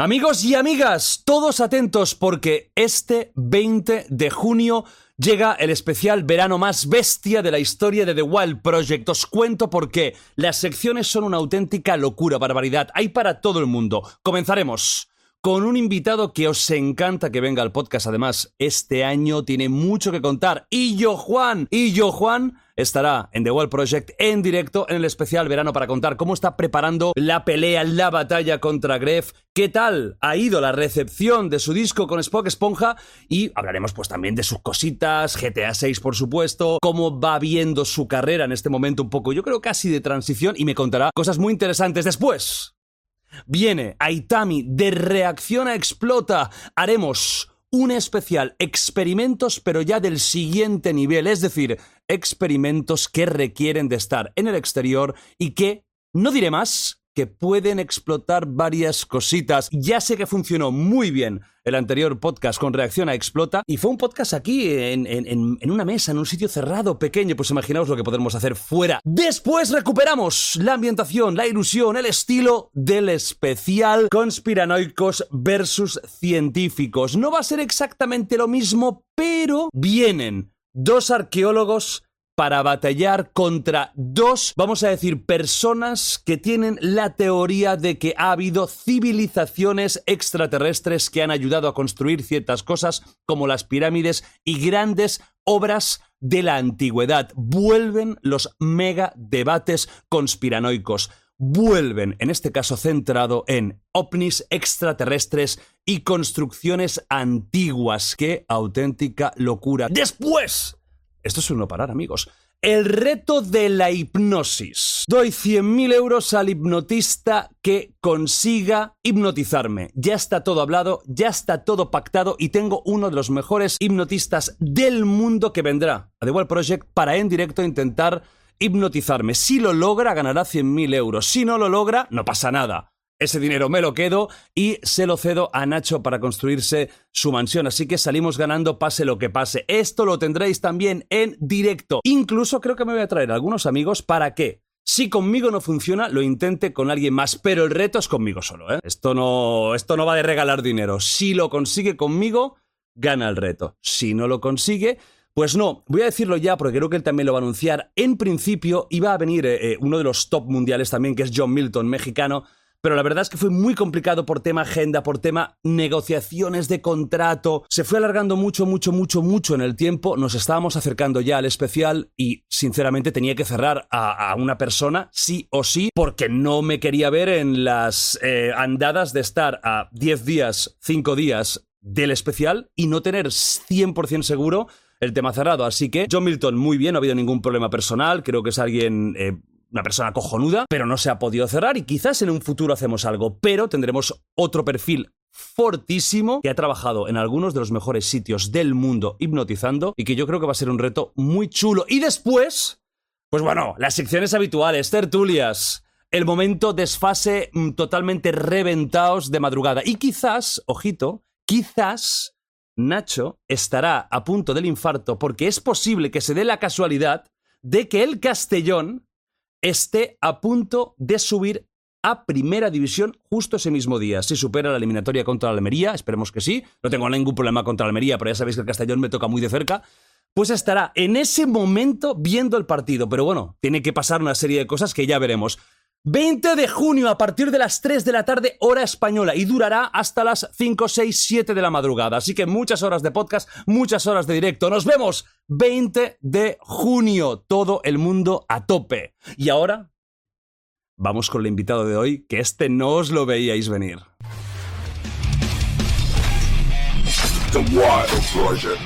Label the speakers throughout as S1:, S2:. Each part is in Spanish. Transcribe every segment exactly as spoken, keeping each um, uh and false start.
S1: Amigos y amigas, todos atentos porque este veinte de junio llega el especial verano más bestia de la historia de The Wild Project. Os cuento por qué. Las secciones son una auténtica locura, barbaridad. Hay para todo el mundo. Comenzaremos con un invitado que os encanta que venga al podcast. Además, este año tiene mucho que contar. Illo Juan, Illo Juan estará en The Wild Project en directo en el especial verano para contar cómo está preparando la pelea, la batalla contra Gref, qué tal ha ido la recepción de su disco con Spock Esponja y hablaremos pues también de sus cositas, G T A seis por supuesto, cómo va viendo su carrera en este momento un poco, yo creo casi de transición, y me contará cosas muy interesantes. Después viene Aitami de Reacción a Explota. Haremos un especial experimentos, pero ya del siguiente nivel, es decir, experimentos que requieren de estar en el exterior y que, no diré más, que pueden explotar varias cositas. Ya sé que funcionó muy bien el anterior podcast con Reacción a Explota y fue un podcast aquí en, en, en una mesa, en un sitio cerrado, pequeño, pues imaginaos lo que podremos hacer fuera. Después recuperamos la ambientación, la ilusión, el estilo del especial Conspiranoicos versus Científicos. No va a ser exactamente lo mismo, pero vienen dos arqueólogos para batallar contra dos, vamos a decir, personas que tienen la teoría de que ha habido civilizaciones extraterrestres que han ayudado a construir ciertas cosas como las pirámides y grandes obras de la antigüedad. Vuelven los mega debates conspiranoicos. Vuelven, en este caso centrado en ovnis extraterrestres y construcciones antiguas. ¡Qué auténtica locura! Después, esto es un no parar, amigos, el reto de la hipnosis. Doy cien mil euros al hipnotista que consiga hipnotizarme. Ya está todo hablado, ya está todo pactado y tengo uno de los mejores hipnotistas del mundo que vendrá a The Wild Project para en directo intentar hipnotizarme. Si lo logra, ganará cien mil euros. Si no lo logra, no pasa nada. Ese dinero me lo quedo y se lo cedo a Nacho para construirse su mansión. Así que salimos ganando pase lo que pase. Esto lo tendréis también en directo. Incluso creo que me voy a traer a algunos amigos para que, si conmigo no funciona, lo intente con alguien más. Pero el reto es conmigo solo, ¿eh? Esto no, esto no va de regalar dinero. Si lo consigue conmigo, gana el reto. Si no lo consigue, pues no. Voy a decirlo ya porque creo que él también lo va a anunciar. En principio iba a venir eh, uno de los top mundiales también, que es John Milton, mexicano. Pero la verdad es que fue muy complicado por tema agenda, por tema negociaciones de contrato. Se fue alargando mucho, mucho, mucho, mucho en el tiempo. Nos estábamos acercando ya al especial y, sinceramente, tenía que cerrar a, a una persona, sí o sí, porque no me quería ver en las eh, andadas de estar a diez días, cinco días del especial y no tener cien por ciento seguro el tema cerrado. Así que John Milton, muy bien, no ha habido ningún problema personal. Creo que es alguien... Eh, una persona cojonuda, pero no se ha podido cerrar y quizás en un futuro hacemos algo, pero tendremos otro perfil fortísimo que ha trabajado en algunos de los mejores sitios del mundo hipnotizando y que yo creo que va a ser un reto muy chulo. Y después, pues bueno, las secciones habituales, tertulias, el momento desfase mmm, totalmente reventaos de madrugada y quizás, ojito, quizás Nacho estará a punto del infarto porque es posible que se dé la casualidad de que el Castellón esté a punto de subir a Primera División justo ese mismo día. Si supera la eliminatoria contra la Almería, esperemos que sí. No tengo ningún problema contra la Almería, pero ya sabéis que el Castellón me toca muy de cerca. Pues estará en ese momento viendo el partido. Pero bueno, tiene que pasar una serie de cosas que ya veremos. veinte de junio a partir de las tres de la tarde, hora española, y durará hasta las cinco, seis, siete de la madrugada. Así que muchas horas de podcast, muchas horas de directo. ¡Nos vemos! veinte de junio, todo el mundo a tope. Y ahora, vamos con el invitado de hoy, que este no os lo veíais venir. The Wild Project.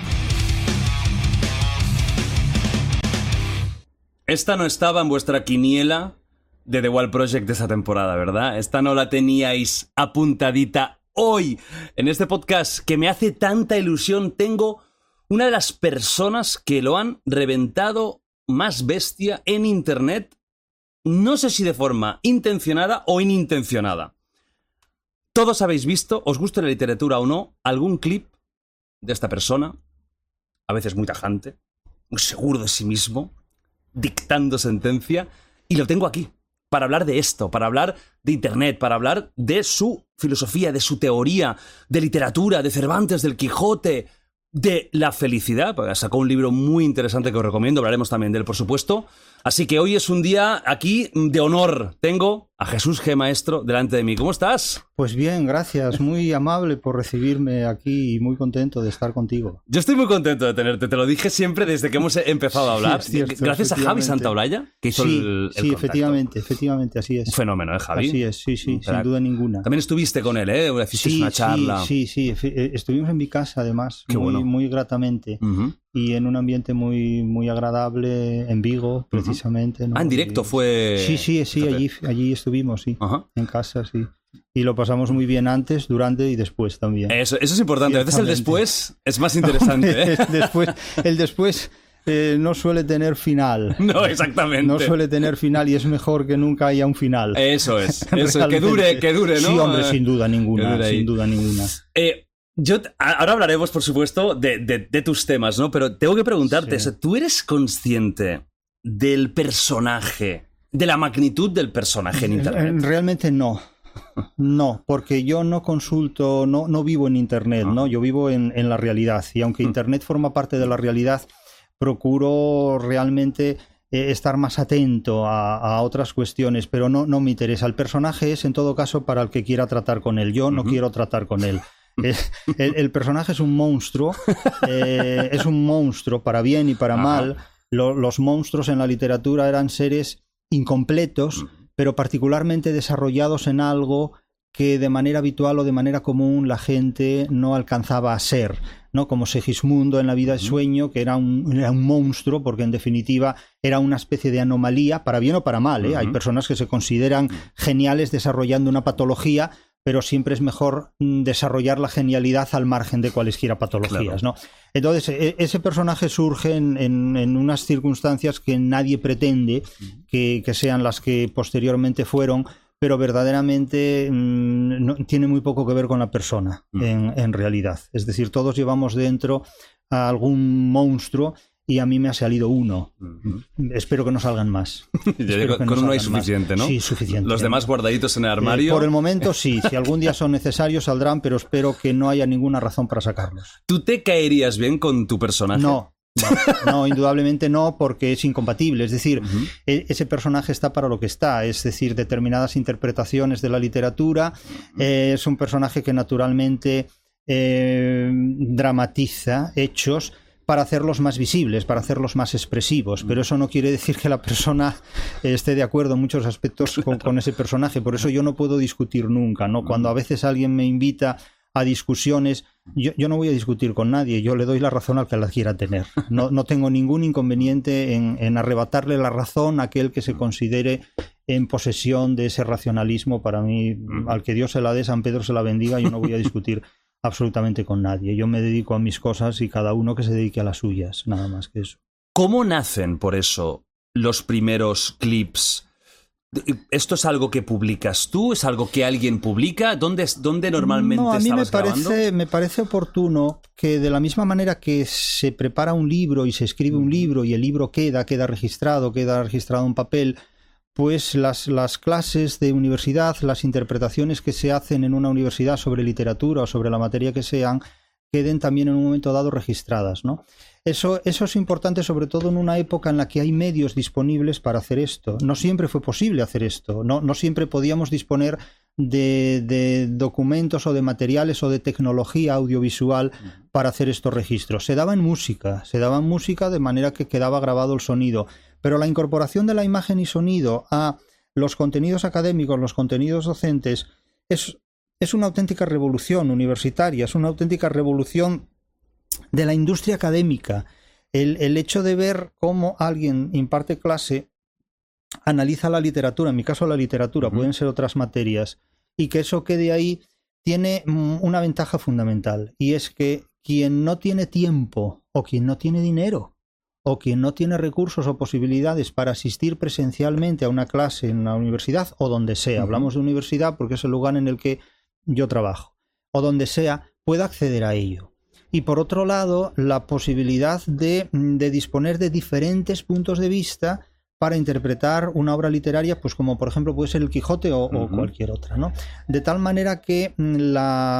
S1: Esta no estaba en vuestra quiniela de The Wild Project de esta temporada, ¿verdad? Esta no la teníais apuntadita hoy. En este podcast que me hace tanta ilusión tengo una de las personas que lo han reventado más bestia en internet. No sé si de forma intencionada o inintencionada. Todos habéis visto, os guste la literatura o no, algún clip de esta persona, a veces muy tajante, muy seguro de sí mismo, dictando sentencia, y lo tengo aquí. para hablar de esto, para hablar de Internet, para hablar de su filosofía, de su teoría, de literatura, de Cervantes, del Quijote, de la felicidad. Sacó un libro muy interesante que os recomiendo, hablaremos también de él, por supuesto. Así que hoy es un día aquí de honor. Tengo a Jesús G. Maestro delante de mí. ¿Cómo estás?
S2: Pues bien, gracias. Muy amable por recibirme aquí y muy contento de estar contigo.
S1: Yo estoy muy contento de tenerte. Te lo dije siempre desde que hemos empezado a hablar.
S2: Sí, cierto,
S1: gracias a Javi Santaolalla, que hizo
S2: sí,
S1: el, el
S2: Sí,
S1: contacto.
S2: efectivamente, efectivamente, así es.
S1: Un fenómeno, ¿eh, Javi?
S2: Así es, sí, sí,
S1: Pero
S2: sin duda ninguna.
S1: También estuviste con él, ¿eh? Hiciste
S2: Sí,
S1: una charla.
S2: sí, sí, sí. Estuvimos en mi casa, además,
S1: Qué
S2: muy,
S1: bueno.
S2: muy gratamente.
S1: Uh-huh.
S2: Y en un ambiente muy, muy agradable, en Vigo, precisamente. ¿no?
S1: Ah, en directo
S2: Y...
S1: fue...
S2: Sí, sí, sí, allí, allí estuvimos, sí.
S1: Ajá.
S2: En casa, sí. Y lo pasamos muy bien antes, durante y después también.
S1: Eso, eso es importante. A veces el después es más interesante, ¿eh?
S2: después, el después eh, no suele tener final.
S1: No, exactamente.
S2: No suele tener final y es mejor que nunca haya un final.
S1: Eso es. Eso es. Que dure, que dure, ¿no?
S2: Sí, hombre, sin duda ninguna. Sin duda ninguna.
S1: Eh, yo, ahora hablaremos, por supuesto, de, de, de tus temas, ¿no? Pero tengo que preguntarte,
S2: Sí.
S1: ¿tú eres consciente del personaje, de la magnitud del personaje en Internet?
S2: Realmente no. No, porque yo no consulto, no, no vivo en Internet, ¿no? Yo vivo en, en la realidad. Y aunque Internet forma parte de la realidad, procuro realmente eh, estar más atento a, a otras cuestiones, pero no, no me interesa. El personaje es, en todo caso, para el que quiera tratar con él. Yo no uh-huh. quiero tratar con él. El, el personaje es un monstruo, eh, es un monstruo para bien y para Ajá. mal. Lo, los monstruos en la literatura eran seres incompletos, pero particularmente desarrollados en algo que de manera habitual o de manera común la gente no alcanzaba a ser, ¿no? Como Segismundo en La vida de sueño, que era un, era un monstruo, porque en definitiva era una especie de anomalía, para bien o para mal, ¿eh? Uh-huh. Hay personas que se consideran geniales desarrollando una patología, pero siempre es mejor desarrollar la genialidad al margen de cualesquiera patologías, claro. ¿no? Entonces, ese personaje surge en, en, en unas circunstancias que nadie pretende que, que sean las que posteriormente fueron, pero verdaderamente mmm, no, tiene muy poco que ver con la persona, mm. en, en realidad. Es decir, todos llevamos dentro a algún monstruo y a mí me ha salido uno. Uh-huh. Espero que no salgan más.
S1: Digo, con no uno hay suficiente,
S2: más.
S1: ¿no?
S2: Sí, suficiente.
S1: Los demás guardaditos en el armario.
S2: Eh, por el momento sí. Si algún día son necesarios saldrán, pero espero que no haya ninguna razón para sacarlos.
S1: ¿Tú te caerías bien con tu personaje?
S2: No. No, no, indudablemente no, porque es incompatible. Es decir,
S1: uh-huh.
S2: ese personaje está para lo que está. Es decir, determinadas interpretaciones de la literatura. Uh-huh. Eh, es un personaje que naturalmente eh, dramatiza hechos para hacerlos más visibles, para hacerlos más expresivos, pero eso no quiere decir que la persona esté de acuerdo en muchos aspectos con, con ese personaje. Por eso yo no puedo discutir nunca, ¿no? Cuando a veces alguien me invita a discusiones, yo, yo no voy a discutir con nadie, yo le doy la razón al que la quiera tener. No, no tengo ningún inconveniente en, en arrebatarle la razón a aquel que se considere en posesión de ese racionalismo. Para mí, al que Dios se la dé, San Pedro se la bendiga, yo no voy a discutir absolutamente con nadie. Yo me dedico a mis cosas y cada uno que se dedique a las suyas, nada más que eso.
S1: ¿Cómo nacen, por eso, los primeros clips? ¿Esto es algo que publicas tú? ¿Es algo que alguien publica? ¿Dónde, dónde normalmente
S2: no, a mí
S1: estabas
S2: me parece,
S1: grabando?
S2: me parece oportuno que de la misma manera que se prepara un libro y se escribe un libro y el libro queda, queda registrado, queda registrado en papel, pues las, las clases de universidad, las interpretaciones que se hacen en una universidad sobre literatura o sobre la materia que sean, queden también en un momento dado registradas, ¿no? Eso, eso es importante, sobre todo en una época en la que hay medios disponibles para hacer esto. No siempre fue posible hacer esto, no, no siempre podíamos disponer de, de documentos o de materiales o de tecnología audiovisual para hacer estos registros. Se daba en música, se daba en música de manera que quedaba grabado el sonido, pero la incorporación de la imagen y sonido a los contenidos académicos, los contenidos docentes, es, es una auténtica revolución universitaria, es una auténtica revolución de la industria académica. El, el hecho de ver cómo alguien imparte clase, analiza la literatura, en mi caso la literatura, uh-huh. pueden ser otras materias, y que eso quede ahí, tiene una ventaja fundamental, y es que quien no tiene tiempo o quien no tiene dinero o quien no tiene recursos o posibilidades para asistir presencialmente a una clase en la universidad o donde sea, uh-huh. hablamos de universidad porque es el lugar en el que yo trabajo, o donde sea, pueda acceder a ello. Y por otro lado, la posibilidad de, de disponer de diferentes puntos de vista para interpretar una obra literaria, pues como por ejemplo puede ser el Quijote o, uh-huh. o cualquier otra, ¿no? De tal manera que la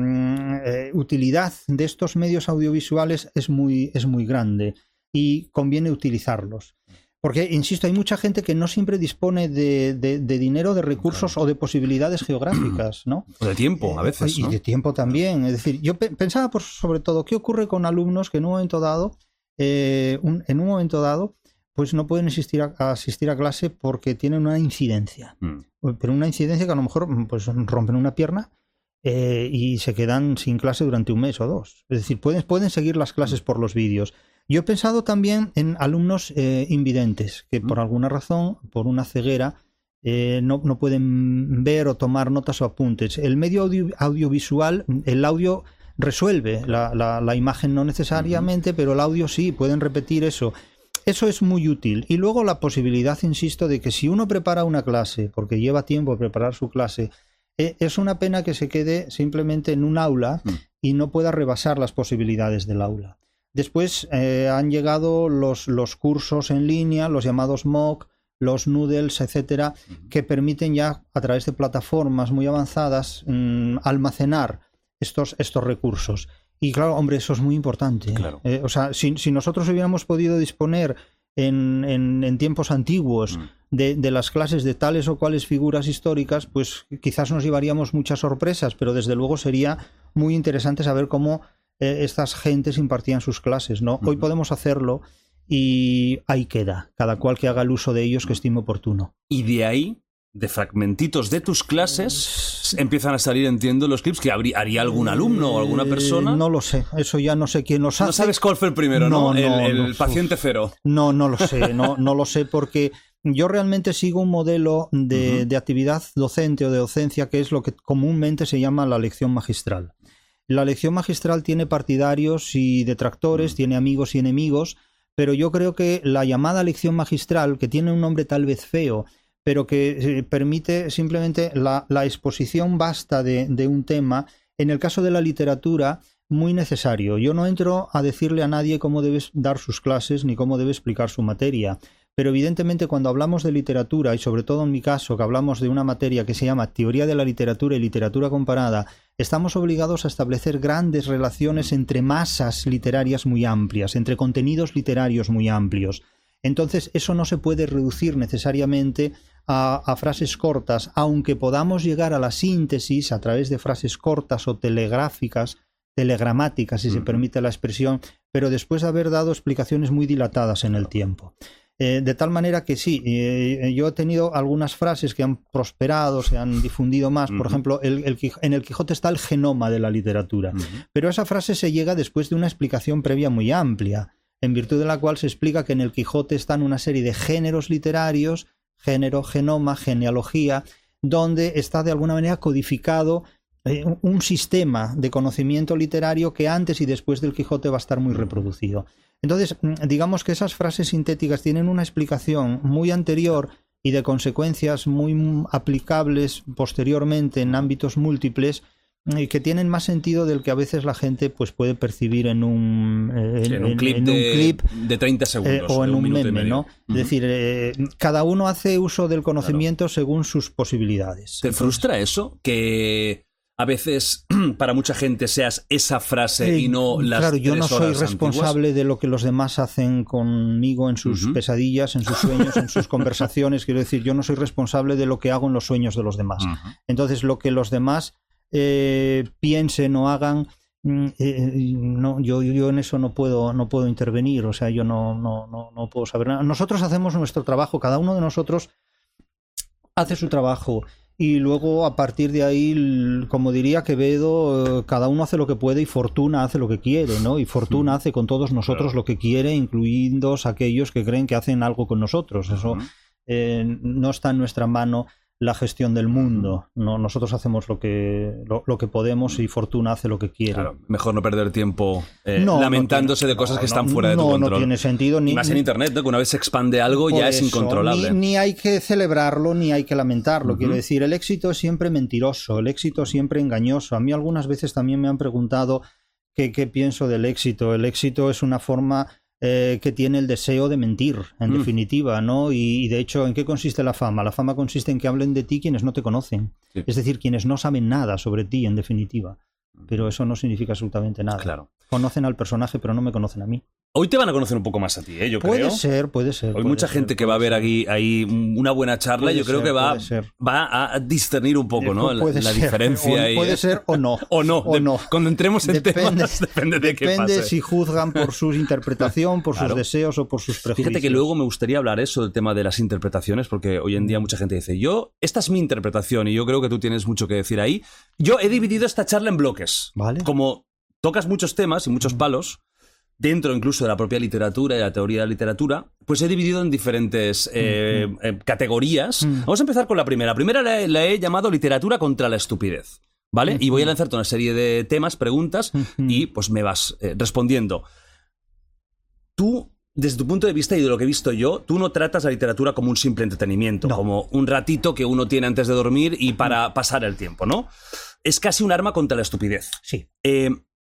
S2: eh, utilidad de estos medios audiovisuales es muy, es muy grande y conviene utilizarlos. Porque, insisto, hay mucha gente que no siempre dispone de, de, de dinero, de recursos claro. o de posibilidades geográficas, ¿no?
S1: O de tiempo, a veces,
S2: Y
S1: ¿no?
S2: de tiempo también. Es decir, yo pe- pensaba, por, sobre todo, ¿qué ocurre con alumnos que en un momento dado, eh, un, en un momento dado, pues no pueden asistir a, a asistir a clase porque tienen una incidencia? Mm. Pero una incidencia que a lo mejor pues, rompen una pierna eh, y se quedan sin clase durante un mes o dos. Es decir, pueden, pueden seguir las clases por los vídeos. Yo he pensado también en alumnos eh, invidentes que por alguna razón, por una ceguera, eh, no, no pueden ver o tomar notas o apuntes. El medio audio, audiovisual, el audio resuelve, la, la, la imagen no necesariamente, pero el audio sí, pueden repetir eso. Eso es muy útil. Y luego la posibilidad, insisto, de que si uno prepara una clase, porque lleva tiempo preparar su clase, eh, es una pena que se quede simplemente en un aula y no pueda rebasar las posibilidades del aula. Después eh, han llegado los, los cursos en línea, los llamados M O O C, los Noodles, etcétera, que permiten ya a través de plataformas muy avanzadas mmm, almacenar estos, estos recursos. Y claro, hombre, eso es muy importante.
S1: Claro.
S2: Eh, o sea, si, si nosotros hubiéramos podido disponer en, en, en tiempos antiguos mm. de, de las clases de tales o cuales figuras históricas, pues quizás nos llevaríamos muchas sorpresas, pero desde luego sería muy interesante saber cómo Eh, estas gentes impartían sus clases, ¿no? Uh-huh. Hoy podemos hacerlo y ahí queda, cada cual que haga el uso de ellos que estime oportuno.
S1: Y de ahí, de fragmentitos de tus clases, empiezan a salir, entiendo, los clips que habría, haría algún alumno o alguna persona.
S2: Eh, no lo sé, eso ya no sé quién los hace.
S1: No sabes cuál fue el primero, ¿no?
S2: no,
S1: el
S2: no,
S1: el
S2: no,
S1: paciente cero.
S2: No, no lo sé, no, no lo sé porque yo realmente sigo un modelo de, uh-huh. de actividad docente o de docencia que es lo que comúnmente se llama la lección magistral. La lección magistral tiene partidarios y detractores, mm. tiene amigos y enemigos, pero yo creo que la llamada lección magistral, que tiene un nombre tal vez feo, pero que eh, permite simplemente la, la exposición vasta de, de un tema, en el caso de la literatura, muy necesario. Yo no entro a decirle a nadie cómo debe dar sus clases ni cómo debe explicar su materia, pero evidentemente cuando hablamos de literatura, y sobre todo en mi caso, que hablamos de una materia que se llama Teoría de la Literatura y Literatura Comparada, estamos obligados a establecer grandes relaciones entre masas literarias muy amplias, entre contenidos literarios muy amplios. Entonces, eso no se puede reducir necesariamente a, a frases cortas, aunque podamos llegar a la síntesis a través de frases cortas o telegráficas, telegramáticas, si se permite la expresión, pero después de haber dado explicaciones muy dilatadas en el tiempo. Eh, de tal manera que sí, eh, yo he tenido algunas frases que han prosperado, se han difundido más. Por uh-huh. ejemplo, el, el, en el Quijote está el genoma de la literatura. Uh-huh. Pero esa frase se llega después de una explicación previa muy amplia, en virtud de la cual se explica que en el Quijote están una serie de géneros literarios, género, genoma, genealogía, donde está de alguna manera codificado eh, un sistema de conocimiento literario que antes y después del Quijote va a estar muy reproducido. Entonces, digamos que esas frases sintéticas tienen una explicación muy anterior y de consecuencias muy aplicables posteriormente en ámbitos múltiples y que tienen más sentido del que a veces la gente pues puede percibir en un, en,
S1: en un
S2: en,
S1: clip,
S2: en
S1: de,
S2: un clip
S1: de treinta segundos
S2: eh, o en
S1: un
S2: un
S1: minuto
S2: meme, ¿no? Uh-huh. Es decir, eh, cada uno hace uso del conocimiento claro. según sus posibilidades.
S1: ¿Te Entonces, frustra eso? Que a veces para mucha gente seas esa frase eh, y no las
S2: Claro, yo no soy responsable
S1: antiguas.
S2: de lo que los demás hacen conmigo en sus uh-huh. pesadillas, en sus sueños, en sus conversaciones. Quiero decir, yo no soy responsable de lo que hago en los sueños de los demás. Uh-huh. Entonces, lo que los demás eh, piensen o hagan, eh, no, yo, yo en eso no puedo, no puedo intervenir. O sea, yo no, no, no, no puedo saber nada. Nosotros hacemos nuestro trabajo, cada uno de nosotros hace su trabajo. Y luego, a partir de ahí, como diría Quevedo, cada uno hace lo que puede y Fortuna hace lo que quiere, ¿no? Y Fortuna hace con todos nosotros lo que quiere, incluidos aquellos que creen que hacen algo con nosotros. Eso eh, no está en nuestra mano la gestión del mundo. No, nosotros hacemos lo que, lo, lo que podemos y Fortuna hace lo que quiere. Claro,
S1: mejor no perder tiempo eh,
S2: no,
S1: lamentándose
S2: no tiene,
S1: de cosas
S2: no,
S1: que están
S2: no,
S1: fuera de tu
S2: no,
S1: control.
S2: No tiene sentido. Ni,
S1: y más en Internet, ¿no? Que una vez se expande algo ya es
S2: eso,
S1: incontrolable.
S2: Ni, ni hay que celebrarlo ni hay que lamentarlo. Uh-huh. Quiero decir, el éxito es siempre mentiroso, el éxito es siempre engañoso. A mí algunas veces también me han preguntado qué, qué pienso del éxito. El éxito es una forma eh, que tiene el deseo de mentir, en
S1: Mm.
S2: definitiva, ¿no? Y, y de hecho, ¿en qué consiste la fama? La fama consiste en que hablen de ti quienes no te conocen.
S1: Sí.
S2: Es decir, quienes no saben nada sobre ti, en definitiva. Pero eso no significa absolutamente nada.
S1: Claro.
S2: Conocen al personaje, pero no me conocen a mí.
S1: Hoy te van a conocer un poco más a ti, ¿eh? Yo
S2: Puede
S1: creo.
S2: ser, puede ser.
S1: Hay
S2: puede
S1: mucha
S2: ser,
S1: gente que
S2: puede
S1: va a ver
S2: ser.
S1: aquí ahí una buena charla.
S2: Puede
S1: Yo creo
S2: ser,
S1: que va,
S2: puede ser.
S1: va a discernir un poco, ¿no? La,
S2: Puede
S1: la
S2: ser.
S1: diferencia.
S2: O-
S1: ahí,
S2: puede
S1: ¿eh?
S2: ser o no.
S1: O no.
S2: O
S1: De-
S2: no.
S1: Cuando entremos en
S2: Depende,
S1: temas, depende de qué
S2: Depende
S1: pase.
S2: si juzgan por su interpretación, por
S1: Claro.
S2: sus deseos o por sus prejuicios.
S1: Fíjate que luego me gustaría hablar eso del tema de las interpretaciones, porque hoy en día mucha gente dice, yo, esta es mi interpretación y yo creo que tú tienes mucho que decir ahí. Yo he dividido esta charla en bloques.
S2: Vale.
S1: Como tocas muchos temas y muchos palos, dentro incluso de la propia literatura y la teoría de la literatura, pues he dividido en diferentes eh, eh, categorías.
S2: Mm.
S1: Vamos a empezar con la primera. La primera la he, la he llamado literatura contra la estupidez, ¿vale? Y voy a lanzarte una serie de temas, preguntas, y pues me vas eh, respondiendo. Tú, desde tu punto de vista y de lo que he visto yo, tú no tratas la literatura como un simple entretenimiento,
S2: No.
S1: como un ratito que uno tiene antes de dormir y para pasar el tiempo, ¿no? Es casi un arma contra la estupidez.
S2: Sí.
S1: Eh,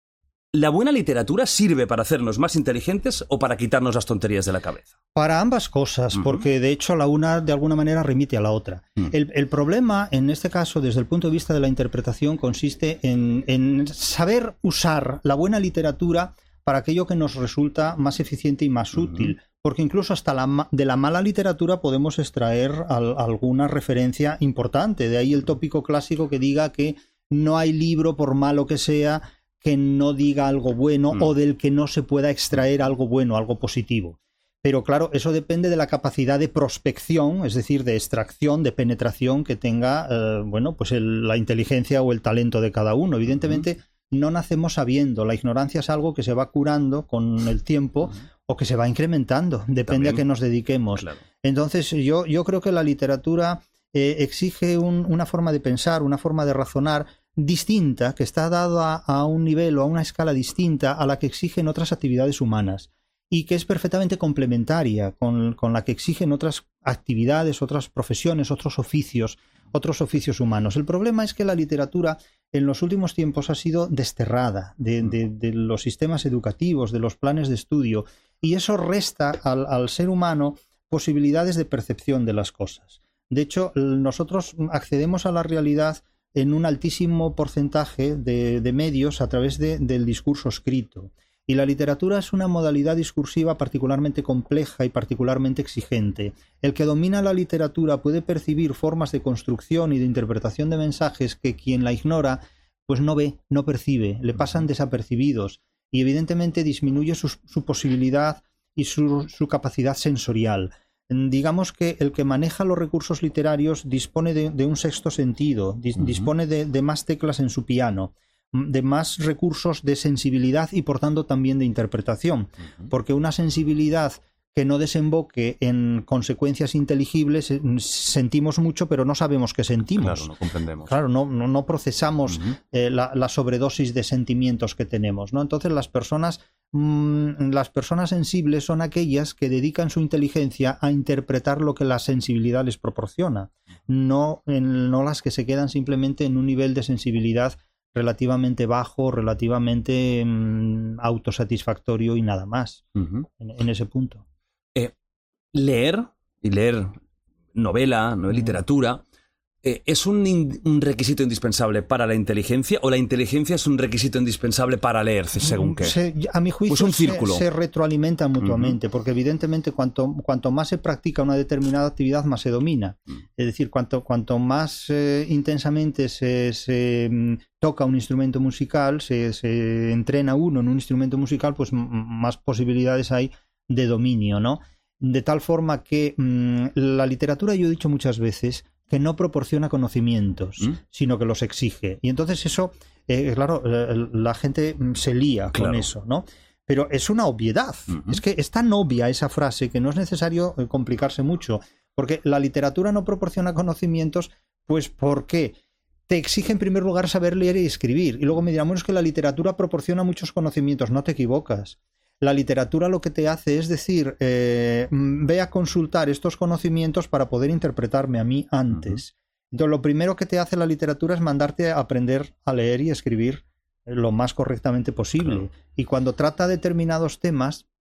S1: ¿La buena literatura sirve para hacernos más inteligentes o para quitarnos las tonterías de la cabeza?
S2: Para ambas cosas,
S1: Ujú.
S2: porque de hecho la una de alguna manera remite a la otra.
S1: Mm.
S2: El, el problema, en este caso, desde el punto de vista de la interpretación, consiste en, en saber usar la buena literatura para aquello que nos resulta más eficiente y más útil. Porque incluso hasta la, ma- de la mala literatura podemos extraer al- alguna referencia importante. De ahí el tópico clásico que diga que no hay libro, por malo que sea, que no diga algo bueno
S1: Mm.
S2: o del que no se pueda extraer algo bueno, algo positivo. Pero claro, eso depende de la capacidad de prospección, es decir, de extracción, de penetración que tenga, eh, bueno, pues el- la inteligencia o el talento de cada uno. Evidentemente, no nacemos sabiendo. La ignorancia es algo que se va curando con el tiempo o que se va incrementando. Depende
S1: También.
S2: a qué nos dediquemos.
S1: Claro.
S2: Entonces, yo, yo creo que la literatura eh, exige un- una forma de pensar, una forma de razonar distinta, que está dada a, a un nivel o a una escala distinta a la que exigen otras actividades humanas y que es perfectamente complementaria con, con la que exigen otras actividades, otras profesiones, otros oficios, otros oficios humanos. El problema es que la literatura en los últimos tiempos ha sido desterrada de, de- de los sistemas educativos, de los planes de estudio, y eso resta al, al ser humano posibilidades de percepción de las cosas. De hecho, nosotros accedemos a la realidad en un altísimo porcentaje de, de medios a través de- del discurso escrito. Y la literatura es una modalidad discursiva particularmente compleja y particularmente exigente. El que domina la literatura puede percibir formas de construcción y de interpretación de mensajes que quien la ignora pues no ve, no percibe, le pasan desapercibidos y evidentemente disminuye su, su posibilidad y su, su capacidad sensorial. Digamos que el que maneja los recursos literarios dispone de, de un sexto sentido, dis,
S1: Ujú.
S2: dispone de, de más teclas en su piano, de más recursos de sensibilidad y por tanto también de interpretación, porque una sensibilidad que no desemboque en consecuencias inteligibles eh, sentimos mucho pero no sabemos qué sentimos.
S1: Claro, no comprendemos.
S2: Claro, no, no, no procesamos
S1: Ujú.
S2: eh, la, la sobredosis de sentimientos que tenemos, ¿no? Entonces las personas, mm, las personas sensibles son aquellas que dedican su inteligencia a interpretar lo que la sensibilidad les proporciona, no, en- no las que se quedan simplemente en un nivel de sensibilidad relativamente bajo, relativamente mm, autosatisfactorio y nada más
S1: Ujú.
S2: en, en ese punto.
S1: Leer, y leer novela, no
S2: Mm.
S1: literatura, eh, ¿es un, in- un requisito indispensable para la inteligencia o la inteligencia es un requisito indispensable para leer, según qué?
S2: Se- a mi juicio
S1: Pues un
S2: se-
S1: círculo.
S2: Se, retroalimentan mutuamente, porque evidentemente cuanto, cuanto más se practica una determinada actividad, más se domina.
S1: Mm.
S2: Es decir, cuanto, cuanto más eh, intensamente se, se, mm, toca un instrumento musical, se, se entrena uno en un instrumento musical, pues m- más posibilidades hay de dominio, ¿no? De tal forma que mm, la literatura, yo he dicho muchas veces, que no proporciona conocimientos,
S1: ¿Mm?
S2: sino que los exige. Y entonces eso, eh, claro, eh, la gente mm, se lía
S1: Claro.
S2: con eso, ¿no? Pero es una obviedad.
S1: Ujú.
S2: Es que es tan obvia esa frase que no es necesario eh, complicarse mucho. Porque la literatura no proporciona conocimientos, pues ¿por qué? Te exige en primer lugar saber leer y escribir. Y luego me dirán, bueno, es que la literatura proporciona muchos conocimientos. No te equivocas. La literatura lo que te hace es decir, eh, mm, ve a consultar estos conocimientos para poder interpretarme a mí antes. Entonces, lo primero que te hace la literatura es mandarte a aprender a leer y escribir lo más correctamente posible.
S1: Claro.
S2: Y cuando trata determinados temas,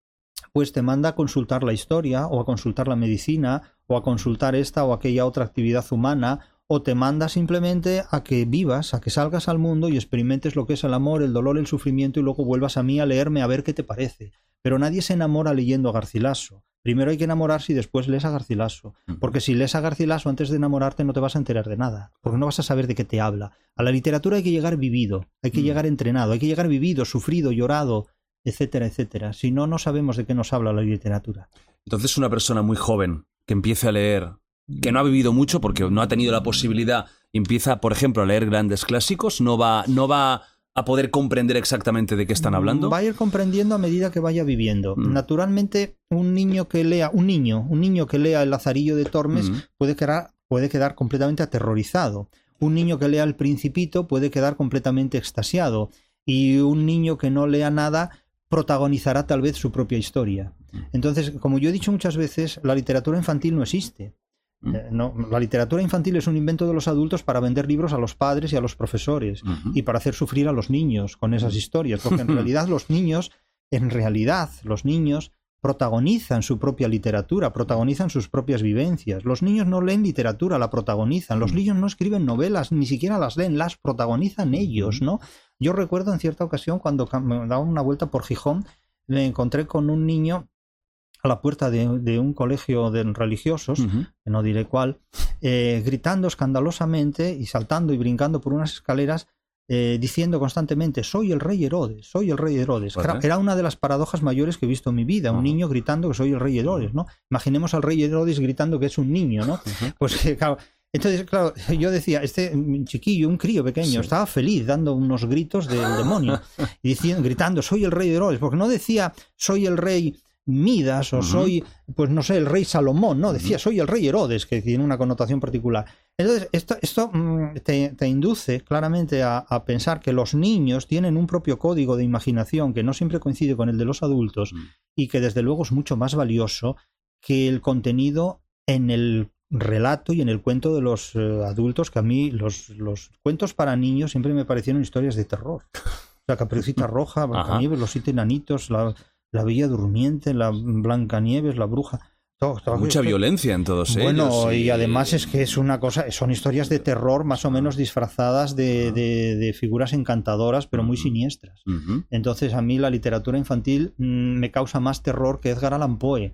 S2: pues te manda a consultar la historia o a consultar la medicina o a consultar esta o aquella otra actividad humana, o te manda simplemente a que vivas, a que salgas al mundo y experimentes lo que es el amor, el dolor, el sufrimiento y luego vuelvas a mí a leerme a ver qué te parece. Pero nadie se enamora leyendo a Garcilaso. Primero hay que enamorarse y después lees a Garcilaso. Porque si lees a Garcilaso antes de enamorarte no te vas a enterar de nada, porque no vas a saber de qué te habla. A la literatura hay que llegar vivido, hay que mm. llegar entrenado, hay que llegar vivido, sufrido, llorado, etcétera, etcétera. Si no, no sabemos de qué nos habla la literatura.
S1: Entonces una persona muy joven que empiece a leer, que no ha vivido mucho porque no ha tenido la posibilidad, y empieza, por ejemplo, a leer grandes clásicos, no va, no va a poder comprender exactamente de qué están hablando.
S2: Va a ir comprendiendo a medida que vaya viviendo. Mm. Naturalmente, un niño que lea, un niño, un niño que lea El Lazarillo de Tormes mm. puede quedar, puede quedar completamente aterrorizado. Un niño que lea El Principito puede quedar completamente extasiado. Y un niño que no lea nada protagonizará tal vez su propia historia. Entonces, como yo he dicho muchas veces, la literatura infantil no existe. Eh, no, la literatura infantil es un invento de los adultos para vender libros a los padres y a los profesores uh-huh. y para hacer sufrir a los niños con esas historias, porque en realidad los niños, en realidad los niños protagonizan su propia literatura, protagonizan sus propias vivencias. Los niños no leen literatura, la protagonizan. Los niños no escriben novelas, ni siquiera las leen, las protagonizan ellos, ¿no? Yo recuerdo en cierta ocasión cuando me daba una vuelta por Gijón, me encontré con un niño a la puerta de, de un colegio de religiosos, uh-huh. que no diré cuál, eh, gritando escandalosamente y saltando y brincando por unas escaleras, eh, diciendo constantemente, soy el rey Herodes, soy el rey Herodes. Era, era una de las paradojas mayores que he visto en mi vida, uh-huh. un niño gritando que soy el rey Herodes, ¿no? Imaginemos al rey Herodes gritando que es un niño, ¿no? Uh-huh. Pues claro, entonces, claro, yo decía, este chiquillo, un crío pequeño, sí. estaba feliz dando unos gritos del demonio, y diciendo, gritando, soy el rey Herodes, porque no decía, soy el rey Midas o uh-huh. soy, pues no sé, el rey Salomón, no, decía, uh-huh. soy el rey Herodes, que tiene una connotación particular. Entonces, esto, esto mm, te, te induce claramente a, a pensar que los niños tienen un propio código de imaginación que no siempre coincide con el de los adultos uh-huh. y que desde luego es mucho más valioso que el contenido en el relato y en el cuento de los eh, adultos, que a mí los, los cuentos para niños siempre me parecieron historias de terror. La Caperucita Roja, Blancanieves, los siete enanitos, la... La Bella Durmiente, la Blancanieves, la Bruja.
S1: Todo, todo Mucha esto. violencia en todos
S2: bueno,
S1: ellos.
S2: Bueno, y... y además es que es una cosa, son historias de terror más o menos disfrazadas de, de, de figuras encantadoras, pero muy siniestras. Uh-huh. Entonces a mí la literatura infantil mmm, me causa más terror que Edgar Allan Poe.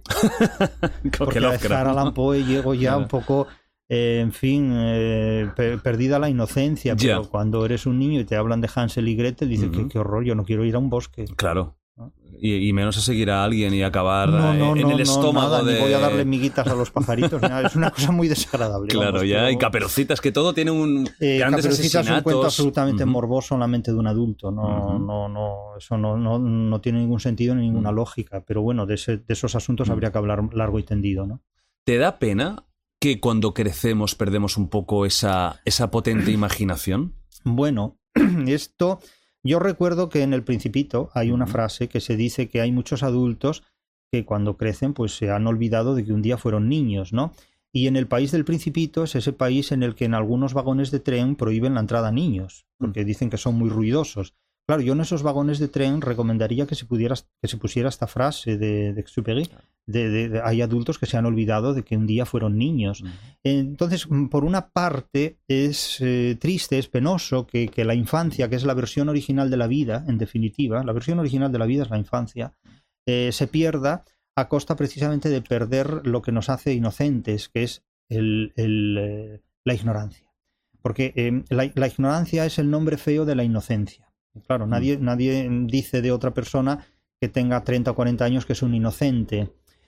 S2: Porque a Edgar Allan Poe llego ya un poco... Eh, en fin, eh, per- perdida la inocencia, pero yeah. cuando eres un niño y te hablan de Hansel y Gretel, dices, uh-huh. qué, qué horror, yo no quiero ir a un bosque.
S1: Claro. Y, y menos a seguir a alguien y acabar
S2: no, no,
S1: en
S2: no,
S1: el estómago
S2: no, nada,
S1: de...
S2: Ni voy a darle miguitas a los pajaritos, nada, es una cosa muy desagradable.
S1: Claro, vamos, ya, pero... y Caperucitas, que todo tiene un...
S2: Eh,
S1: grandes
S2: Caperucitas
S1: asesinatos.
S2: Es un cuento absolutamente uh-huh. morboso en la mente de un adulto, no,
S1: uh-huh.
S2: no, no, eso no, no, no tiene ningún sentido ni ninguna uh-huh. lógica, pero bueno, de, ese, de esos asuntos uh-huh. habría que hablar largo y tendido, ¿no?
S1: ¿Te da pena que cuando crecemos perdemos un poco esa, esa potente imaginación?
S2: Bueno, esto... Yo recuerdo que en El Principito hay una frase que se dice que hay muchos adultos que cuando crecen pues se han olvidado de que un día fueron niños, ¿no? Y en El País del Principito es ese país en el que en algunos vagones de tren prohíben la entrada a niños, porque dicen que son muy ruidosos. Claro, yo en esos vagones de tren recomendaría que se, pudiera, que se pusiera esta frase de, de Exupéry, de, de, de, hay adultos que se han olvidado de que un día fueron niños. Uh-huh. Entonces, por una parte, es eh, triste, es penoso que, que la infancia, que es la versión original de la vida, en definitiva, la versión original de la vida es la infancia, eh, se pierda a costa precisamente de perder lo que nos hace inocentes, que es el, el, eh, la ignorancia. Porque eh, la, la ignorancia es el nombre feo de la inocencia. Claro, nadie, nadie dice de otra persona que tenga treinta o cuarenta años que es un inocente.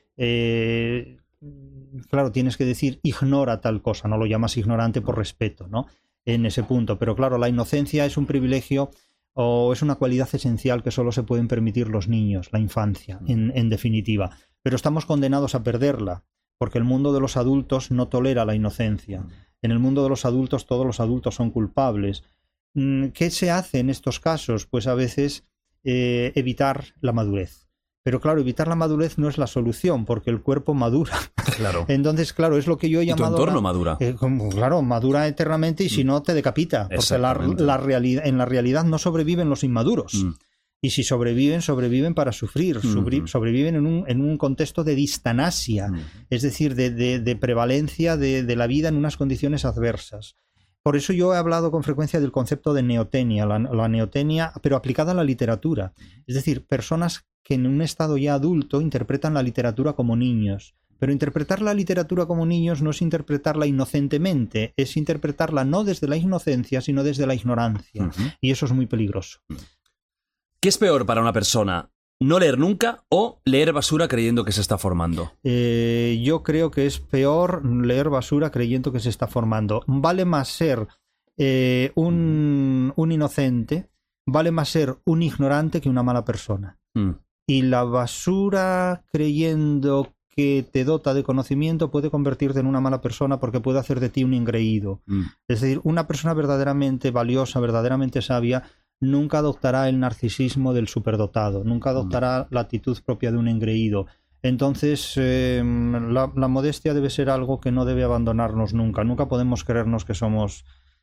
S2: Eh, claro, tienes que decir ignora tal cosa, no lo llamas ignorante por respeto, ¿no? En ese punto. Pero claro, la inocencia es un privilegio o es una cualidad esencial que solo se pueden permitir los niños, la infancia, en, en definitiva. Pero estamos condenados a perderla, porque el mundo de los adultos no tolera la inocencia. En el mundo de los adultos todos los adultos son culpables. ¿Qué se hace en estos casos? Pues a veces eh, evitar la madurez. Pero claro, evitar la madurez no es la solución, porque el cuerpo madura.
S1: Claro.
S2: Entonces, claro, es lo que yo he llamado...
S1: ¿Y tu entorno madura?
S2: Eh, como, claro, madura eternamente y si no te decapita. Porque la, la realidad, en la realidad no sobreviven los inmaduros. Mm. Y si sobreviven, sobreviven para sufrir, uh-huh. sobreviven en un, en un contexto de distanasia, uh-huh. es decir, de, de, de prevalencia de, de la vida en unas condiciones adversas. Por eso yo he hablado con frecuencia del concepto de neotenia, la, la neotenia, pero aplicada a la literatura. Es decir, personas que en un estado ya adulto interpretan la literatura como niños. Pero interpretar la literatura como niños no es interpretarla inocentemente, es interpretarla no desde la inocencia, sino desde la ignorancia. Uh-huh. Y eso es muy peligroso.
S1: ¿Qué es peor para una persona? ¿No leer nunca o leer basura creyendo que se está formando?
S2: Eh, yo creo que es peor leer basura creyendo que se está formando. Vale más ser eh, un, un inocente, vale más ser un ignorante que una mala persona. Mm. Y la basura creyendo que te dota de conocimiento puede convertirte en una mala persona porque puede hacer de ti un engreído. Mm. Es decir, una persona verdaderamente valiosa, verdaderamente sabia, nunca adoptará el narcisismo del superdotado, nunca adoptará la actitud propia de un engreído. Entonces, eh, la, la modestia debe ser algo que no debe abandonarnos nunca. Nunca podemos creernos que somos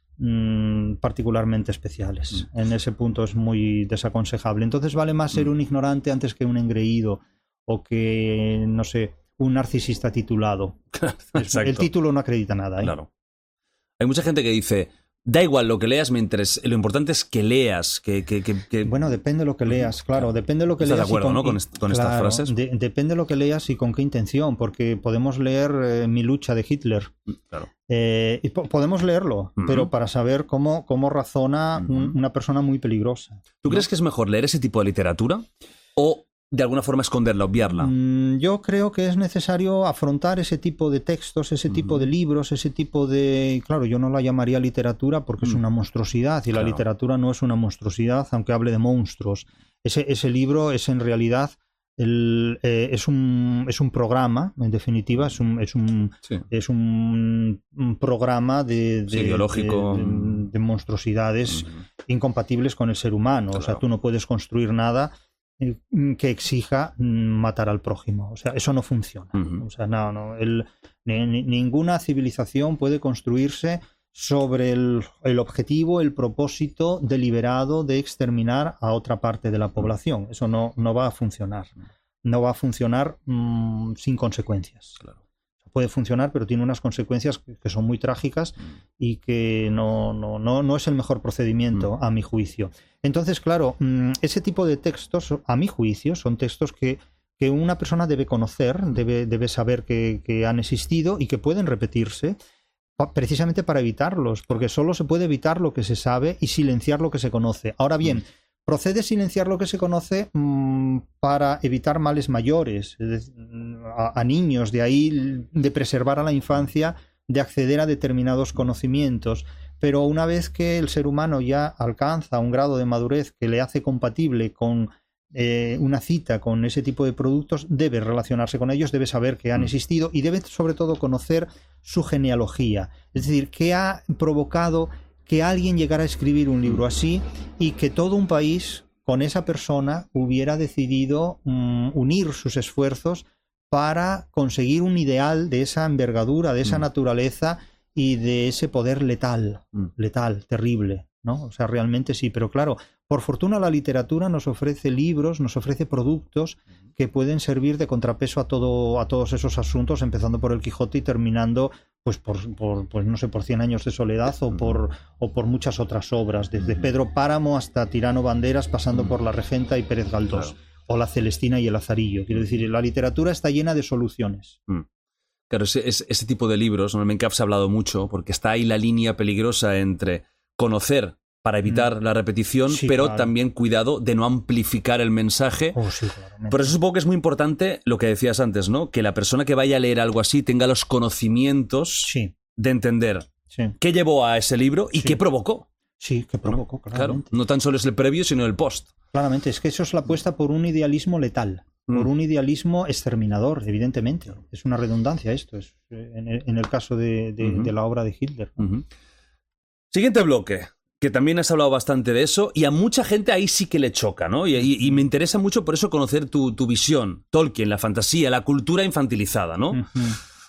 S2: mmm, particularmente especiales. Mm. En ese punto es muy desaconsejable. Entonces vale más ser un ignorante antes que un engreído o que, no sé, un narcisista titulado.
S1: Exacto.
S2: El título no acredita nada, ¿eh?
S1: Claro. Hay mucha gente que dice... Da igual lo que leas, mientras lo importante es que leas. Que, que, que, que...
S2: Bueno, depende de lo que leas, claro.
S1: claro.
S2: Depende de lo que
S1: ¿Estás
S2: leas.
S1: de acuerdo,
S2: con,
S1: ¿no? con, est con
S2: claro,
S1: estas frases?
S2: De, depende de lo que leas y con qué intención, porque podemos leer eh, Mi lucha de Hitler.
S1: Claro.
S2: Eh, y po podemos leerlo, uh-huh. pero para saber cómo, cómo razona uh-huh. un, una persona muy peligrosa.
S1: ¿Tú ¿no? crees que es mejor leer ese tipo de literatura o de alguna forma esconderla, obviarla?
S2: Mm, yo creo que es necesario afrontar ese tipo de textos, ese uh-huh. tipo de libros, ese tipo de... Claro, yo no la llamaría literatura porque uh-huh. es una monstruosidad y claro. la literatura no es una monstruosidad, aunque hable de monstruos. Ese, ese libro es en realidad... El, eh, es, un, es un programa, en definitiva, es un, es un, sí. es un, un programa de, de,
S1: sí, ideológico.
S2: de, de, de monstruosidades uh-huh. incompatibles con el ser humano. Claro. O sea, tú no puedes construir nada que exija matar al prójimo. O sea, eso no funciona. Uh-huh. O sea, no, no. El, ni, ninguna civilización puede construirse sobre el, el objetivo, el propósito deliberado de exterminar a otra parte de la población. Eso no, no va a funcionar. No va a funcionar mmm, sin consecuencias. Claro. Puede funcionar, pero tiene unas consecuencias que, que son muy trágicas y que no, no, no, no es el mejor procedimiento, a mi juicio. Entonces, claro, ese tipo de textos, a mi juicio, son textos que, que una persona debe conocer, debe, debe saber que, que han existido y que pueden repetirse, precisamente para evitarlos, porque solo se puede evitar lo que se sabe y silenciar lo que se conoce. Ahora bien, mm. procede silenciar lo que se conoce mmm, para evitar males mayores a, a niños, de ahí de preservar a la infancia de acceder a determinados conocimientos. Pero una vez que el ser humano ya alcanza un grado de madurez que le hace compatible con eh, una cita con ese tipo de productos, debe relacionarse con ellos, debe saber que han existido y debe sobre todo conocer su genealogía. Es decir, qué ha provocado que alguien llegara a escribir un libro así y que todo un país con esa persona hubiera decidido um, unir sus esfuerzos para conseguir un ideal de esa envergadura, de esa mm. naturaleza y de ese poder letal, mm. letal, terrible, ¿no? O sea, realmente sí, pero claro, por fortuna la literatura nos ofrece libros, nos ofrece productos que pueden servir de contrapeso a todo, a todos esos asuntos, empezando por el Quijote y terminando pues por, por pues no sé, por Cien años de soledad o por, o por muchas otras obras, desde Pedro Páramo hasta Tirano Banderas, pasando por La Regenta y Pérez Galdós, claro. o La Celestina y el Lazarillo. Quiero decir, la literatura está llena de soluciones. Mm.
S1: Claro, ese, ese tipo de libros, normalmente se ha hablado mucho, porque está ahí la línea peligrosa entre conocer para evitar mm. la repetición, sí, pero claro. también cuidado de no amplificar el mensaje.
S2: Oh, sí,
S1: Por eso supongo que es muy importante lo que decías antes, ¿no? Que la persona que vaya a leer algo así tenga los conocimientos
S2: sí.
S1: de entender
S2: sí.
S1: qué llevó a ese libro y
S2: sí.
S1: qué provocó.
S2: Sí, qué provocó,
S1: ¿no?
S2: claramente.
S1: Claro, no tan solo es el previo, sino el post.
S2: Claramente, es que eso es la apuesta por un idealismo letal, mm. por un idealismo exterminador, evidentemente. Es una redundancia esto, es en el, en el caso de, de, uh-huh. de la obra de Hitler.
S1: Uh-huh. Siguiente bloque, que también has hablado bastante de eso, y a mucha gente ahí sí que le choca, ¿no? Y, y, y me interesa mucho por eso conocer tu, tu visión. Tolkien, la fantasía, la cultura infantilizada, ¿no?
S2: Uh-huh.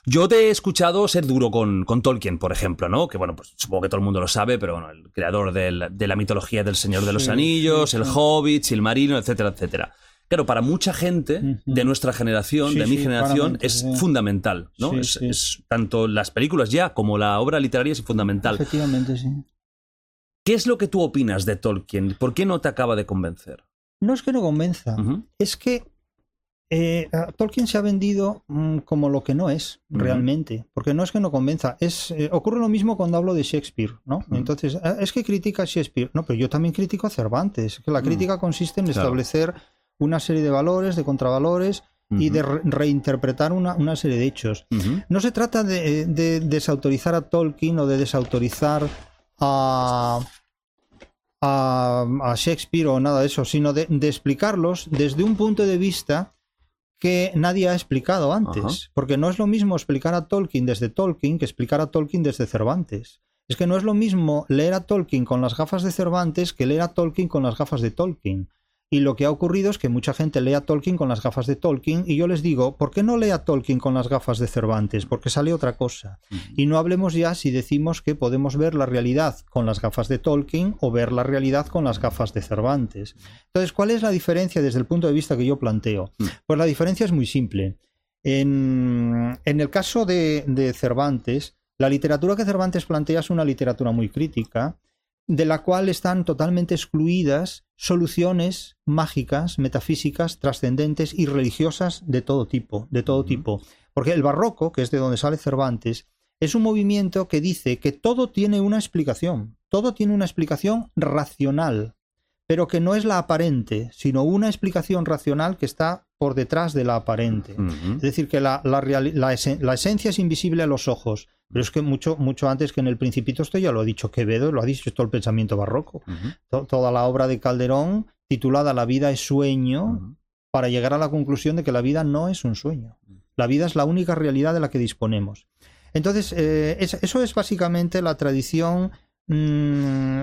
S1: Yo te he escuchado ser duro con, con Tolkien, por ejemplo, ¿no? Que bueno, pues supongo que todo el mundo lo sabe, pero bueno, el creador del, de la mitología del Señor de los
S2: Sí,
S1: Anillos,
S2: sí,
S1: el
S2: sí.
S1: Hobbit, Silmarillion, etcétera, etcétera. Claro, para mucha gente
S2: Ujú.
S1: de nuestra generación,
S2: Sí,
S1: de mi
S2: sí,
S1: generación,
S2: claramente,
S1: es
S2: sí.
S1: fundamental, ¿no?
S2: Sí,
S1: es,
S2: sí.
S1: es tanto las películas ya como la obra literaria es fundamental.
S2: Efectivamente, sí.
S1: ¿Qué es lo que tú opinas de Tolkien? ¿Por qué no te acaba de convencer?
S2: No es que no convenza,
S1: Ujú.
S2: es que eh, Tolkien se ha vendido mmm, como lo que no es
S1: Ujú.
S2: realmente, porque no es que no convenza, es eh, ocurre lo mismo cuando hablo de Shakespeare, ¿no?
S1: Ujú.
S2: Entonces, eh, es que critica a Shakespeare, no, pero yo también critico a Cervantes, que la
S1: Mm.
S2: crítica consiste en
S1: Claro.
S2: establecer una serie de valores, de contravalores y
S1: Ujú.
S2: de re- reinterpretar una, una serie de hechos.
S1: Ujú.
S2: No se trata de, de desautorizar a Tolkien o de desautorizar a, a, a Shakespeare o nada de eso, sino de, de explicarlos desde un punto de vista que nadie ha explicado antes.
S1: Ajá.
S2: Porque no es lo mismo explicar a Tolkien desde Tolkien que explicar a Tolkien desde Cervantes. Es que no es lo mismo leer a Tolkien con las gafas de Cervantes que leer a Tolkien con las gafas de Tolkien. Y lo que ha ocurrido es que mucha gente lee a Tolkien con las gafas de Tolkien y yo les digo, ¿por qué no lee a Tolkien con las gafas de Cervantes? Porque sale otra cosa. Y no hablemos ya si decimos que podemos ver la realidad con las gafas de Tolkien o ver la realidad con las gafas de Cervantes. Entonces, ¿cuál es la diferencia desde el punto de vista que yo planteo? Pues la diferencia es muy simple. En, en el caso de, de Cervantes, la literatura que Cervantes plantea es una literatura muy crítica, de la cual están totalmente excluidas soluciones mágicas, metafísicas, trascendentes y religiosas de todo tipo, de todo tipo. Porque el barroco, que es de donde sale Cervantes, es un movimiento que dice que todo tiene una explicación, todo tiene una explicación racional, pero que no es la aparente, sino una explicación racional que está por detrás de la aparente.
S1: Ujú.
S2: Es decir, que la, la, reali- la, esen- la esencia es invisible a los ojos, pero es que mucho, mucho antes que en El Principito, esto ya lo ha dicho Quevedo, lo ha dicho todo el pensamiento barroco.
S1: Ujú.
S2: To- toda la obra de Calderón, titulada La vida es sueño,
S1: Ujú.
S2: para llegar a la conclusión de que la vida no es un sueño. La vida es la única realidad de la que disponemos. Entonces, eh, es- eso es básicamente la tradición mmm,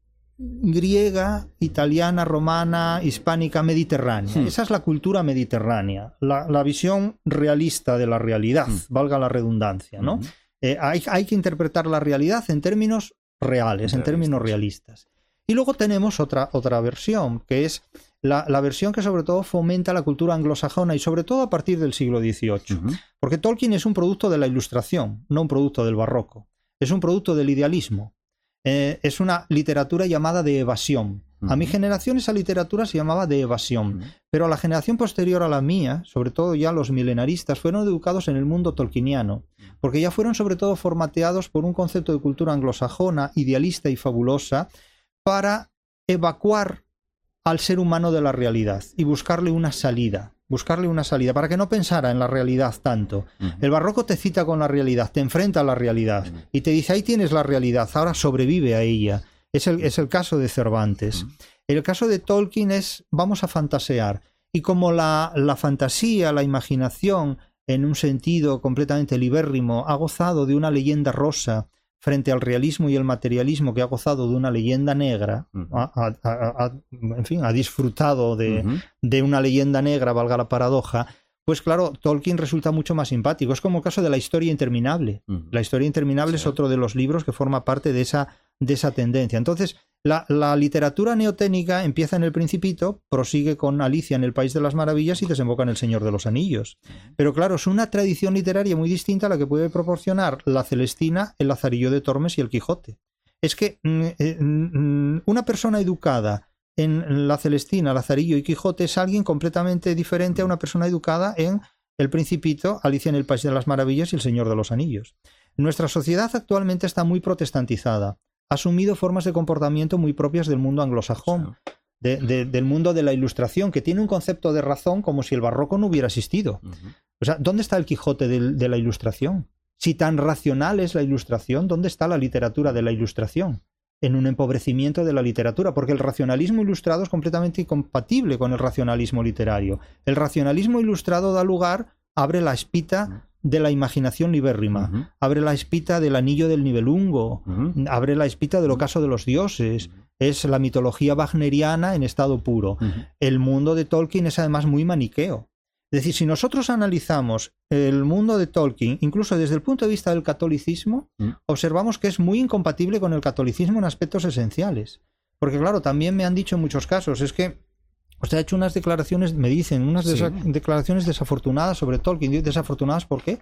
S2: griega, italiana, romana, hispánica, mediterránea.
S1: Hmm.
S2: Esa es la cultura mediterránea, la, la visión realista de la realidad,
S1: Hmm.
S2: valga la redundancia, ¿no?
S1: Ujú.
S2: Eh, hay, hay que interpretar la realidad en términos reales, en términos realistas. Y luego tenemos otra, otra versión, que es la, la versión que sobre todo fomenta la cultura anglosajona y sobre todo a partir del siglo dieciocho.
S1: Ujú.
S2: Porque Tolkien es un producto de la Ilustración, no un producto del barroco. Es un producto del idealismo. Eh, es una literatura llamada de evasión. A mi
S1: Ujú.
S2: generación esa literatura se llamaba de evasión,
S1: Ujú.
S2: pero a la generación posterior a la mía, sobre todo ya los milenaristas, fueron educados en el mundo tolkieniano, porque ya fueron sobre todo formateados por un concepto de cultura anglosajona, idealista y fabulosa, para evacuar al ser humano de la realidad y buscarle una salida, buscarle una salida, para que no pensara en la realidad tanto.
S1: Ujú.
S2: El barroco te cita con la realidad, te enfrenta a la realidad
S1: Ujú.
S2: y te dice, ahí tienes la realidad, ahora sobrevive a ella. Es el, es el caso de Cervantes.
S1: Ujú.
S2: El caso de Tolkien es, vamos a fantasear. Y como la, la fantasía, la imaginación, en un sentido completamente libérrimo, ha gozado de una leyenda rosa frente al realismo y el materialismo que ha gozado de una leyenda negra,
S1: Ujú.
S2: ha, ha- ha- ha- en fin, ha disfrutado de,
S1: Ujú.
S2: de una leyenda negra, valga la paradoja, pues claro, Tolkien resulta mucho más simpático. Es como el caso de La historia interminable.
S1: Ujú.
S2: La historia interminable
S1: Sí.
S2: es otro de los libros que forma parte de esa, de esa tendencia. Entonces, la, la literatura neoténica empieza en El Principito, prosigue con Alicia en el País de las Maravillas y desemboca en El Señor de los Anillos. Pero claro, es una tradición literaria muy distinta a la que puede proporcionar la Celestina, el Lazarillo de Tormes y el Quijote. Es que mm, eh, mm, una persona educada en La Celestina, Lazarillo y Quijote es alguien completamente diferente a una persona educada en El Principito, Alicia en el País de las Maravillas y El Señor de los Anillos. Nuestra sociedad actualmente está muy protestantizada, ha asumido formas de comportamiento muy propias del mundo anglosajón, de, de, del mundo de la Ilustración, que tiene un concepto de razón como si el barroco no hubiera existido.
S1: Ujú.
S2: O sea, ¿dónde está el Quijote de, de la Ilustración? Si tan racional es la Ilustración, ¿dónde está la literatura de la Ilustración? En un empobrecimiento de la literatura, porque el racionalismo ilustrado es completamente incompatible con el racionalismo literario. El racionalismo ilustrado da lugar, abre la espita de la imaginación libérrima,
S1: Ujú.
S2: abre la espita del anillo del Nibelungo,
S1: Ujú.
S2: abre la espita del ocaso de los dioses, es la mitología wagneriana en estado puro.
S1: Ujú.
S2: El mundo de Tolkien es además muy maniqueo. Es decir, si nosotros analizamos el mundo de Tolkien, incluso desde el punto de vista del catolicismo, mm. observamos que es muy incompatible con el catolicismo en aspectos esenciales. Porque claro, también me han dicho en muchos casos, es que usted ha hecho unas declaraciones, me dicen, unas sí. declaraciones desafortunadas sobre Tolkien. ¿Desafortunadas por qué?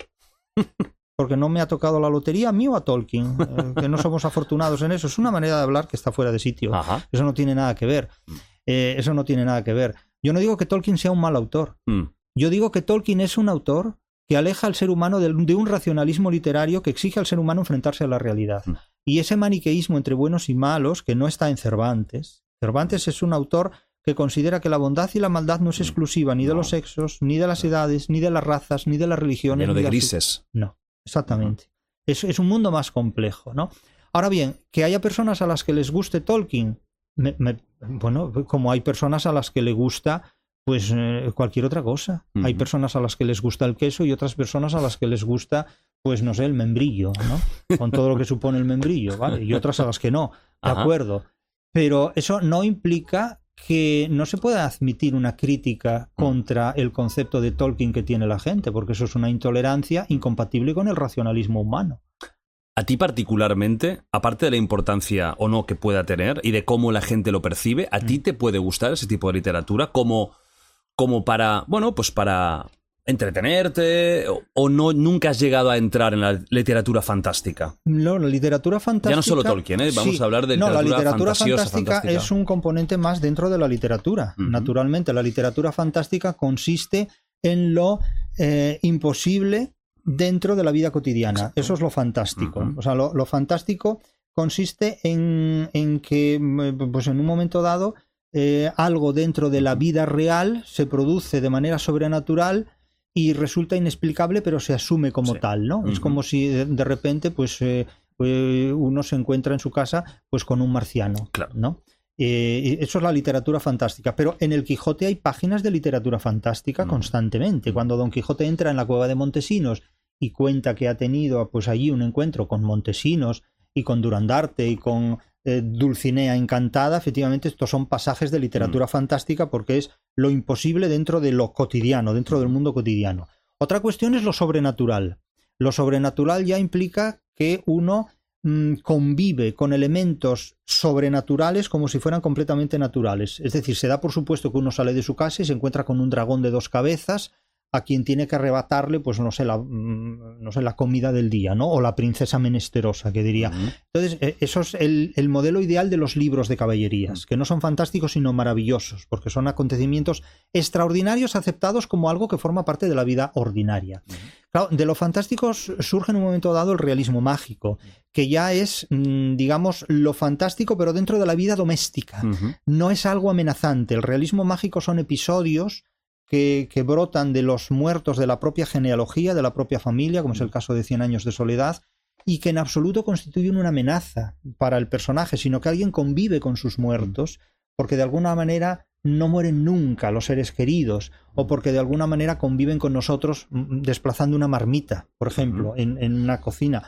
S2: Porque no me ha tocado la lotería a mí o a Tolkien, eh, que no somos afortunados en eso. Es una manera de hablar que está fuera de sitio. Ajá. Eso no tiene nada que ver. Eh, eso no tiene nada que ver. Yo no digo que Tolkien sea un mal autor. Mm. Yo digo que Tolkien es un autor que aleja al ser humano de, de un racionalismo literario que exige al ser humano enfrentarse a la realidad. Mm. Y ese maniqueísmo entre buenos y malos, que no está en Cervantes. Cervantes es un autor que considera que la bondad y la maldad no es exclusiva ni de no. los sexos, ni de las edades, ni de las razas, ni de las religiones.
S1: Lleno
S2: ni
S1: de,
S2: de
S1: grises.
S2: Su... No, exactamente. Uh-huh. Es, es un mundo más complejo, ¿no? Ahora bien, que haya personas a las que les guste Tolkien, me, me, bueno, como hay personas a las que le gusta pues eh, cualquier otra cosa. Uh-huh. Hay personas a las que les gusta el queso y otras personas a las que les gusta, pues no sé, el membrillo, ¿no? Con todo lo que supone el membrillo, ¿vale? Y otras a las que no, de uh-huh. acuerdo. Pero eso no implica que no se pueda admitir una crítica contra el concepto de Tolkien que tiene la gente, porque eso es una intolerancia incompatible con el racionalismo humano.
S1: A ti particularmente, aparte de la importancia o no que pueda tener y de cómo la gente lo percibe, ¿a mm. ti te puede gustar ese tipo de literatura como, como para, bueno, pues para entretenerte o, o no nunca has llegado a entrar en la literatura fantástica?
S2: No, la literatura fantástica...
S1: Ya no solo Tolkien, ¿eh? Vamos
S2: sí,
S1: a hablar de
S2: no,
S1: literatura,
S2: la literatura
S1: fantástica
S2: fantástica es un componente más dentro de la literatura. Uh-huh. Naturalmente, la literatura fantástica consiste en lo eh, imposible dentro de la vida cotidiana. Exacto. Eso es lo fantástico. Uh-huh. O sea, lo, lo fantástico consiste en, en que, pues en un momento dado, eh, algo dentro de la vida real se produce de manera sobrenatural y resulta inexplicable, pero se asume como sí. tal, ¿no? Uh-huh. Es como si de, de repente, pues, eh, eh, uno se encuentra en su casa, pues, con un marciano,
S1: claro.
S2: ¿no? Eh, eso es la literatura fantástica. Pero en el Quijote hay páginas de literatura fantástica uh-huh. constantemente. Cuando Don Quijote entra en la cueva de Montesinos y cuenta que ha tenido, pues, allí un encuentro con Montesinos y con Durandarte y con eh, Dulcinea encantada, efectivamente estos son pasajes de literatura mm. fantástica porque es lo imposible dentro de lo cotidiano, dentro del mundo cotidiano. Otra cuestión es lo sobrenatural. Lo sobrenatural ya implica que uno mmm, convive con elementos sobrenaturales como si fueran completamente naturales. Es decir, se da por supuesto que uno sale de su casa y se encuentra con un dragón de dos cabezas a quien tiene que arrebatarle, pues no sé, la, no sé, la comida del día, ¿no? O la princesa menesterosa, que diría. Uh-huh. Entonces, eso es el, el modelo ideal de los libros de caballerías, uh-huh. que no son fantásticos, sino maravillosos, porque son acontecimientos extraordinarios aceptados como algo que forma parte de la vida ordinaria. Uh-huh. Claro, de lo fantástico surge en un momento dado el realismo mágico, que ya es, digamos, lo fantástico, pero dentro de la vida doméstica. Uh-huh. No es algo amenazante. El realismo mágico son episodios Que, que brotan de los muertos de la propia genealogía, de la propia familia, como es el caso de Cien años de soledad, y que en absoluto constituyen una amenaza para el personaje, sino que alguien convive con sus muertos, porque de alguna manera no mueren nunca los seres queridos, o porque de alguna manera conviven con nosotros desplazando una marmita, por ejemplo, uh-huh. en, en una cocina,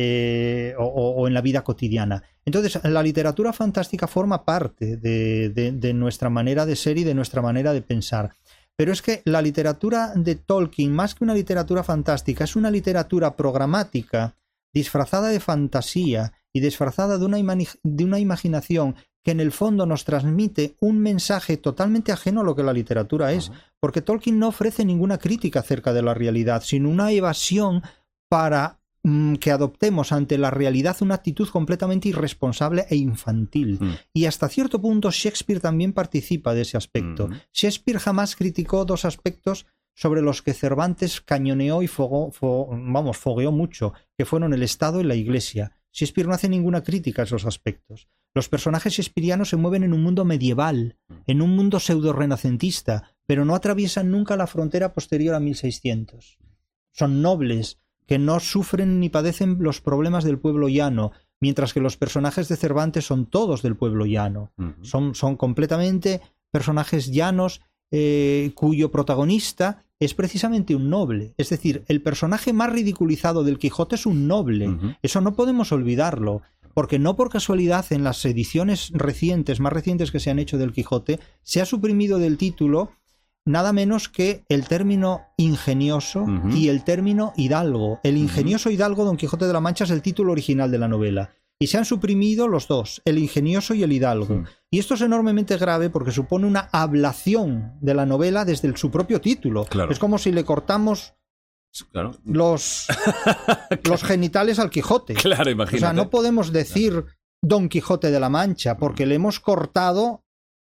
S2: eh, o, o en la vida cotidiana. Entonces, la literatura fantástica forma parte de, de, de nuestra manera de ser y de nuestra manera de pensar. Pero es que la literatura de Tolkien, más que una literatura fantástica, es una literatura programática, disfrazada de fantasía y disfrazada de una, imani- de una imaginación que en el fondo nos transmite un mensaje totalmente ajeno a lo que la literatura es, porque Tolkien no ofrece ninguna crítica acerca de la realidad, sino una evasión para que adoptemos ante la realidad una actitud completamente irresponsable e infantil. Mm. Y hasta cierto punto Shakespeare también participa de ese aspecto. Mm. Shakespeare jamás criticó dos aspectos sobre los que Cervantes cañoneó y fogó, fo, vamos, fogueó mucho, que fueron el Estado y la Iglesia. Shakespeare no hace ninguna crítica a esos aspectos. Los personajes shakespearianos se mueven en un mundo medieval, en un mundo pseudo-renacentista, pero no atraviesan nunca la frontera posterior a mil seiscientos. Son nobles, que no sufren ni padecen los problemas del pueblo llano, mientras que los personajes de Cervantes son todos del pueblo llano. Uh-huh. Son, son completamente personajes llanos eh, cuyo protagonista es precisamente un noble. Es decir, el personaje más ridiculizado del Quijote es un noble. Uh-huh. Eso no podemos olvidarlo, porque no por casualidad en las ediciones recientes, más recientes que se han hecho del Quijote, se ha suprimido del título nada menos que el término ingenioso uh-huh. y el término hidalgo. El ingenioso uh-huh. hidalgo Don Quijote de la Mancha es el título original de la novela. Y se han suprimido los dos, el ingenioso y el hidalgo. Uh-huh. Y esto es enormemente grave porque supone una ablación de la novela desde el, su propio título.
S1: Claro.
S2: Es como si le cortamos
S1: claro.
S2: los, los genitales al Quijote.
S1: Claro, imagínate.
S2: O sea, no podemos decir claro. Don Quijote de la Mancha porque uh-huh. le hemos cortado...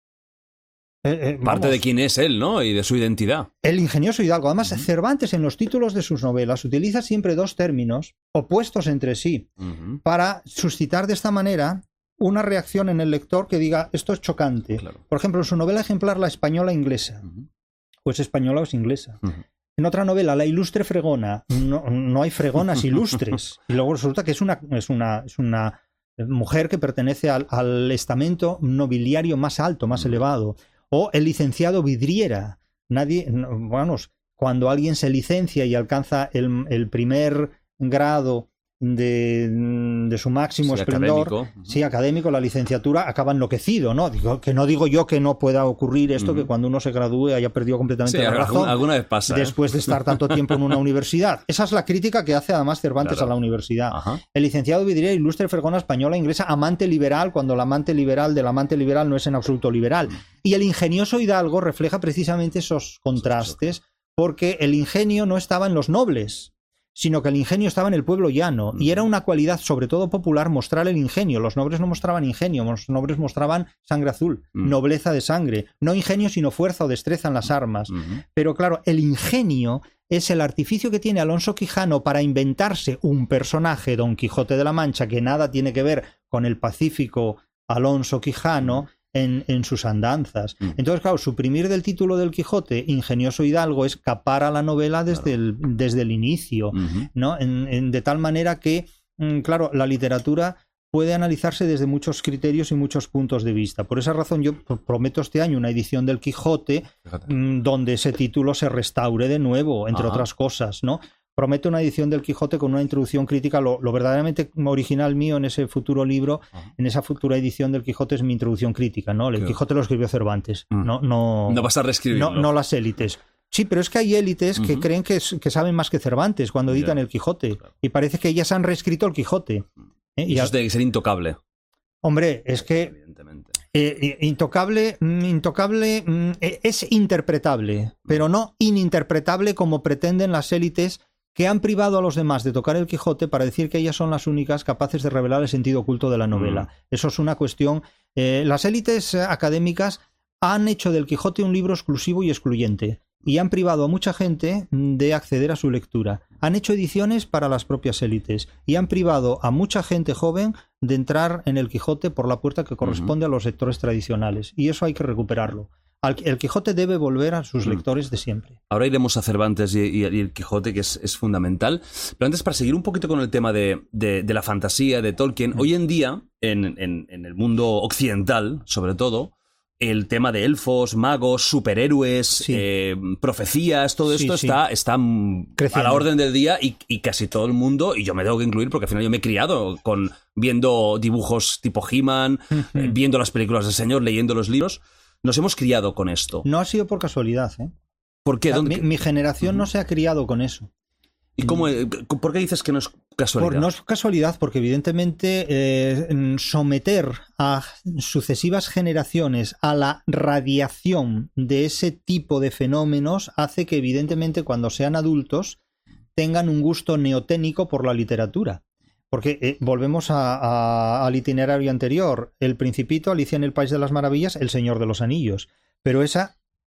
S1: Eh, eh, Parte de quién es él, ¿no? Y de su identidad.
S2: El ingenioso hidalgo. Además, uh-huh. Cervantes en los títulos de sus novelas utiliza siempre dos términos opuestos entre sí uh-huh. para suscitar de esta manera una reacción en el lector que diga esto es chocante. Claro. Por ejemplo, en su novela ejemplar La española inglesa. Uh-huh. O es española o es inglesa. Uh-huh. En otra novela, La ilustre fregona, no, no hay fregonas ilustres. Y luego resulta que es una, es una, es una mujer que pertenece al, al estamento nobiliario más alto, más uh-huh. elevado. O el licenciado Vidriera. Nadie, bueno, cuando alguien se licencia y alcanza el, el primer grado de, de su máximo sí, esplendor, académico. sí, académico, la licenciatura, acaba enloquecido, ¿no? Digo, que no digo yo que no pueda ocurrir esto, uh-huh. que cuando uno se gradúe haya perdido completamente sí, la razón.
S1: Alguna, alguna vez pasa.
S2: Después
S1: ¿eh?
S2: de estar tanto tiempo en una universidad. Esa es la crítica que hace además Cervantes claro. a la universidad. Uh-huh. El licenciado Vidriera, ilustre fregona española inglesa, amante liberal, cuando el amante liberal del amante liberal no es en absoluto liberal. Uh-huh. Y el ingenioso hidalgo refleja precisamente esos contrastes, porque el ingenio no estaba en los nobles, sino que el ingenio estaba en el pueblo llano, uh-huh. y era una cualidad, sobre todo popular, mostrar el ingenio. Los nobles no mostraban ingenio, los nobles mostraban sangre azul, uh-huh. nobleza de sangre, no ingenio, sino fuerza o destreza en las armas. Uh-huh. Pero claro, el ingenio es el artificio que tiene Alonso Quijano para inventarse un personaje, Don Quijote de la Mancha, que nada tiene que ver con el pacífico Alonso Quijano, uh-huh. En, en sus andanzas. Mm. Entonces, claro, suprimir del título del Quijote ingenioso hidalgo es capar a la novela desde, claro. el, desde el inicio, uh-huh. ¿no? En, en, de tal manera que, mm, claro, la literatura puede analizarse desde muchos criterios y muchos puntos de vista. Por esa razón yo prometo este año una edición del Quijote mm, donde ese título se restaure de nuevo, entre Ajá. otras cosas, ¿no? Prometo una edición del Quijote con una introducción crítica. Lo, lo verdaderamente original mío en ese futuro libro, uh-huh. en esa futura edición del Quijote, es mi introducción crítica, ¿no? El claro. Quijote lo escribió Cervantes, uh-huh. no, no,
S1: no vas a reescribirlo.
S2: No, no las élites. Sí, pero es que hay élites uh-huh. que creen que, que saben más que Cervantes cuando editan yeah. el Quijote. Claro. Y parece que ellas han reescrito el Quijote. ¿eh?
S1: Y eso tiene que ser intocable.
S2: Hombre, es que...
S1: Evidentemente.
S2: Eh, intocable, intocable es interpretable, pero no ininterpretable como pretenden las élites que han privado a los demás de tocar el Quijote para decir que ellas son las únicas capaces de revelar el sentido oculto de la novela. Mm. Eso es una cuestión... Eh, las élites académicas han hecho del Quijote un libro exclusivo y excluyente y han privado a mucha gente de acceder a su lectura. Han hecho ediciones para las propias élites y han privado a mucha gente joven de entrar en el Quijote por la puerta que corresponde uh-huh. a los lectores tradicionales. Y eso hay que recuperarlo. El Quijote debe volver a sus lectores de siempre.
S1: Ahora iremos a Cervantes y, y, y el Quijote, que es, es fundamental. Pero antes, para seguir un poquito con el tema de, de, de la fantasía, de Tolkien, mm. hoy en día, en, en, en el mundo occidental, sobre todo, el tema de elfos, magos, superhéroes, sí. eh, profecías, todo esto sí, está, sí. está a la orden del día y, y casi todo el mundo, y yo me tengo que incluir porque al final yo me he criado con viendo dibujos tipo He-Man, mm-hmm. eh, viendo las películas del Señor, leyendo los libros. Nos hemos criado con esto.
S2: No ha sido por casualidad, ¿eh?
S1: ¿Por qué?
S2: O sea, mi, mi generación uh-huh. no se ha criado con eso.
S1: ¿Y cómo, por qué dices que no es casualidad?
S2: Por, no es casualidad porque evidentemente eh, someter a sucesivas generaciones a la radiación de ese tipo de fenómenos hace que evidentemente cuando sean adultos tengan un gusto neoténico por la literatura. Porque eh, volvemos a, a, al itinerario anterior. El Principito, Alicia en el País de las Maravillas, El Señor de los Anillos. Pero esa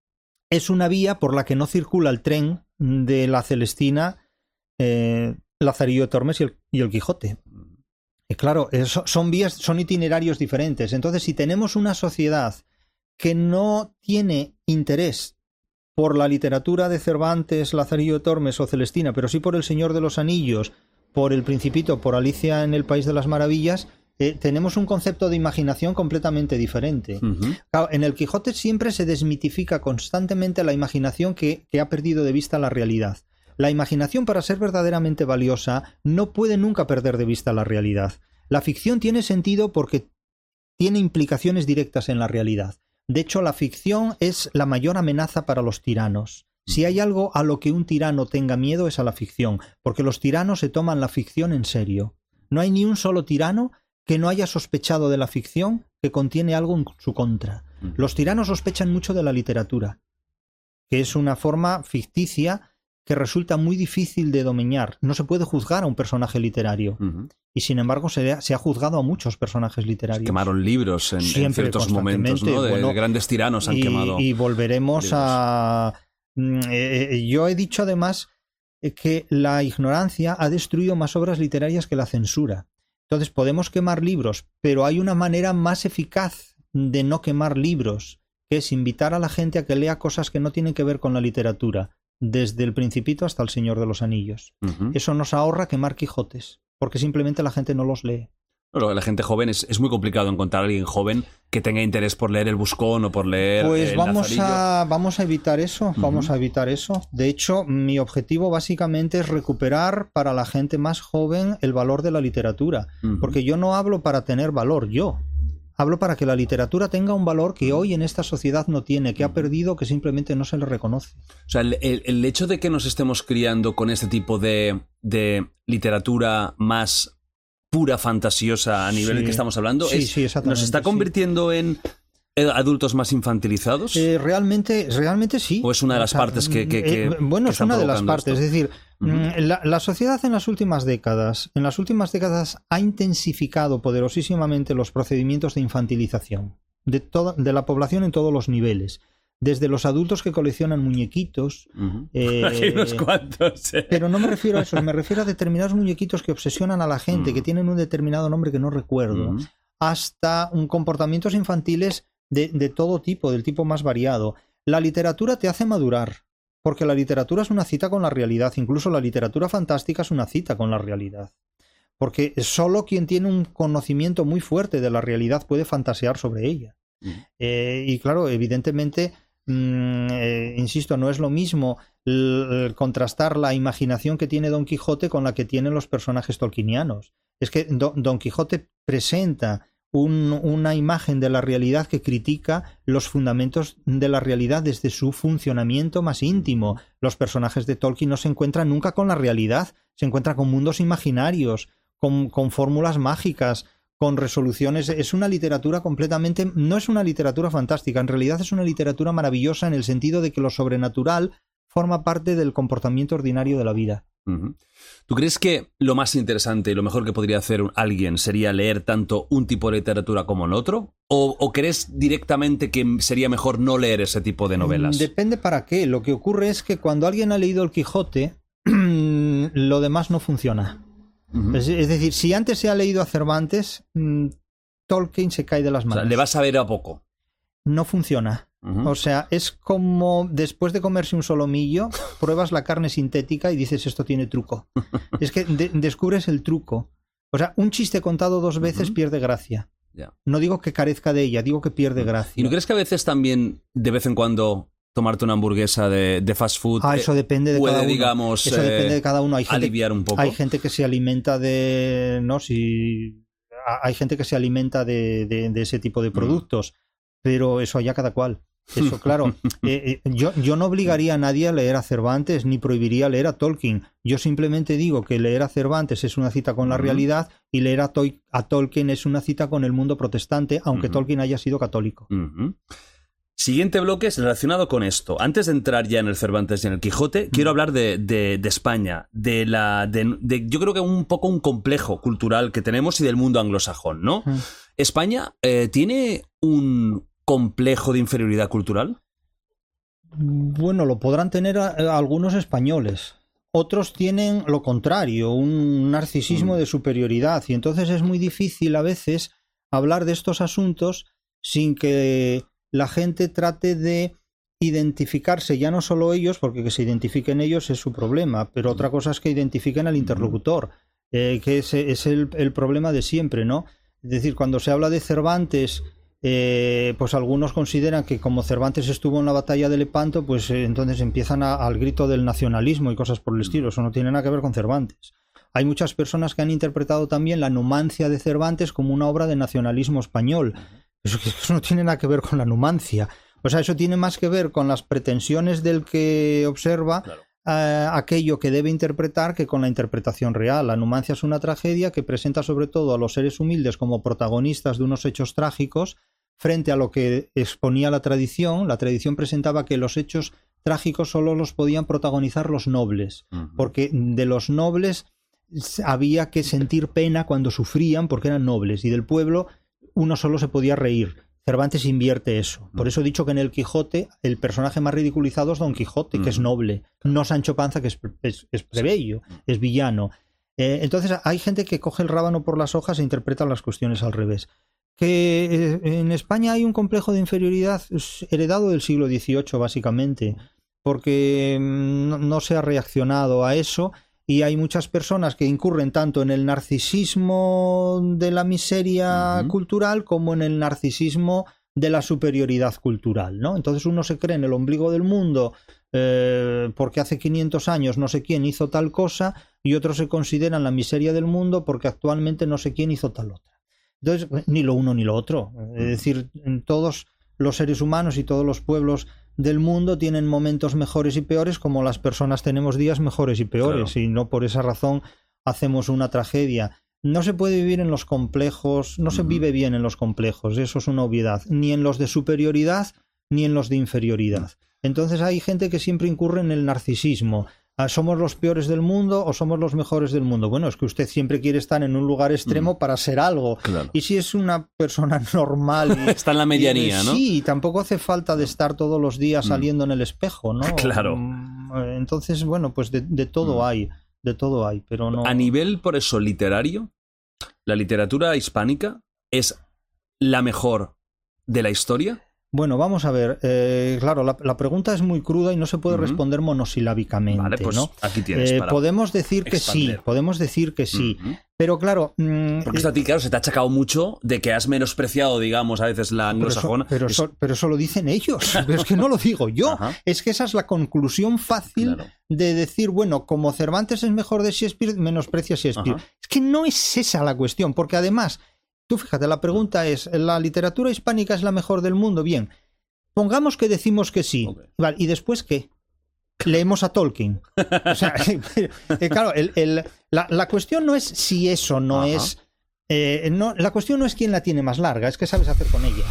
S2: es una vía por la que no circula el tren de la Celestina, eh, Lazarillo de Tormes y el, y el Quijote. Y claro, eso, son vías, son itinerarios diferentes. Entonces, si tenemos una sociedad que no tiene interés por la literatura de Cervantes, Lazarillo de Tormes o Celestina, pero sí por El Señor de los Anillos, por El Principito, por Alicia en el País de las Maravillas, eh, tenemos un concepto de imaginación completamente diferente. Uh-huh. Claro, en el Quijote siempre se desmitifica constantemente la imaginación que, que ha perdido de vista la realidad. La imaginación, para ser verdaderamente valiosa, no puede nunca perder de vista la realidad. La ficción tiene sentido porque tiene implicaciones directas en la realidad. De hecho, la ficción es la mayor amenaza para los tiranos. Si hay algo a lo que un tirano tenga miedo es a la ficción, porque los tiranos se toman la ficción en serio. No hay ni un solo tirano que no haya sospechado de la ficción que contiene algo en su contra. Los tiranos sospechan mucho de la literatura, que es una forma ficticia que resulta muy difícil de domeñar. No se puede juzgar a un personaje literario. Uh-huh. Y sin embargo se, se ha juzgado a muchos personajes literarios.
S1: Se quemaron libros en, en ciertos momentos, ¿no? De, bueno, grandes tiranos han
S2: y,
S1: quemado.
S2: Y volveremos libros. a... Eh, yo he dicho además que la ignorancia ha destruido más obras literarias que la censura. Entonces podemos quemar libros, pero hay una manera más eficaz de no quemar libros, que es invitar a la gente a que lea cosas que no tienen que ver con la literatura, desde El Principito hasta El Señor de los Anillos. Uh-huh. Eso nos ahorra quemar Quijotes, porque simplemente la gente no los lee.
S1: Bueno, la gente joven es, es muy complicado encontrar a alguien joven que tenga interés por leer El Buscón o por leer
S2: Pues
S1: el
S2: vamos
S1: Lazarillo.
S2: a vamos a evitar eso, uh-huh. vamos a evitar eso. De hecho, mi objetivo básicamente es recuperar para la gente más joven el valor de la literatura, uh-huh. porque yo no hablo para tener valor, yo hablo para que la literatura tenga un valor que hoy en esta sociedad no tiene, que ha perdido, que simplemente no se le reconoce.
S1: O sea, el, el, el hecho de que nos estemos criando con este tipo de, de literatura más pura, fantasiosa a nivel sí. del que estamos hablando,
S2: sí,
S1: es,
S2: sí,
S1: ¿nos está convirtiendo sí. en adultos más infantilizados?
S2: Eh, realmente, realmente sí.
S1: ¿O es una de las o sea, partes que, que, que
S2: eh, Bueno,
S1: que
S2: es una de las partes.
S1: Esto?
S2: Es decir,
S1: uh-huh.
S2: la, la sociedad en las últimas décadas, en las últimas décadas ha intensificado poderosísimamente los procedimientos de infantilización de, toda, de la población en todos los niveles. Desde los adultos que coleccionan muñequitos.
S1: Uh-huh.
S2: Eh,
S1: Hay unos cuantos. Eh.
S2: Pero no me refiero a eso, me refiero a determinados muñequitos que obsesionan a la gente, uh-huh. que tienen un determinado nombre que no recuerdo, uh-huh. hasta un comportamientos infantiles de, de todo tipo, del tipo más variado. La literatura te hace madurar, porque la literatura es una cita con la realidad, incluso la literatura fantástica es una cita con la realidad. Porque solo quien tiene un conocimiento muy fuerte de la realidad puede fantasear sobre ella. Uh-huh. Eh, y claro, evidentemente... Mm, eh, insisto, no es lo mismo el, el contrastar la imaginación que tiene Don Quijote con la que tienen los personajes tolkienianos. Es que Do, Don Quijote presenta un, una imagen de la realidad que critica los fundamentos de la realidad desde su funcionamiento más íntimo. Los personajes de Tolkien no se encuentran nunca con la realidad, se encuentran con mundos imaginarios, con, con fórmulas mágicas, con resoluciones. Es una literatura completamente... No es una literatura fantástica, en realidad es una literatura maravillosa en el sentido de que lo sobrenatural forma parte del comportamiento ordinario de la vida.
S1: Uh-huh. ¿Tú crees que lo más interesante y lo mejor que podría hacer alguien sería leer tanto un tipo de literatura como el otro? ¿O, o crees directamente que sería mejor no leer ese tipo de novelas?
S2: Depende para qué. Lo que ocurre es que cuando alguien ha leído El Quijote, lo demás no funciona. Uh-huh. Es, es decir, si antes se ha leído a Cervantes, mmm, Tolkien se cae de las manos.
S1: O sea, le vas a ver a poco.
S2: No funciona.
S1: Uh-huh.
S2: O sea, es como después de comerse un solomillo, pruebas la carne sintética y dices esto tiene truco. Es que de- descubres el truco. O sea, un chiste contado dos veces uh-huh. pierde gracia.
S1: Yeah.
S2: No digo que carezca de ella, digo que pierde uh-huh. gracia.
S1: ¿Y no crees que a veces también, de vez en cuando, tomarte una hamburguesa de, de fast food
S2: ah, eso depende de
S1: puede,
S2: cada uno.
S1: digamos,
S2: eso
S1: eh,
S2: depende de cada uno. Hay gente,
S1: aliviar un poco?
S2: Hay gente que se alimenta de... no si hay gente que se alimenta de, de, de ese tipo de productos, mm. pero eso allá cada cual. Eso, claro. eh, eh, yo, yo no obligaría a nadie a leer a Cervantes, ni prohibiría leer a Tolkien. Yo simplemente digo que leer a Cervantes es una cita con la uh-huh. realidad y leer a, to- a Tolkien es una cita con el mundo protestante, aunque uh-huh. Tolkien haya sido católico.
S1: Uh-huh. Siguiente bloque es relacionado con esto. Antes de entrar ya en el Cervantes y en el Quijote, uh-huh. quiero hablar de, de, de España, de la, de, de, yo creo que un poco un complejo cultural que tenemos y del mundo anglosajón, ¿no? Uh-huh. España eh, tiene un complejo de inferioridad cultural.
S2: Bueno, lo podrán tener a, a algunos españoles. Otros tienen lo contrario, un narcisismo uh-huh. de superioridad, y entonces es muy difícil a veces hablar de estos asuntos sin que la gente trate de identificarse, ya no solo ellos, porque que se identifiquen ellos es su problema, pero otra cosa es que identifiquen al interlocutor, eh, que es, es el, el problema de siempre, ¿no? Es decir, cuando se habla de Cervantes, eh, pues algunos consideran que como Cervantes estuvo en la batalla de Lepanto, pues eh, entonces empiezan a, al grito del nacionalismo y cosas por el estilo. Eso no tiene nada que ver con Cervantes. Hay muchas personas que han interpretado también la Numancia de Cervantes como una obra de nacionalismo español. Eso, eso no tiene nada que ver con la numancia. O sea, eso tiene más que ver con las pretensiones del que observa claro. eh, aquello que debe interpretar que con la interpretación real. La numancia es una tragedia que presenta sobre todo a los seres humildes como protagonistas de unos hechos trágicos frente a lo que exponía la tradición. La tradición presentaba que los hechos trágicos solo los podían protagonizar los nobles, uh-huh. porque de los nobles había que sentir pena cuando sufrían porque eran nobles, y del pueblo uno solo se podía reír. Cervantes invierte eso. Por eso he dicho que en el Quijote el personaje más ridiculizado es Don Quijote, que es noble, no Sancho Panza, que es, es, es plebeyo, es villano. Eh, entonces hay gente que coge el rábano por las hojas e interpreta las cuestiones al revés. Que eh, en España hay un complejo de inferioridad heredado del siglo dieciocho, básicamente, porque no, no se ha reaccionado a eso. Y hay muchas personas que incurren tanto en el narcisismo de la miseria uh-huh. cultural como en el narcisismo de la superioridad cultural, ¿no? Entonces uno se cree en el ombligo del mundo eh, porque hace quinientos años no sé quién hizo tal cosa, y otros se consideran la miseria del mundo porque actualmente no sé quién hizo tal otra. Entonces, ni lo uno ni lo otro. Es decir, todos los seres humanos y todos los pueblos del mundo tienen momentos mejores y peores, como las personas tenemos días mejores y peores, claro. y no por esa razón hacemos una tragedia. No se puede vivir en los complejos, no uh-huh. se vive bien en los complejos, eso es una obviedad, ni en los de superioridad ni en los de inferioridad. Entonces hay gente que siempre incurre en el narcisismo. ¿Somos los peores del mundo o somos los mejores del mundo? Bueno, es que usted siempre quiere estar en un lugar extremo mm. para ser algo. Claro. Y si es una persona normal... Y,
S1: está en la medianía, y, ¿no?
S2: Sí, tampoco hace falta de estar todos los días saliendo mm. en el espejo, ¿no?
S1: Claro.
S2: Entonces, bueno, pues de, de todo mm. hay, de todo hay, pero no...
S1: A nivel, por eso, literario, la literatura hispánica es la mejor de la historia.
S2: Bueno, vamos a ver. Eh, claro, la, la pregunta es muy cruda y no se puede uh-huh. responder monosilábicamente. Vale, pues ¿no?
S1: Aquí tienes
S2: eh,
S1: para
S2: podemos decir que expander. sí, podemos decir que sí. Uh-huh. Pero claro... Mmm,
S1: Porque esto a ti, claro, se te ha achacado mucho de que has menospreciado, digamos, a veces la anglosajona.
S2: Pero eso, pero, eso, pero eso lo dicen ellos. Pero es que no lo digo yo. Uh-huh. Es que esa es la conclusión fácil claro. de decir, bueno, como Cervantes es mejor de Shakespeare, menosprecia a Shakespeare. Uh-huh. Es que no es esa la cuestión, porque además, tú fíjate, la pregunta es, ¿la literatura hispánica es la mejor del mundo? Bien. Pongamos que decimos que sí. Okay. Vale, ¿y después qué? Leemos a Tolkien. O sea, eh, claro, el, el, la, la cuestión no es si eso no Ajá. es... Eh, no, la cuestión no es quién la tiene más larga, es qué sabes hacer con ella.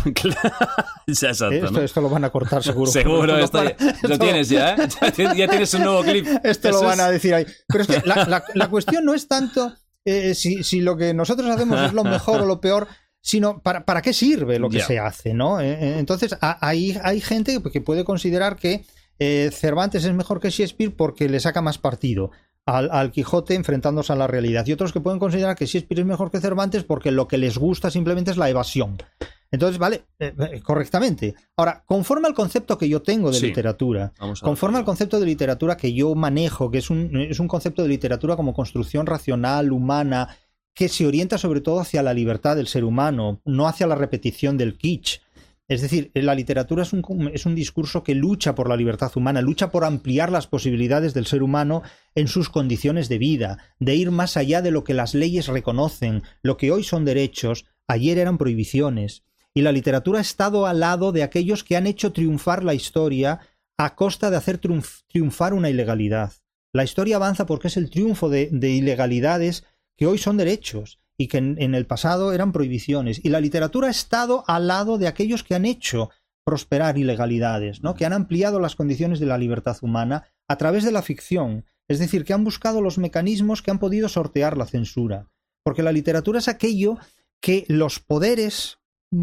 S1: Ya, exacto,
S2: esto,
S1: ¿no?
S2: esto lo van a cortar seguro.
S1: Seguro, esto, esto, esto lo tienes ya, ¿eh? Ya, ya tienes un nuevo clip.
S2: Esto
S1: Eso
S2: lo van
S1: es...
S2: a decir ahí. Pero es que la, la, la cuestión no es tanto eh, si, si lo que nosotros hacemos es lo mejor o lo peor, sino para, para qué sirve lo que yeah. se hace, ¿no? Eh, entonces, a, hay, hay gente que puede considerar que eh, Cervantes es mejor que Shakespeare porque le saca más partido al, al Quijote enfrentándose a la realidad. Y otros que pueden considerar que Shakespeare es mejor que Cervantes porque lo que les gusta simplemente es la evasión. Entonces, vale, eh, eh, correctamente. Ahora, conforme al concepto que yo tengo de sí. literatura, conforme al concepto de literatura que yo manejo, que es un, es un concepto de literatura como construcción racional, humana, que se orienta sobre todo hacia la libertad del ser humano, no hacia la repetición del kitsch. Es decir, la literatura es un, es un discurso que lucha por la libertad humana, lucha por ampliar las posibilidades del ser humano en sus condiciones de vida, de ir más allá de lo que las leyes reconocen. Lo que hoy son derechos, ayer eran prohibiciones. Y la literatura ha estado al lado de aquellos que han hecho triunfar la historia a costa de hacer triunf- triunfar una ilegalidad. La historia avanza porque es el triunfo de, de ilegalidades que hoy son derechos y que en, en el pasado eran prohibiciones. Y la literatura ha estado al lado de aquellos que han hecho prosperar ilegalidades, ¿no? Que han ampliado las condiciones de la libertad humana a través de la ficción. Es decir, que han buscado los mecanismos que han podido sortear la censura. Porque la literatura es aquello que los poderes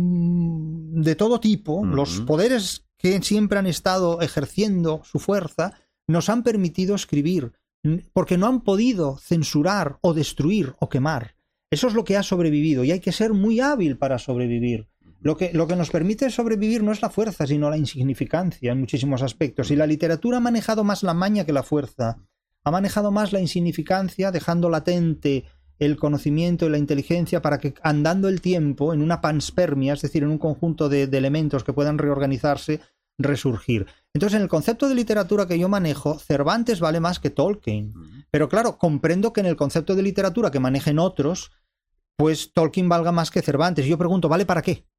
S2: mmm, de todo tipo, uh-huh. los poderes que siempre han estado ejerciendo su fuerza, nos han permitido escribir, porque no han podido censurar o destruir o quemar. Eso es lo que ha sobrevivido y hay que ser muy hábil para sobrevivir. Lo que, lo que nos permite sobrevivir no es la fuerza, sino la insignificancia en muchísimos aspectos. Y la literatura ha manejado más la maña que la fuerza. Ha manejado más la insignificancia, dejando latente el conocimiento y la inteligencia para que, andando el tiempo, en una panspermia, es decir, en un conjunto de, de elementos que puedan reorganizarse, resurgir. Entonces, en el concepto de literatura que yo manejo, Cervantes vale más que Tolkien. Pero claro, comprendo que en el concepto de literatura que manejen otros, pues Tolkien valga más que Cervantes. Y yo pregunto, ¿vale para qué?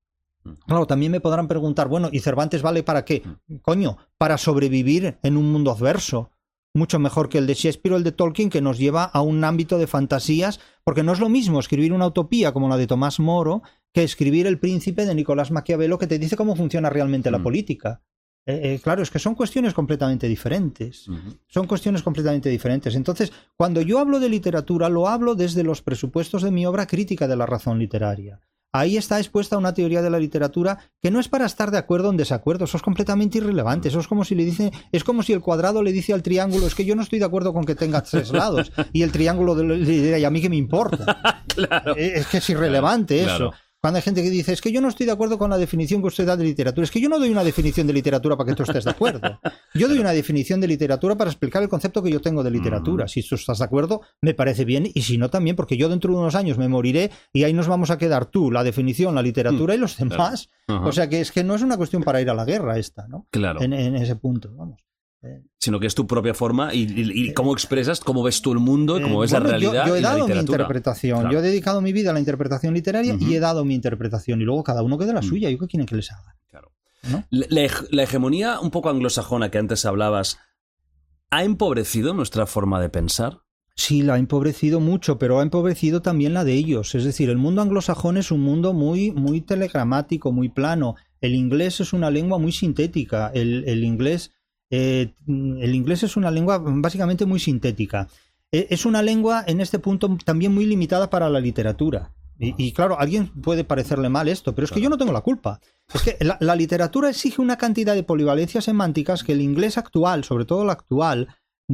S2: Claro, también me podrán preguntar, bueno, ¿y Cervantes vale para qué? Coño, para sobrevivir en un mundo adverso. Mucho mejor que el de Shakespeare o el de Tolkien, que nos lleva a un ámbito de fantasías, porque no es lo mismo escribir una utopía como la de Tomás Moro que escribir El Príncipe de Nicolás Maquiavelo, que te dice cómo funciona realmente mm. la política. Eh, eh, claro, es que son cuestiones completamente diferentes. Uh-huh. Son cuestiones completamente diferentes. Entonces, cuando yo hablo de literatura, lo hablo desde los presupuestos de mi obra Crítica de la razón literaria. Ahí está expuesta una teoría de la literatura que no es para estar de acuerdo o en desacuerdo, eso es completamente irrelevante, eso es como si le dice, es como si el cuadrado le dice al triángulo, es que yo no estoy de acuerdo con que tenga tres lados, y el triángulo le diría, ¿y a mí qué me importa?
S1: Claro.
S2: Es que es irrelevante claro, eso. Claro. Cuando hay gente que dice, es que yo no estoy de acuerdo con la definición que usted da de literatura, es que yo no doy una definición de literatura para que tú estés de acuerdo. Yo doy una definición de literatura para explicar el concepto que yo tengo de literatura. Si tú estás de acuerdo, me parece bien, y si no también, porque yo dentro de unos años me moriré y ahí nos vamos a quedar tú, la definición, la literatura y los demás. Claro. Uh-huh. O sea que es que no es una cuestión para ir a la guerra esta, ¿no?
S1: Claro.
S2: En, en ese punto, vamos.
S1: Sino que es tu propia forma y, y, y cómo expresas, cómo ves tú el mundo, cómo ves
S2: bueno,
S1: la realidad.
S2: Yo, yo he
S1: y
S2: dado
S1: la
S2: mi
S1: literatura.
S2: interpretación, claro. Yo he dedicado mi vida a la interpretación literaria uh-huh. y he dado mi interpretación, y luego cada uno quede la uh-huh. suya. ¿Yo qué quieren que les haga?
S1: Claro.
S2: ¿No?
S1: La, la hegemonía un poco anglosajona que antes hablabas, ¿ha empobrecido nuestra forma de pensar?
S2: Sí, la ha empobrecido mucho, pero ha empobrecido también la de ellos. Es decir, el mundo anglosajón es un mundo muy, muy telegramático, muy plano. El inglés es una lengua muy sintética. El, el inglés... Eh, el inglés es una lengua básicamente muy sintética. Eh, es una lengua en este punto también muy limitada para la literatura. Y, y claro, a alguien puede parecerle mal esto, pero es que yo no tengo la culpa. Es que la, la literatura exige una cantidad de polivalencias semánticas que el inglés actual, sobre todo el actual,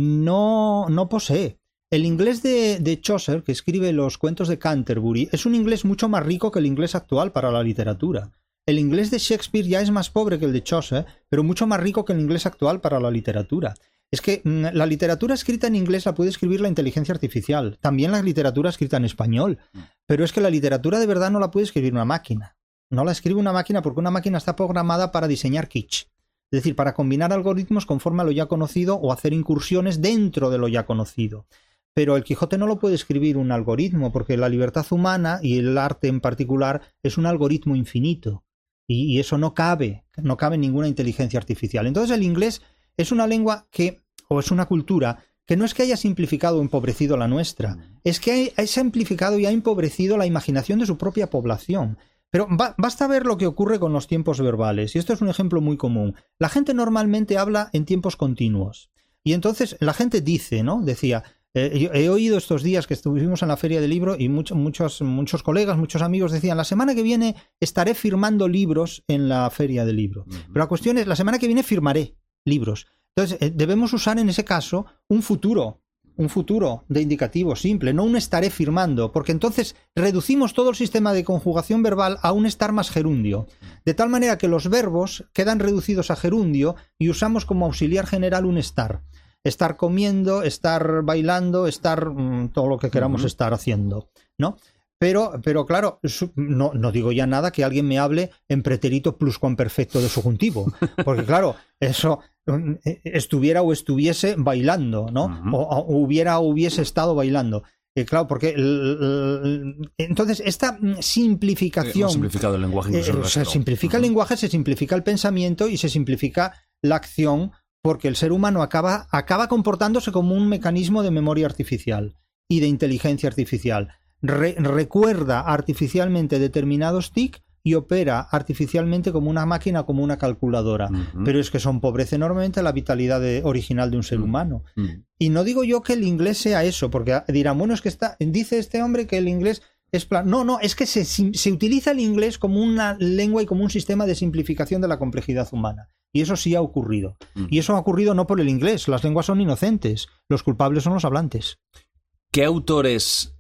S2: no, no posee. El inglés de, de Chaucer, que escribe los cuentos de Canterbury, es un inglés mucho más rico que el inglés actual para la literatura. El inglés de Shakespeare ya es más pobre que el de Chaucer, pero mucho más rico que el inglés actual para la literatura. Es que mmm, la literatura escrita en inglés la puede escribir la inteligencia artificial, también la literatura escrita en español, pero es que la literatura de verdad no la puede escribir una máquina. No la escribe una máquina porque una máquina está programada para diseñar kitsch, es decir, para combinar algoritmos conforme a lo ya conocido o hacer incursiones dentro de lo ya conocido. Pero el Quijote no lo puede escribir un algoritmo, porque la libertad humana y el arte en particular es un algoritmo infinito. Y eso no cabe, no cabe en ninguna inteligencia artificial. Entonces el inglés es una lengua que, o es una cultura, que no es que haya simplificado o empobrecido la nuestra, es que ha simplificado y ha empobrecido la imaginación de su propia población. Pero ba- basta ver lo que ocurre con los tiempos verbales, y esto es un ejemplo muy común. La gente normalmente habla en tiempos continuos, y entonces la gente dice, ¿no? Decía... Eh, yo he oído estos días que estuvimos en la Feria del Libro y muchos, muchos, muchos colegas, muchos amigos decían, la semana que viene estaré firmando libros en la Feria del Libro. Uh-huh. Pero la cuestión es, la semana que viene firmaré libros. Entonces, eh, debemos usar en ese caso un futuro, un futuro de indicativo simple, no un estaré firmando, porque entonces reducimos todo el sistema de conjugación verbal a un estar más gerundio. De tal manera que los verbos quedan reducidos a gerundio y usamos como auxiliar general un estar. Estar comiendo, estar bailando, estar mmm, todo lo que queramos uh-huh. estar haciendo, ¿no? Pero, pero claro, no, no digo ya nada que alguien me hable en pretérito pluscuamperfecto de subjuntivo, porque claro, eso estuviera o estuviese bailando, ¿no? Uh-huh. O, o hubiera o hubiese estado bailando. Eh, claro, porque el, el, entonces esta simplificación...
S1: Hemos simplificado el lenguaje.
S2: Eh, se simplifica uh-huh. el lenguaje, se simplifica el pensamiento y se simplifica la acción, porque el ser humano acaba, acaba comportándose como un mecanismo de memoria artificial y de inteligencia artificial. Re, recuerda artificialmente determinados tics y opera artificialmente como una máquina, como una calculadora. Uh-huh. Pero es que eso empobrece enormemente la vitalidad de, original de un ser humano. Uh-huh. Y no digo yo que el inglés sea eso, porque dirán, bueno, es que está, dice este hombre que el inglés... Es plan... No, no, es que se, se utiliza el inglés como una lengua y como un sistema de simplificación de la complejidad humana. Y eso sí ha ocurrido. Mm. Y eso ha ocurrido no por el inglés. Las lenguas son inocentes. Los culpables son los hablantes.
S1: ¿Qué autores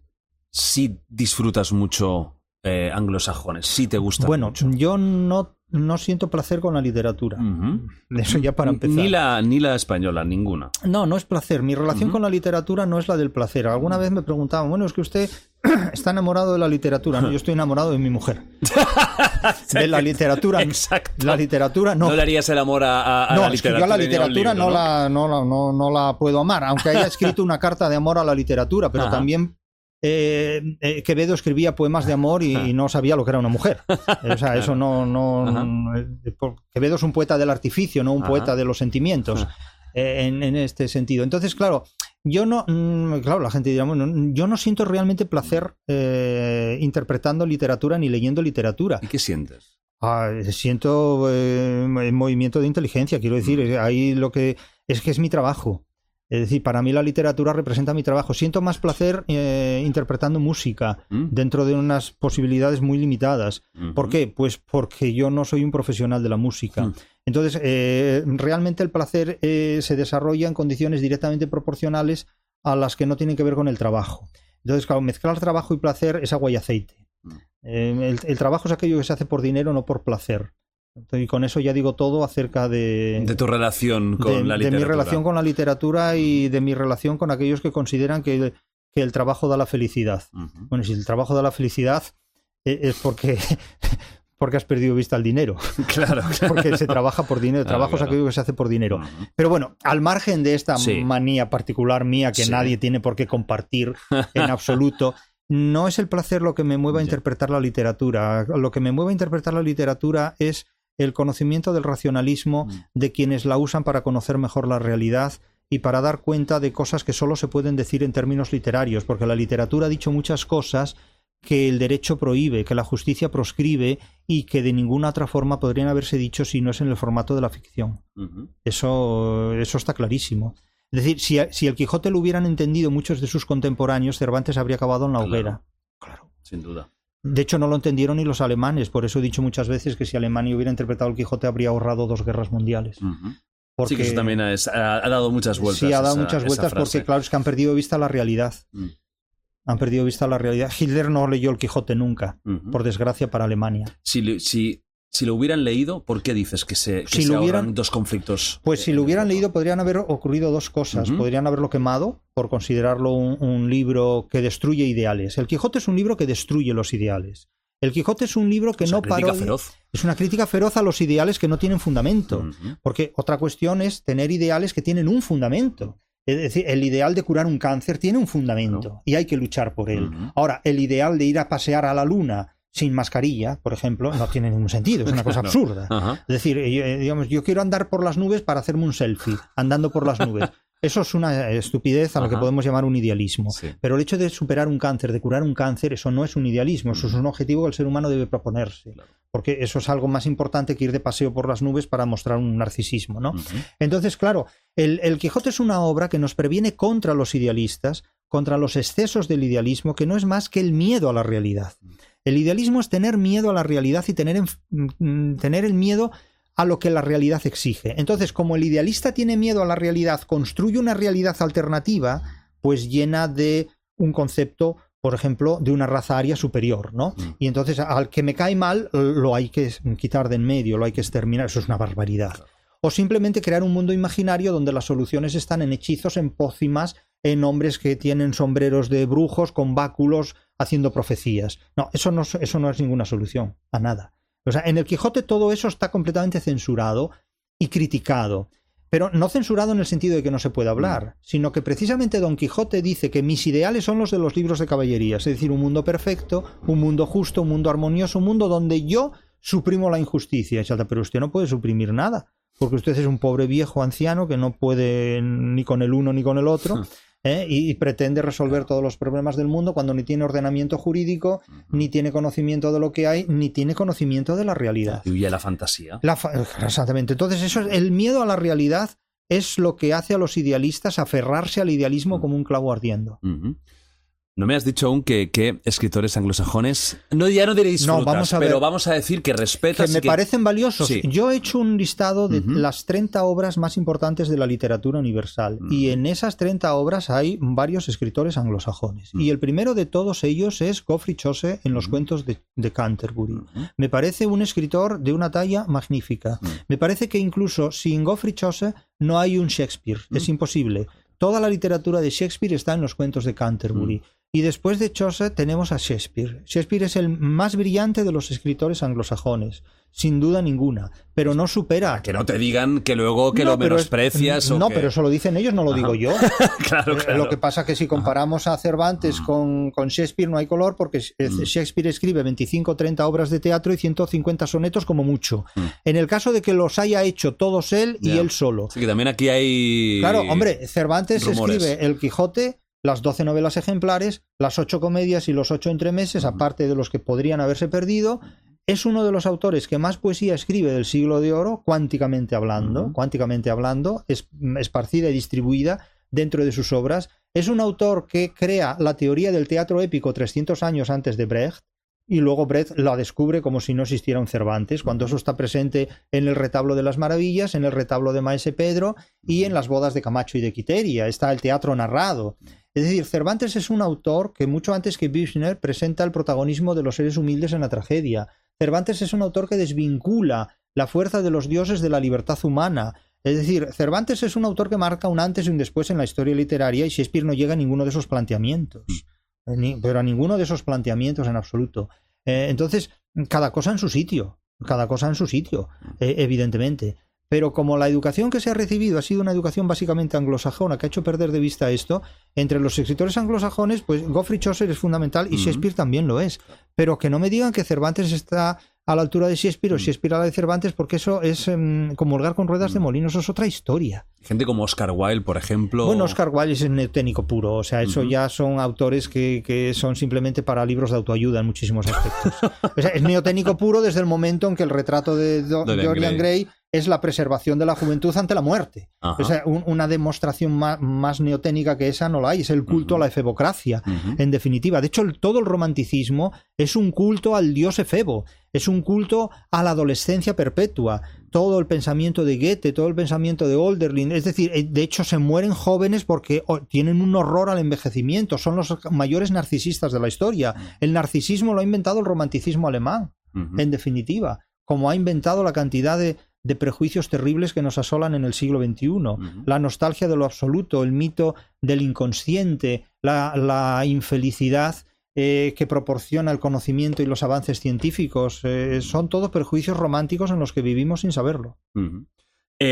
S1: sí disfrutas mucho eh, anglosajones? ¿Sí te gustan
S2: bueno,
S1: mucho?
S2: Bueno, yo no, no siento placer con la literatura. Uh-huh. Eso ya para empezar.
S1: Ni la, ni la española, ninguna.
S2: No, no es placer. Mi relación uh-huh. con la literatura no es la del placer. Alguna uh-huh. vez me preguntaban, bueno, es que usted está enamorado de la literatura. No, yo estoy enamorado de mi mujer. De la literatura.
S1: Exacto.
S2: La literatura no.
S1: No le harías el amor a, a
S2: no,
S1: la literatura.
S2: Es que yo a la literatura
S1: libro,
S2: no,
S1: ¿no?
S2: La, no, la, no, no la puedo amar, aunque haya escrito una carta de amor a la literatura, pero Ajá. también eh, eh, Quevedo escribía poemas de amor y, y no sabía lo que era una mujer. O sea, eso no... no, no Quevedo es un poeta del artificio, no un Ajá. poeta de los sentimientos, eh, en, en este sentido. Entonces, claro, yo no... Claro, la gente dirá, bueno, yo no siento realmente placer eh, interpretando literatura ni leyendo literatura.
S1: ¿Y qué sientes?
S2: Ah, siento eh, movimiento de inteligencia, quiero decir, mm. ahí lo que es que es mi trabajo. Es decir, para mí la literatura representa mi trabajo. Siento más placer eh, interpretando música mm. dentro de unas posibilidades muy limitadas. Mm-hmm. ¿Por qué? Pues porque yo no soy un profesional de la música. Mm. Entonces, eh, realmente el placer eh, se desarrolla en condiciones directamente proporcionales a las que no tienen que ver con el trabajo. Entonces, claro, mezclar trabajo y placer es agua y aceite. Eh, el, el trabajo es aquello que se hace por dinero, no por placer. Y con eso ya digo todo acerca de...
S1: De tu relación con
S2: de,
S1: la literatura.
S2: De mi relación con la literatura y de mi relación con aquellos que consideran que, que el trabajo da la felicidad. Uh-huh. Bueno, si el trabajo da la felicidad eh, es porque... porque has perdido vista al dinero.
S1: Claro, claro.
S2: Porque se trabaja por dinero. El trabajo ah, claro. es aquello que se hace por dinero. Uh-huh. Pero bueno, al margen de esta sí. manía particular mía que sí. nadie tiene por qué compartir en absoluto... No es el placer lo que me mueve a interpretar la literatura. Lo que me mueve a interpretar la literatura es el conocimiento del racionalismo mm. de quienes la usan para conocer mejor la realidad y para dar cuenta de cosas que solo se pueden decir en términos literarios, porque la literatura ha dicho muchas cosas que el derecho prohíbe, que la justicia proscribe y que de ninguna otra forma podrían haberse dicho si no es en el formato de la ficción. Uh-huh. Eso, eso está clarísimo. Es decir, si, si el Quijote lo hubieran entendido muchos de sus contemporáneos, Cervantes habría acabado en la hoguera.
S1: Claro, claro, sin duda.
S2: De hecho, no lo entendieron ni los alemanes. Por eso he dicho muchas veces que si Alemania hubiera interpretado el Quijote, habría ahorrado dos guerras mundiales. Uh-huh. Porque,
S1: sí, que eso también es, ha, ha dado muchas vueltas.
S2: Sí, ha dado
S1: esa,
S2: muchas vueltas porque, claro, es que han perdido vista la realidad. Mm. Han perdido vista la realidad. Hitler no leyó el Quijote nunca, uh-huh. por desgracia para Alemania.
S1: Si... si... Si lo hubieran leído, ¿por qué dices que se, que
S2: si
S1: se
S2: lo hubieran,
S1: ahorran dos conflictos?
S2: Pues si lo hubieran leído podrían haber ocurrido dos cosas. Uh-huh. Podrían haberlo quemado por considerarlo un, un libro que destruye ideales. El Quijote es un libro que destruye los ideales. El Quijote es un libro que
S1: es
S2: no
S1: parodia. Feroz.
S2: Es una crítica feroz a los ideales que no tienen fundamento. Uh-huh. Porque otra cuestión es tener ideales que tienen un fundamento. Es decir, el ideal de curar un cáncer tiene un fundamento uh-huh. y hay que luchar por él. Uh-huh. Ahora, el ideal de ir a pasear a la luna sin mascarilla, por ejemplo, no tiene ningún sentido, es una cosa no. absurda. Uh-huh. Es decir, yo, digamos, yo quiero andar por las nubes para hacerme un selfie, andando por las nubes. Eso es una estupidez a lo uh-huh. que podemos llamar un idealismo. Sí. Pero el hecho de superar un cáncer, de curar un cáncer, eso no es un idealismo, eso uh-huh. es un objetivo que el ser humano debe proponerse. Claro. Porque eso es algo más importante que ir de paseo por las nubes para mostrar un narcisismo, ¿no? Uh-huh. Entonces, claro, el, el Quijote es una obra que nos previene contra los idealistas, contra los excesos del idealismo, que no es más que el miedo a la realidad. El idealismo es tener miedo a la realidad y tener, en, tener el miedo a lo que la realidad exige. Entonces, como el idealista tiene miedo a la realidad, construye una realidad alternativa, pues llena de un concepto, por ejemplo, de una raza aria superior, ¿no? Mm. Y entonces, al que me cae mal, lo hay que quitar de en medio, lo hay que exterminar. Eso es una barbaridad. Claro. O simplemente crear un mundo imaginario donde las soluciones están en hechizos, en pócimas, en hombres que tienen sombreros de brujos con báculos haciendo profecías. No, eso no, eso no es ninguna solución a nada. O sea, en el Quijote todo eso está completamente censurado y criticado. Pero no censurado en el sentido de que no se puede hablar, mm. sino que precisamente Don Quijote dice que mis ideales son los de los libros de caballerías, es decir, un mundo perfecto, un mundo justo, un mundo armonioso, un mundo donde yo suprimo la injusticia. Pero usted no puede suprimir nada, porque usted es un pobre viejo anciano que no puede ni con el uno ni con el otro. ¿Eh? Y, y pretende resolver todos los problemas del mundo cuando ni tiene ordenamiento jurídico, uh-huh. ni tiene conocimiento de lo que hay, ni tiene conocimiento de la realidad.
S1: Y huye la fantasía.
S2: La fa- exactamente. Entonces, eso es, el miedo a la realidad es lo que hace a los idealistas aferrarse al idealismo uh-huh. como un clavo ardiendo.
S1: Uh-huh. No me has dicho aún que, que escritores anglosajones, no, ya no diréis disfrutas, no, vamos a pero ver, vamos a decir que respetas.
S2: Que me
S1: que...
S2: parecen valiosos. Sí. Yo he hecho un listado de uh-huh. las treinta obras más importantes de la literatura universal. Uh-huh. Y en esas treinta obras hay varios escritores anglosajones. Uh-huh. Y el primero de todos ellos es Geoffrey Chaucer en los uh-huh. cuentos de, de Canterbury. Uh-huh. Me parece un escritor de una talla magnífica. Uh-huh. Me parece que incluso sin Geoffrey Chaucer no hay un Shakespeare. Uh-huh. Es imposible. Toda la literatura de Shakespeare está en los cuentos de Canterbury. Uh-huh. Y después de Chaucer tenemos a Shakespeare. Shakespeare es el más brillante de los escritores anglosajones. sin duda ninguna, pero no supera...
S1: Que no te digan que luego que
S2: no,
S1: lo menosprecias
S2: es,
S1: o
S2: No,
S1: que...
S2: pero eso lo dicen ellos, no lo Ajá. digo yo.
S1: claro, claro.
S2: Lo que pasa es que si comparamos Ajá. a Cervantes con, con Shakespeare no hay color, porque mm. Shakespeare escribe veinticinco o treinta obras de teatro y ciento cincuenta sonetos como mucho. Mm. En el caso de que los haya hecho todos él y yeah. él solo.
S1: Sí, que también aquí hay...
S2: Claro, hombre, Cervantes
S1: rumores.
S2: escribe El Quijote, las doce novelas ejemplares, las ocho comedias y los ocho entremeses, mm. aparte de los que podrían haberse perdido. Es uno de los autores que más poesía escribe del siglo de oro, cuánticamente hablando, uh-huh. cuánticamente hablando, es, esparcida y distribuida dentro de sus obras. Es un autor que crea la teoría del teatro épico trescientos años antes de Brecht, y luego Brecht la descubre como si no existiera un Cervantes, cuando eso está presente en el retablo de las maravillas, en el retablo de Maese Pedro y en las bodas de Camacho y de Quiteria. Está el teatro narrado. Es decir, Cervantes es un autor que mucho antes que Büchner presenta el protagonismo de los seres humildes en la tragedia. Cervantes es un autor que desvincula la fuerza de los dioses de la libertad humana. Es decir, Cervantes es un autor que marca un antes y un después en la historia literaria y Shakespeare no llega a ninguno de esos planteamientos. Ni, pero a ninguno de esos planteamientos en absoluto. Eh, entonces, cada cosa en su sitio. Cada cosa en su sitio, eh, evidentemente. Pero como la educación que se ha recibido ha sido una educación básicamente anglosajona que ha hecho perder de vista esto, entre los escritores anglosajones, pues Geoffrey Chaucer es fundamental y uh-huh. Shakespeare también lo es. Pero que no me digan que Cervantes está a la altura de Shakespeare uh-huh. o Shakespeare a la de Cervantes, porque eso es um, comulgar con ruedas uh-huh. de molino, eso es otra historia.
S1: Gente como Oscar Wilde, por ejemplo.
S2: Bueno, Oscar Wilde es neoténico puro, o sea, eso uh-huh. ya son autores que, que son simplemente para libros de autoayuda en muchísimos aspectos. O sea, es neoténico puro desde el momento en que el retrato de, Do- de Dorian Gray. Gray es la preservación de la juventud ante la muerte. Ajá. O sea, un, una demostración más, más neoténica que esa no la hay. Es el culto uh-huh. a la efebocracia, uh-huh. en definitiva. De hecho, el, todo el romanticismo es un culto al dios efebo. Es un culto a la adolescencia perpetua. Todo el pensamiento de Goethe, todo el pensamiento de Hölderlin. Es decir, de hecho, se mueren jóvenes porque oh, tienen un horror al envejecimiento. Son los mayores narcisistas de la historia. El narcisismo lo ha inventado el romanticismo alemán, uh-huh. en definitiva. Como ha inventado la cantidad de de prejuicios terribles que nos asolan en el siglo veintiuno. Uh-huh. La nostalgia de lo absoluto, el mito del inconsciente, la, la infelicidad eh, que proporciona el conocimiento y los avances científicos, eh, son todos prejuicios románticos en los que vivimos sin saberlo.
S1: Uh-huh. Eh,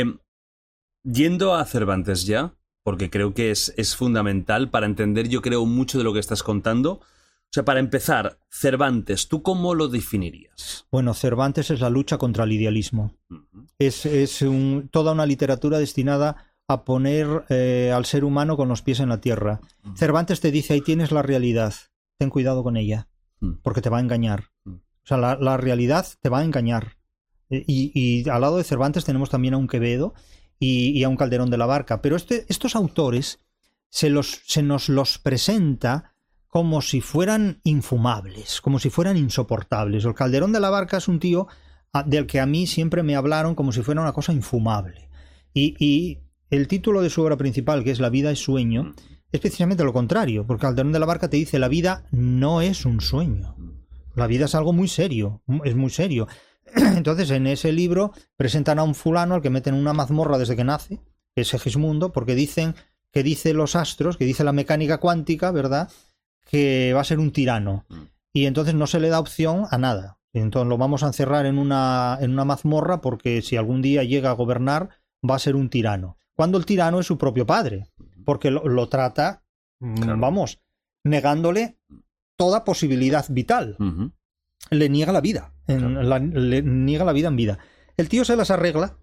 S1: yendo a Cervantes ya, porque creo que es, es fundamental para entender, yo creo, mucho de lo que estás contando. O sea, para empezar, Cervantes, ¿tú cómo lo definirías?
S2: Bueno, Cervantes es la lucha contra el idealismo. Uh-huh. Es, es un, toda una literatura destinada a poner eh, al ser humano con los pies en la tierra. Uh-huh. Cervantes te dice, ahí tienes la realidad, ten cuidado con ella, uh-huh. porque te va a engañar. Uh-huh. O sea, la, la realidad te va a engañar. Y, y al lado de Cervantes tenemos también a un Quevedo y, y a un Calderón de la Barca. Pero este, estos autores se, los, se nos los presenta como si fueran infumables, como si fueran insoportables. El Calderón de la Barca es un tío del que a mí siempre me hablaron como si fuera una cosa infumable. Y, y el título de su obra principal, que es La vida es sueño, es precisamente lo contrario, porque Calderón de la Barca te dice, la vida no es un sueño. La vida es algo muy serio, es muy serio. Entonces, en ese libro presentan a un fulano al que meten en una mazmorra desde que nace, que es Segismundo, porque dicen que dice los astros, que dice la mecánica cuántica, ¿verdad?, que va a ser un tirano. Y entonces no se le da opción a nada. Entonces lo vamos a encerrar en una, en una mazmorra porque si algún día llega a gobernar va a ser un tirano. Cuando el tirano es su propio padre, porque lo, lo trata, claro. vamos, negándole toda posibilidad vital. Uh-huh. Le niega la vida, en, claro. la, le niega la vida en vida. El tío se las arregla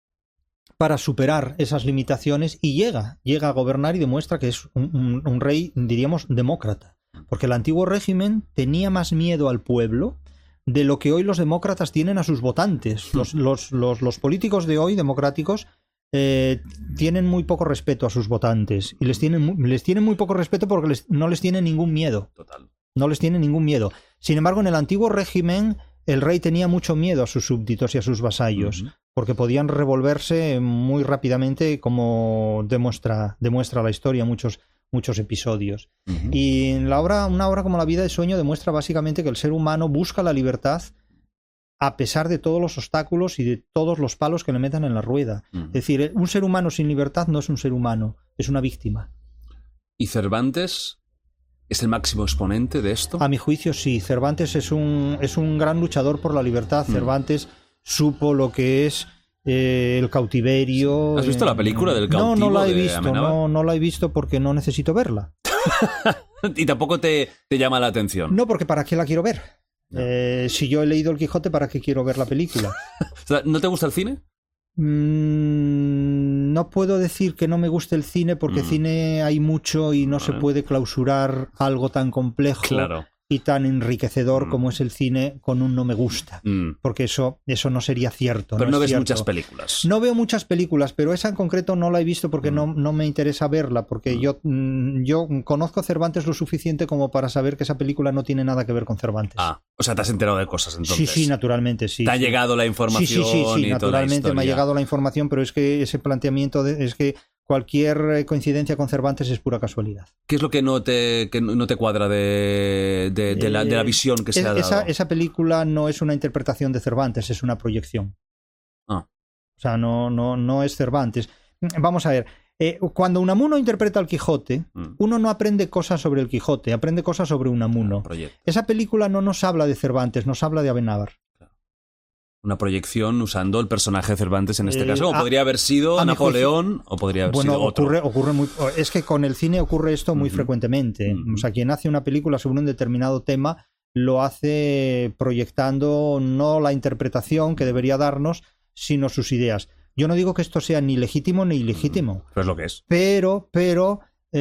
S2: para superar esas limitaciones y llega, llega a gobernar y demuestra que es un, un, un rey, diríamos, demócrata. Porque el antiguo régimen tenía más miedo al pueblo de lo que hoy los demócratas tienen a sus votantes. Los, los, los, los políticos de hoy, democráticos, eh, tienen muy poco respeto a sus votantes. Y les tienen, les tienen muy poco respeto porque les, no les tienen ningún miedo.
S1: Total.
S2: No les tienen ningún miedo. Sin embargo, en el antiguo régimen, el rey tenía mucho miedo a sus súbditos y a sus vasallos. Uh-huh. Porque podían revolverse muy rápidamente, como demuestra, demuestra la historia, muchos, muchos episodios. Uh-huh. Y en la obra, una obra como La vida de sueño demuestra básicamente que el ser humano busca la libertad a pesar de todos los obstáculos y de todos los palos que le metan en la rueda. Uh-huh. Es decir, un ser humano sin libertad no es un ser humano, es una víctima.
S1: ¿Y Cervantes es el máximo exponente de esto?
S2: A mi juicio sí. Cervantes es un, es un gran luchador por la libertad. Uh-huh. Cervantes supo lo que es eh, el cautiverio.
S1: ¿Has visto la película del cautivo?
S2: No, no la he
S1: de
S2: visto,
S1: Amenábar?
S2: no, no la he visto porque no necesito verla.
S1: Y tampoco te, te llama la atención.
S2: No, porque ¿para qué la quiero ver?
S1: No.
S2: Eh, si yo he leído El Quijote, ¿para qué quiero ver la película?
S1: O sea, ¿no te gusta el cine?
S2: Mm, no puedo decir que no me guste el cine porque
S1: Mm.
S2: cine hay mucho y no
S1: Vale.
S2: se puede clausurar algo tan complejo
S1: Claro.
S2: y tan enriquecedor
S1: Mm.
S2: como es el cine con un no me gusta.
S1: Mm.
S2: Porque eso, eso no sería cierto.
S1: Pero no,
S2: es
S1: ves
S2: cierto.
S1: muchas películas.
S2: No veo muchas películas, pero esa en concreto no la he visto porque
S1: Mm.
S2: no, no me interesa verla, porque
S1: Mm.
S2: yo, mm, yo conozco Cervantes lo suficiente como para saber que esa película no tiene nada que ver con Cervantes.
S1: Ah, o sea, te has enterado de cosas entonces.
S2: sí, sí, naturalmente, sí.
S1: Te ha
S2: sí.
S1: llegado la información
S2: Sí, sí, sí, sí,
S1: y toda la
S2: naturalmente me ha
S1: historia.
S2: llegado la información, pero es que ese planteamiento de- es que cualquier coincidencia con Cervantes es pura casualidad.
S1: ¿Qué es lo que no te, que no te cuadra de, de, de la, de la
S2: Eh,
S1: visión que se
S2: es-
S1: ha dado?
S2: esa, esa película no es una interpretación de Cervantes, es una proyección.
S1: Ah.
S2: O sea, no, no, no es Cervantes. Vamos a ver, eh, cuando Unamuno interpreta al Quijote,
S1: Mm.
S2: uno no aprende cosas sobre el Quijote, aprende cosas sobre Unamuno.
S1: Proyecto.
S2: Esa película no nos habla de Cervantes, nos habla de Amenábar.
S1: Una proyección usando el personaje de Cervantes en este
S2: Eh,
S1: caso. O
S2: a-
S1: podría haber sido
S2: a mi
S1: Napoleón o podría haber
S2: Bueno,
S1: sido otro.
S2: ocurre, ocurre muy, es que con el cine ocurre esto muy
S1: Ujú.
S2: frecuentemente.
S1: Ujú.
S2: O sea, quien hace una película sobre un determinado tema lo hace proyectando no la interpretación que debería darnos, sino sus ideas. Yo no digo que esto sea ni legítimo ni ilegítimo,
S1: Pero es lo que es.
S2: pero, pero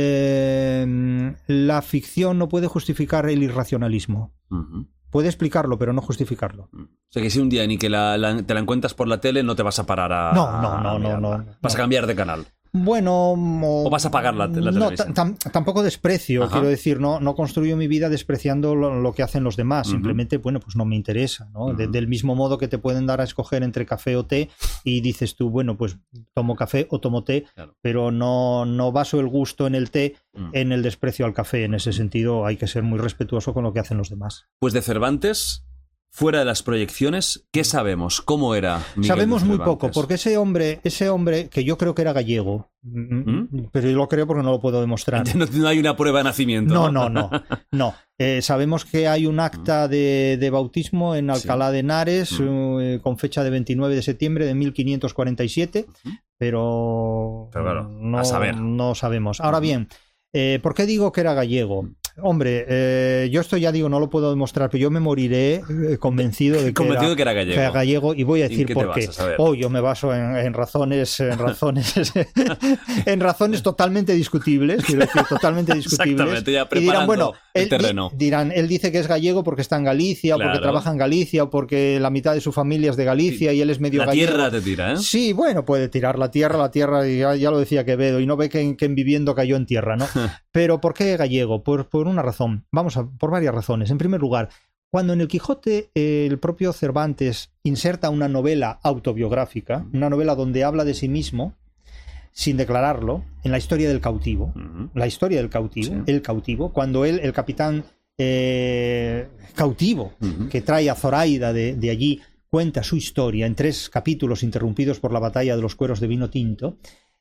S2: eh, la ficción no puede justificar el irracionalismo.
S1: Ujú.
S2: Puede explicarlo, pero no justificarlo.
S1: O sea, que si un día ni que la, la- te la encuentras por la tele, no te vas a parar a.
S2: No, no, no,
S1: a
S2: no,
S1: mirarla.
S2: no,
S1: Vas a
S2: no.
S1: cambiar de canal.
S2: Bueno, o,
S1: ¿O vas a pagar la- la
S2: no,
S1: televisión?
S2: tam- tampoco desprecio,
S1: Ajá.
S2: quiero decir, no, no construyo mi vida despreciando lo, lo que hacen los demás,
S1: Ujú.
S2: simplemente, bueno, pues no me interesa, ¿no? De-
S1: Ujú.
S2: del mismo modo que te pueden dar a escoger entre café o té y dices tú, bueno, pues tomo café o tomo té,
S1: Claro.
S2: pero no, no baso el gusto en el té
S1: Mm.
S2: en el desprecio al café. En ese sentido hay que ser muy respetuoso con lo que hacen los demás.
S1: Pues de Cervantes, fuera de las proyecciones, ¿qué sabemos? ¿Cómo era Miguel de
S2: Sabemos muy
S1: Cervantes?
S2: poco, porque ese hombre, ese hombre que yo creo que era gallego,
S1: ¿Mm?
S2: pero yo lo creo porque no lo puedo demostrar.
S1: No, no hay una prueba de nacimiento.
S2: No, no, no. no. Eh, sabemos que hay un acta de, de bautismo en Alcalá de Henares
S1: Mm.
S2: eh, con fecha de veintinueve de septiembre de mil quinientos cuarenta y siete,
S1: Ujú.
S2: pero,
S1: Pero claro,
S2: no,
S1: a saber.
S2: no sabemos. Ahora
S1: Ujú.
S2: bien, eh, ¿por qué digo que era gallego? Hombre, eh, yo esto ya digo, no lo puedo demostrar, pero yo me moriré eh, convencido de que,
S1: Convencido
S2: era,
S1: de que era gallego.
S2: que era gallego y voy a
S1: ¿En
S2: decir
S1: qué te
S2: por qué.
S1: basas? A ver.
S2: Oh, yo me baso en, en razones, en razones, en razones totalmente discutibles, quiero decir, totalmente discutibles.
S1: Exactamente, ya
S2: y dirán,
S1: preparando
S2: bueno,
S1: el
S2: él, di-
S1: terreno.
S2: dirán, él dice que es gallego porque está en Galicia, o porque
S1: Claro.
S2: trabaja en Galicia, o porque la mitad de su familia es de Galicia y él es medio
S1: La
S2: gallego.
S1: tierra te tira, ¿eh?
S2: Sí, bueno, puede tirar la tierra, la tierra, y ya, ya lo decía Quevedo, y no ve que en, que en viviendo cayó en tierra, ¿no? Pero ¿por qué gallego? Por, por una razón. Vamos a, por varias razones. En primer lugar, cuando en el Quijote eh, el propio Cervantes inserta una novela autobiográfica, una novela donde habla de sí mismo, sin declararlo, en la historia del cautivo,
S1: Ujú.
S2: la historia del cautivo,
S1: Sí.
S2: el cautivo, cuando él, el capitán eh, cautivo,
S1: Ujú.
S2: que trae a Zoraida de, de allí, cuenta su historia en tres capítulos interrumpidos por la batalla de los cueros de vino tinto,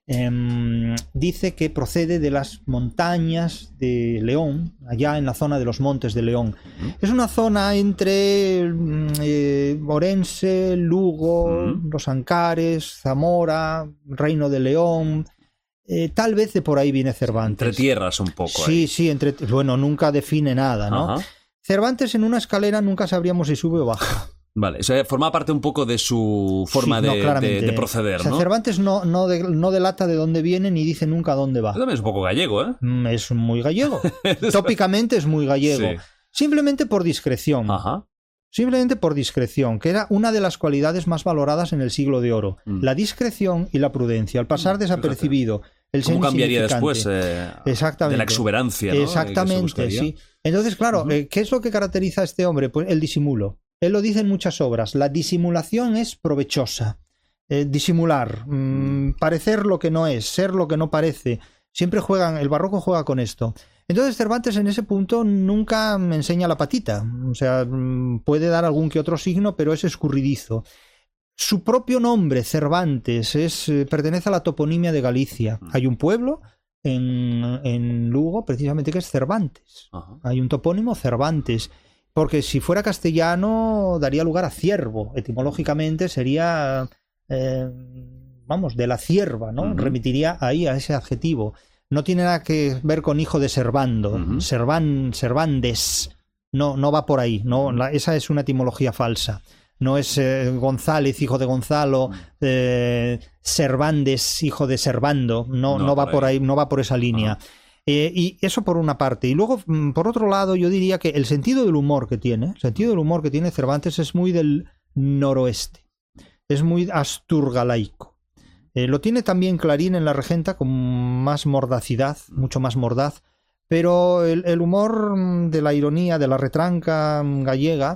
S2: em, dice que procede de las montañas de León, allá en la zona de los Montes de León.
S1: Ujú.
S2: Es una zona entre mm, eh, Orense, Lugo,
S1: Ujú.
S2: Los Ancares, Zamora, Reino de León. Eh, tal vez de por ahí viene Cervantes.
S1: Entre tierras un poco.
S2: Sí,
S1: ahí.
S2: sí, entre, bueno, nunca define nada, ¿no?
S1: Ajá.
S2: Cervantes en una escalera nunca sabríamos si sube o baja.
S1: Vale, o sea, forma parte un poco de su forma
S2: Sí, no,
S1: de,
S2: claramente.
S1: de- de proceder,
S2: O sea,
S1: ¿no?
S2: Cervantes no, no, de- no delata de dónde viene ni dice nunca dónde va.
S1: Eso también es un poco gallego, ¿eh?
S2: Mm, Es muy gallego. Tópicamente es muy gallego.
S1: Sí.
S2: Simplemente por discreción.
S1: Ajá.
S2: Simplemente por discreción, que era una de las cualidades más valoradas en el siglo de oro.
S1: Mm.
S2: La discreción y la prudencia, al pasar
S1: Mm,
S2: desapercibido. El ser
S1: ¿Cómo cambiaría
S2: insignificante.
S1: después eh,
S2: Exactamente.
S1: de la exuberancia, ¿no? Que se
S2: Exactamente,
S1: buscaría?
S2: sí. Entonces, claro,
S1: Ujú.
S2: eh, ¿qué es lo que caracteriza a este hombre? Pues el disimulo. Él lo dice en muchas obras. La disimulación es provechosa. Eh, disimular, mm, parecer lo que no es, ser lo que no parece. Siempre juegan, el barroco juega con esto. Entonces Cervantes en ese punto nunca me enseña la patita. O sea, mm, puede dar algún que otro signo, pero es escurridizo. Su propio nombre, Cervantes, es, eh, pertenece a la toponimia de Galicia. Hay un pueblo en, en Lugo, precisamente, que es Cervantes.
S1: Ajá.
S2: Hay un topónimo Cervantes. porque si fuera castellano daría lugar a ciervo. Etimológicamente sería, eh, vamos, de la cierva, ¿no? Uh-huh. Remitiría ahí a ese adjetivo. No tiene nada que ver con hijo de Servando, uh-huh. Servan, Servandes. No, no va por ahí. No, la, esa es una etimología falsa. No es eh, González, hijo de Gonzalo, eh, Servandes, hijo de Servando. No, no, no va por ahí, no va por esa línea. Uh-huh. Eh, y eso por una parte. Y luego, por otro lado, yo diría que el sentido del humor que tiene, el sentido del humor que tiene Cervantes es muy del noroeste. Es muy asturgalaico. Eh, lo tiene también Clarín en La Regenta con más mordacidad, mucho más mordaz. Pero el, el humor de la ironía, de la retranca gallega,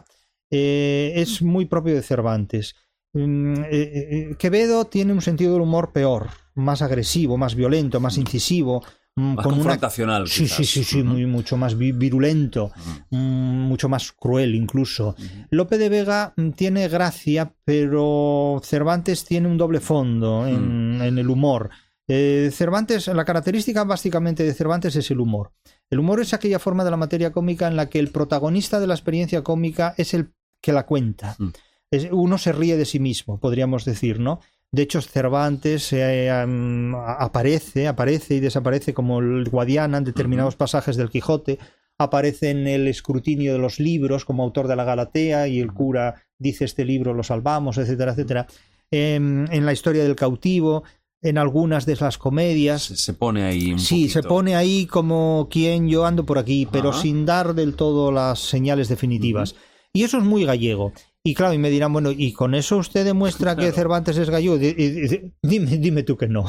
S2: eh, es muy propio de Cervantes. Eh, eh, Quevedo tiene un sentido del humor peor, más agresivo, más violento, más incisivo.
S1: Más
S2: con
S1: confrontacional,
S2: una... sí, sí, sí, sí, uh-huh. muy, mucho más virulento, uh-huh. mucho más cruel incluso. Uh-huh. Lope de Vega tiene gracia, pero Cervantes tiene un doble fondo en, uh-huh. en el humor. Eh, Cervantes, la característica básicamente de Cervantes es el humor. El humor es aquella forma de la materia cómica en la que el protagonista de la experiencia cómica es el que la cuenta. Uh-huh. Es, uno se ríe de sí mismo, podríamos decir, ¿no? De hecho, Cervantes eh, um, aparece, aparece y desaparece como el Guadiana en determinados uh-huh. pasajes del Quijote, aparece en el escrutinio de los libros como autor de la Galatea y el cura dice este libro lo salvamos, etcétera, etcétera. Eh, en la historia del cautivo, en algunas de las comedias.
S1: Se, se pone ahí un
S2: Sí,
S1: poquito.
S2: se pone ahí como quien yo ando por aquí, pero uh-huh. sin dar del todo las señales definitivas. Uh-huh. Y eso es muy gallego. Y claro, y me dirán, bueno, ¿y con eso usted demuestra claro. que Cervantes es gallego? Dime, dime tú que no.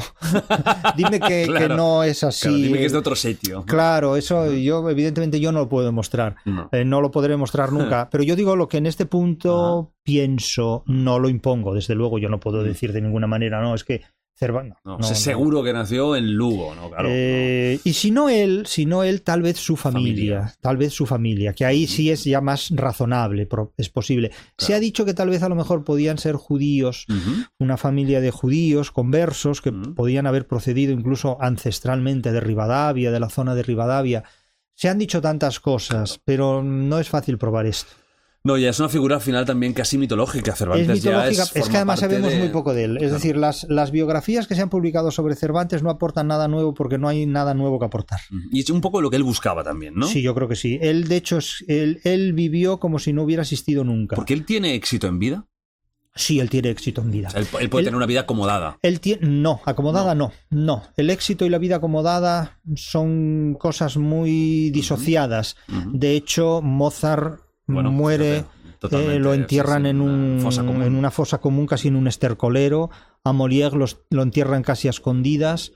S2: Dime que, claro. que no es así.
S1: Claro, dime que es de otro sitio.
S2: Claro, eso yo, evidentemente, yo no lo puedo demostrar. No, eh, no lo podré demostrar nunca. Pero yo digo lo que en este punto uh-huh. pienso, no lo impongo. Desde luego, yo no puedo decir de ninguna manera, no, es que Cervantes.
S1: No,
S2: no,
S1: no,
S2: no,
S1: seguro
S2: no.
S1: que nació en Lugo, ¿no? Claro,
S2: eh,
S1: no.
S2: Y si no él, si no él, tal vez su familia, familia. Tal vez su familia, que ahí sí es ya más razonable, es posible. Claro. Se ha dicho que tal vez a lo mejor podían ser judíos, uh-huh. una familia de judíos conversos que uh-huh. podían haber procedido incluso ancestralmente de Rivadavia, de la zona de Rivadavia. Se han dicho tantas cosas, claro. pero no es fácil probar esto.
S1: No, ya es una figura al final también casi mitológica. Cervantes
S2: es mitológica,
S1: ya es,
S2: es que además sabemos
S1: de...
S2: muy poco de él. Es claro. decir, las, las biografías que se han publicado sobre Cervantes no aportan nada nuevo porque no hay nada nuevo que aportar.
S1: Y es un poco lo que él buscaba también, ¿no?
S2: Sí, yo creo que sí. Él, de hecho, es, él, él vivió como si no hubiera existido nunca.
S1: ¿Porque él tiene éxito en vida?
S2: Sí, él tiene éxito en vida.
S1: O sea, él, él puede él, tener una vida acomodada.
S2: Él tiene, no, acomodada no. no, no. El éxito y la vida acomodada son cosas muy disociadas. Uh-huh. De hecho, Mozart bueno, muere... Eh, lo entierran sí, sí, en, un, fosa en una fosa común, casi en un estercolero. A Molière los, lo entierran casi a escondidas.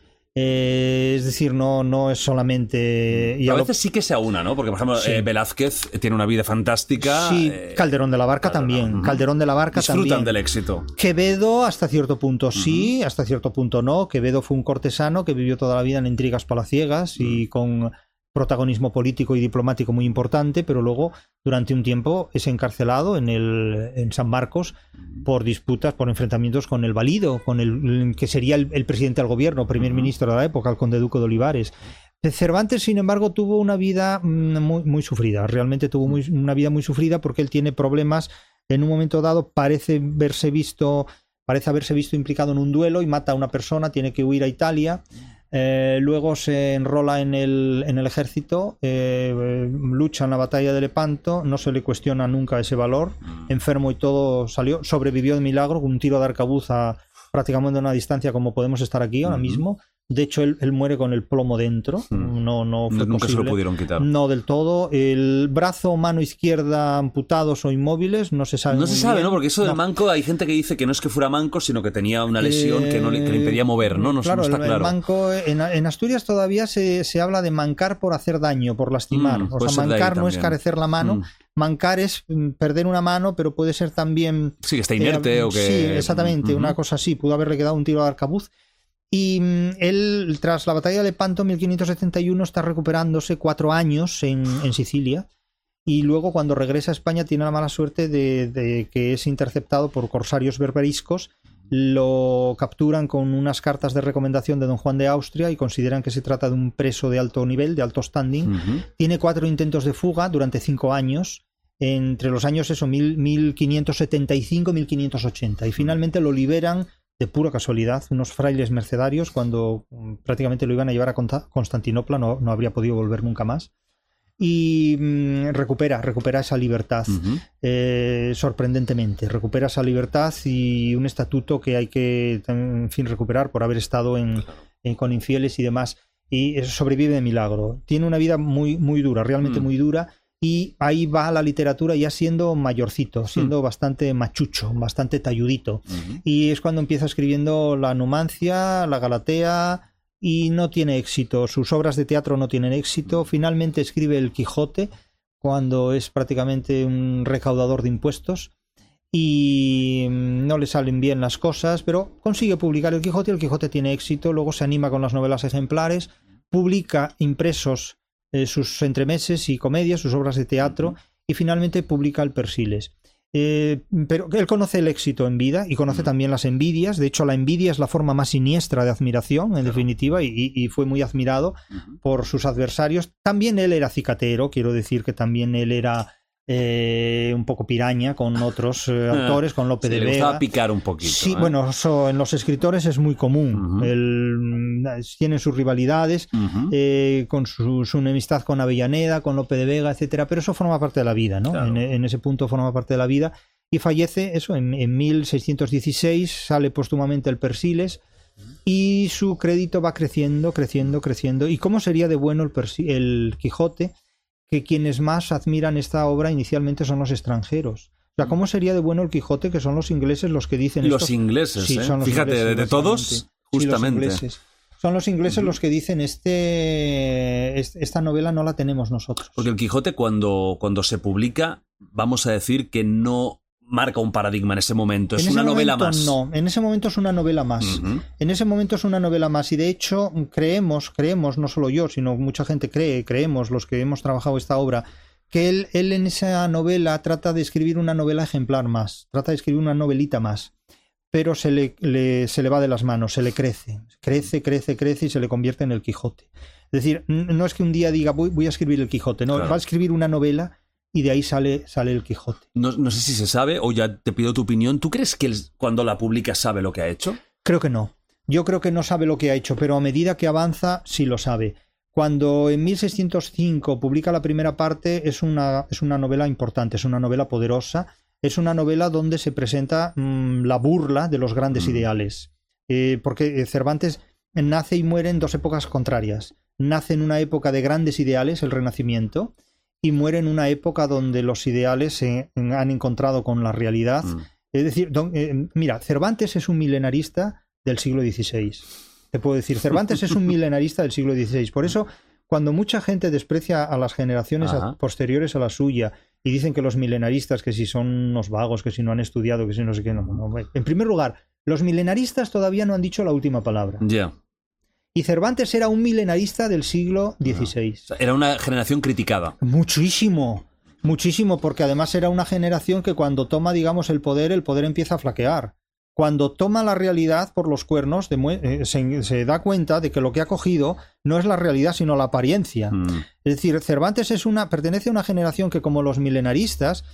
S2: Eh, es decir, no, no es solamente...
S1: Y a, a veces lo... sí que se aúna, ¿no? Porque, por ejemplo, sí. eh, Velázquez tiene una vida fantástica.
S2: Sí,
S1: eh...
S2: Calderón de la Barca Calderón. también. Uh-huh. Calderón de la Barca
S1: Disfrutan
S2: también.
S1: Disfrutan del éxito.
S2: Quevedo, hasta cierto punto sí, uh-huh. hasta cierto punto no. Quevedo fue un cortesano que vivió toda la vida en intrigas palaciegas uh-huh. y con... protagonismo político y diplomático muy importante, pero luego durante un tiempo es encarcelado en el en San Marcos por disputas, por enfrentamientos con el Valido, con el que sería el, el presidente del gobierno, primer uh-huh. ministro de la época, el conde duque de Olivares. Cervantes, sin embargo, tuvo una vida muy, muy sufrida, realmente tuvo muy, una vida muy sufrida porque él tiene problemas. En un momento dado parece verse visto, parece haberse visto implicado en un duelo y mata a una persona, tiene que huir a Italia. Eh, luego se enrola en el, en el ejército, eh, lucha en la batalla de Lepanto, no se le cuestiona nunca ese valor, enfermo y todo salió, sobrevivió de milagro con un tiro de arcabuz a prácticamente a una distancia como podemos estar aquí ahora uh-huh. mismo. De hecho, él, él muere con el plomo dentro. Mm. No, no fue
S1: Nunca
S2: posible.
S1: se lo pudieron quitar.
S2: No del todo. El brazo o mano izquierda amputados o inmóviles, no se sabe.
S1: No se sabe,
S2: bien.
S1: ¿no? Porque eso del
S2: no.
S1: manco, hay gente que dice que no es que fuera manco, sino que tenía una lesión eh, que, no le, que le impedía mover, ¿no? No,
S2: claro,
S1: no está
S2: el,
S1: claro.
S2: El manco, en, en Asturias todavía se, se habla de mancar por hacer daño, por lastimar. Mm, o sea, mancar no es carecer la mano. Mm. Mancar es perder una mano, pero puede ser también...
S1: Sí, que está inerte eh, o que...
S2: Sí, exactamente, uh-huh. una cosa así. Pudo haberle quedado un tiro de arcabuz. Y él, tras la batalla de Lepanto en mil quinientos setenta y uno, está recuperándose cuatro años en, en Sicilia. Y luego, cuando regresa a España, tiene la mala suerte de, de que es interceptado por corsarios berberiscos. Lo capturan con unas cartas de recomendación de don Juan de Austria y consideran que se trata de un preso de alto nivel, de alto standing. Uh-huh. Tiene cuatro intentos de fuga durante cinco años. entre los años eso, mil quinientos setenta y cinco y mil quinientos ochenta. Y finalmente lo liberan de pura casualidad unos frailes mercedarios cuando prácticamente lo iban a llevar a Constantinopla, no, no habría podido volver nunca más. Y mmm, recupera, recupera esa libertad, uh-huh. eh, sorprendentemente. Recupera esa libertad y un estatuto que hay que, en fin, recuperar por haber estado en, en, con infieles y demás. Y eso sobrevive de milagro. Tiene una vida muy, muy dura, realmente uh-huh. muy dura. Y ahí va la literatura ya siendo mayorcito, siendo uh-huh. bastante machucho, bastante talludito. Uh-huh. Y es cuando empieza escribiendo la Numancia, la Galatea... y no tiene éxito, sus obras de teatro no tienen éxito. Finalmente escribe El Quijote cuando es prácticamente un recaudador de impuestos y no le salen bien las cosas, pero consigue publicar El Quijote, El Quijote tiene éxito, luego se anima con las novelas ejemplares, publica impresos eh, sus entremeses y comedias, sus obras de teatro y finalmente publica El Persiles. Eh, pero él conoce el éxito en vida y conoce mm. también las envidias. De hecho, la envidia es la forma más siniestra de admiración, en claro. definitiva, y, y fue muy admirado uh-huh. por sus adversarios. También él era cicatero, quiero decir que también él era eh, un poco piraña con otros eh, autores, con Lope
S1: sí,
S2: de
S1: le
S2: Vega.
S1: gustaba picar un poquito.
S2: Sí,
S1: ¿eh?
S2: bueno, eso en los escritores es muy común. Uh-huh. El, tienen sus rivalidades, uh-huh. eh, con su, su enemistad con Avellaneda, con Lope de Vega, etcétera. Pero eso forma parte de la vida, ¿no? Claro. En, en ese punto forma parte de la vida. Y fallece, eso, en, en mil seiscientos dieciséis, sale póstumamente El Persiles, y su crédito va creciendo, creciendo, creciendo. ¿Y cómo sería de bueno el, Persi- el Quijote? Que quienes más admiran esta obra inicialmente son los extranjeros. O sea, ¿cómo sería de bueno el Quijote? Que son los ingleses los que dicen
S1: los
S2: esto.
S1: Ingleses,
S2: sí,
S1: ¿eh?
S2: son los
S1: Fíjate,
S2: ingleses,
S1: de todos, justamente.
S2: Sí, los son los ingleses uh-huh. los que dicen este, este esta novela no la tenemos nosotros.
S1: Porque el Quijote cuando, cuando se publica, vamos a decir que no marca un paradigma en ese momento, es
S2: en
S1: una
S2: ese
S1: novela
S2: momento,
S1: más.
S2: No, en ese momento es una novela más. Uh-huh. En ese momento es una novela más y de hecho creemos, creemos, no solo yo, sino mucha gente cree, creemos los que hemos trabajado esta obra, que él, él en esa novela trata de escribir una novela ejemplar más, trata de escribir una novelita más, pero se le, le, se le va de las manos, se le crece, crece, crece, crece y se le convierte en el Quijote. Es decir, no es que un día diga voy, voy a escribir el Quijote, no, claro. va a escribir una novela y de ahí sale, sale el Quijote.
S1: No, no sé si se sabe, o ya te pido tu opinión. ¿Tú crees que él, cuando la publica, sabe lo que ha hecho?
S2: Creo que no. Yo creo que no sabe lo que ha hecho, pero a medida que avanza, sí lo sabe. Cuando en mil seiscientos cinco publica la primera parte, es una, es una novela importante, es una novela poderosa, es una novela donde se presenta mmm, la burla de los grandes mm. ideales. Eh, porque Cervantes nace y muere en dos épocas contrarias. Nace en una época de grandes ideales, el Renacimiento, y muere en una época donde los ideales se han encontrado con la realidad. Mm. Es decir, don, eh, mira, Cervantes es un milenarista del siglo dieciséis. Te puedo decir, Cervantes es un milenarista del siglo dieciséis. Por eso, cuando mucha gente desprecia a las generaciones a, posteriores a la suya y dicen que los milenaristas, que si son unos vagos, que si no han estudiado, que si no sé qué, no, no. En primer lugar, los milenaristas todavía no han dicho la última palabra.
S1: Ya. Yeah.
S2: Y Cervantes era un milenarista del siglo dieciséis.
S1: No. Era una generación criticada.
S2: Muchísimo, muchísimo, porque además era una generación que cuando toma, digamos, el poder, el poder empieza a flaquear. Cuando toma la realidad por los cuernos, eh, se, se da cuenta de que lo que ha cogido no es la realidad, sino la apariencia. Mm. Es decir, Cervantes es una, pertenece a una generación que, como los milenaristas,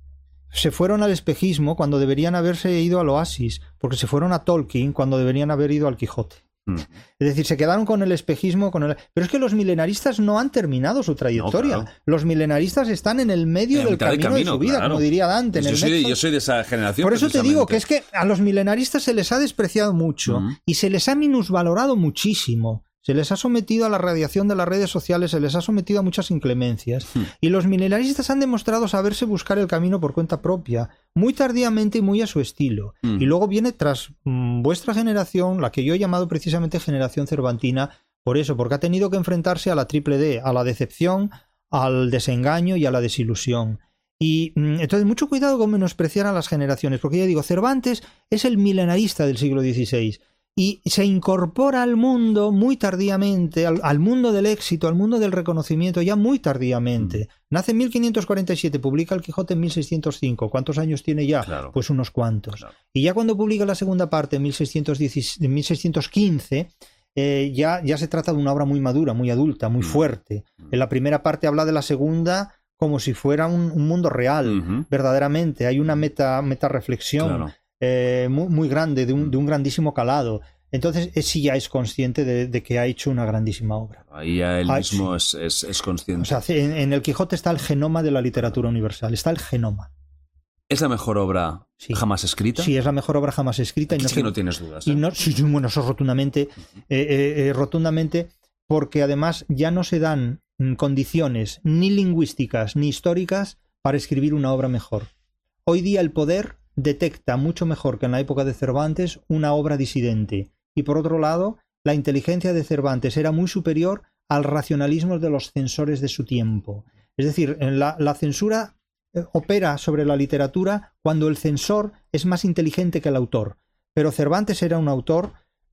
S2: se fueron al espejismo cuando deberían haberse ido al Oasis, porque se fueron a Tolkien cuando deberían haber ido al Quijote. Es decir, se quedaron con el espejismo, con el... pero es que los milenaristas no han terminado su trayectoria. No, claro. Los milenaristas están en el medio del camino, camino de su vida,
S1: claro.
S2: como diría Dante. En
S1: yo,
S2: el
S1: soy de, yo soy de esa generación.
S2: Por eso te digo que es que a los milenaristas se les ha despreciado mucho uh-huh. y se les ha minusvalorado muchísimo. Se les ha sometido a la radiación de las redes sociales, se les ha sometido a muchas inclemencias. Hmm. Y los milenaristas han demostrado saberse buscar el camino por cuenta propia, muy tardíamente y muy a su estilo. Hmm. Y luego viene tras mmm, vuestra generación, la que yo he llamado precisamente generación cervantina, por eso, porque ha tenido que enfrentarse a la triple D, a la decepción, al desengaño y a la desilusión. Y mmm, entonces mucho cuidado con menospreciar a las generaciones, porque ya digo, Cervantes es el milenarista del siglo dieciséis. Y se incorpora al mundo muy tardíamente, al, al mundo del éxito, al mundo del reconocimiento, ya muy tardíamente. Mm. Nace en mil quinientos cuarenta y siete, publica El Quijote en mil seiscientos cinco. ¿Cuántos años tiene ya? Claro. Pues unos cuantos. Claro. Y ya cuando publica la segunda parte en mil seiscientos quince, eh, ya, ya se trata de una obra muy madura, muy adulta, muy mm. fuerte. Mm. En la primera parte habla de la segunda como si fuera un, un mundo real,
S1: Uh-huh.
S2: verdaderamente. Hay una meta, meta reflexión
S1: Claro.
S2: eh, muy, muy grande, de un, de un grandísimo calado. Entonces, él sí ya es consciente de, de que ha hecho una grandísima obra.
S1: Ahí ya él
S2: Ah,
S1: mismo
S2: sí.
S1: es, es, es consciente.
S2: O sea, en, en el Quijote está el genoma de la literatura universal, está el genoma.
S1: ¿Es la mejor obra
S2: Sí.
S1: jamás escrita?
S2: Sí, es la mejor obra jamás escrita. Y
S1: Aquí
S2: no
S1: es que
S2: sé-
S1: no tienes dudas. ¿eh?
S2: Y no, sí, sí, bueno, eso rotundamente, eh, eh, eh, rotundamente, porque además ya no se dan mm, condiciones ni lingüísticas ni históricas para escribir una obra mejor. Hoy día el poder detecta mucho mejor que en la época de Cervantes una obra disidente. Y por otro lado, la inteligencia de Cervantes era muy superior al racionalismo de los censores de su tiempo. Es decir, en la, la censura eh, opera sobre la literatura cuando el censor es más inteligente que el autor. Pero Cervantes era un autor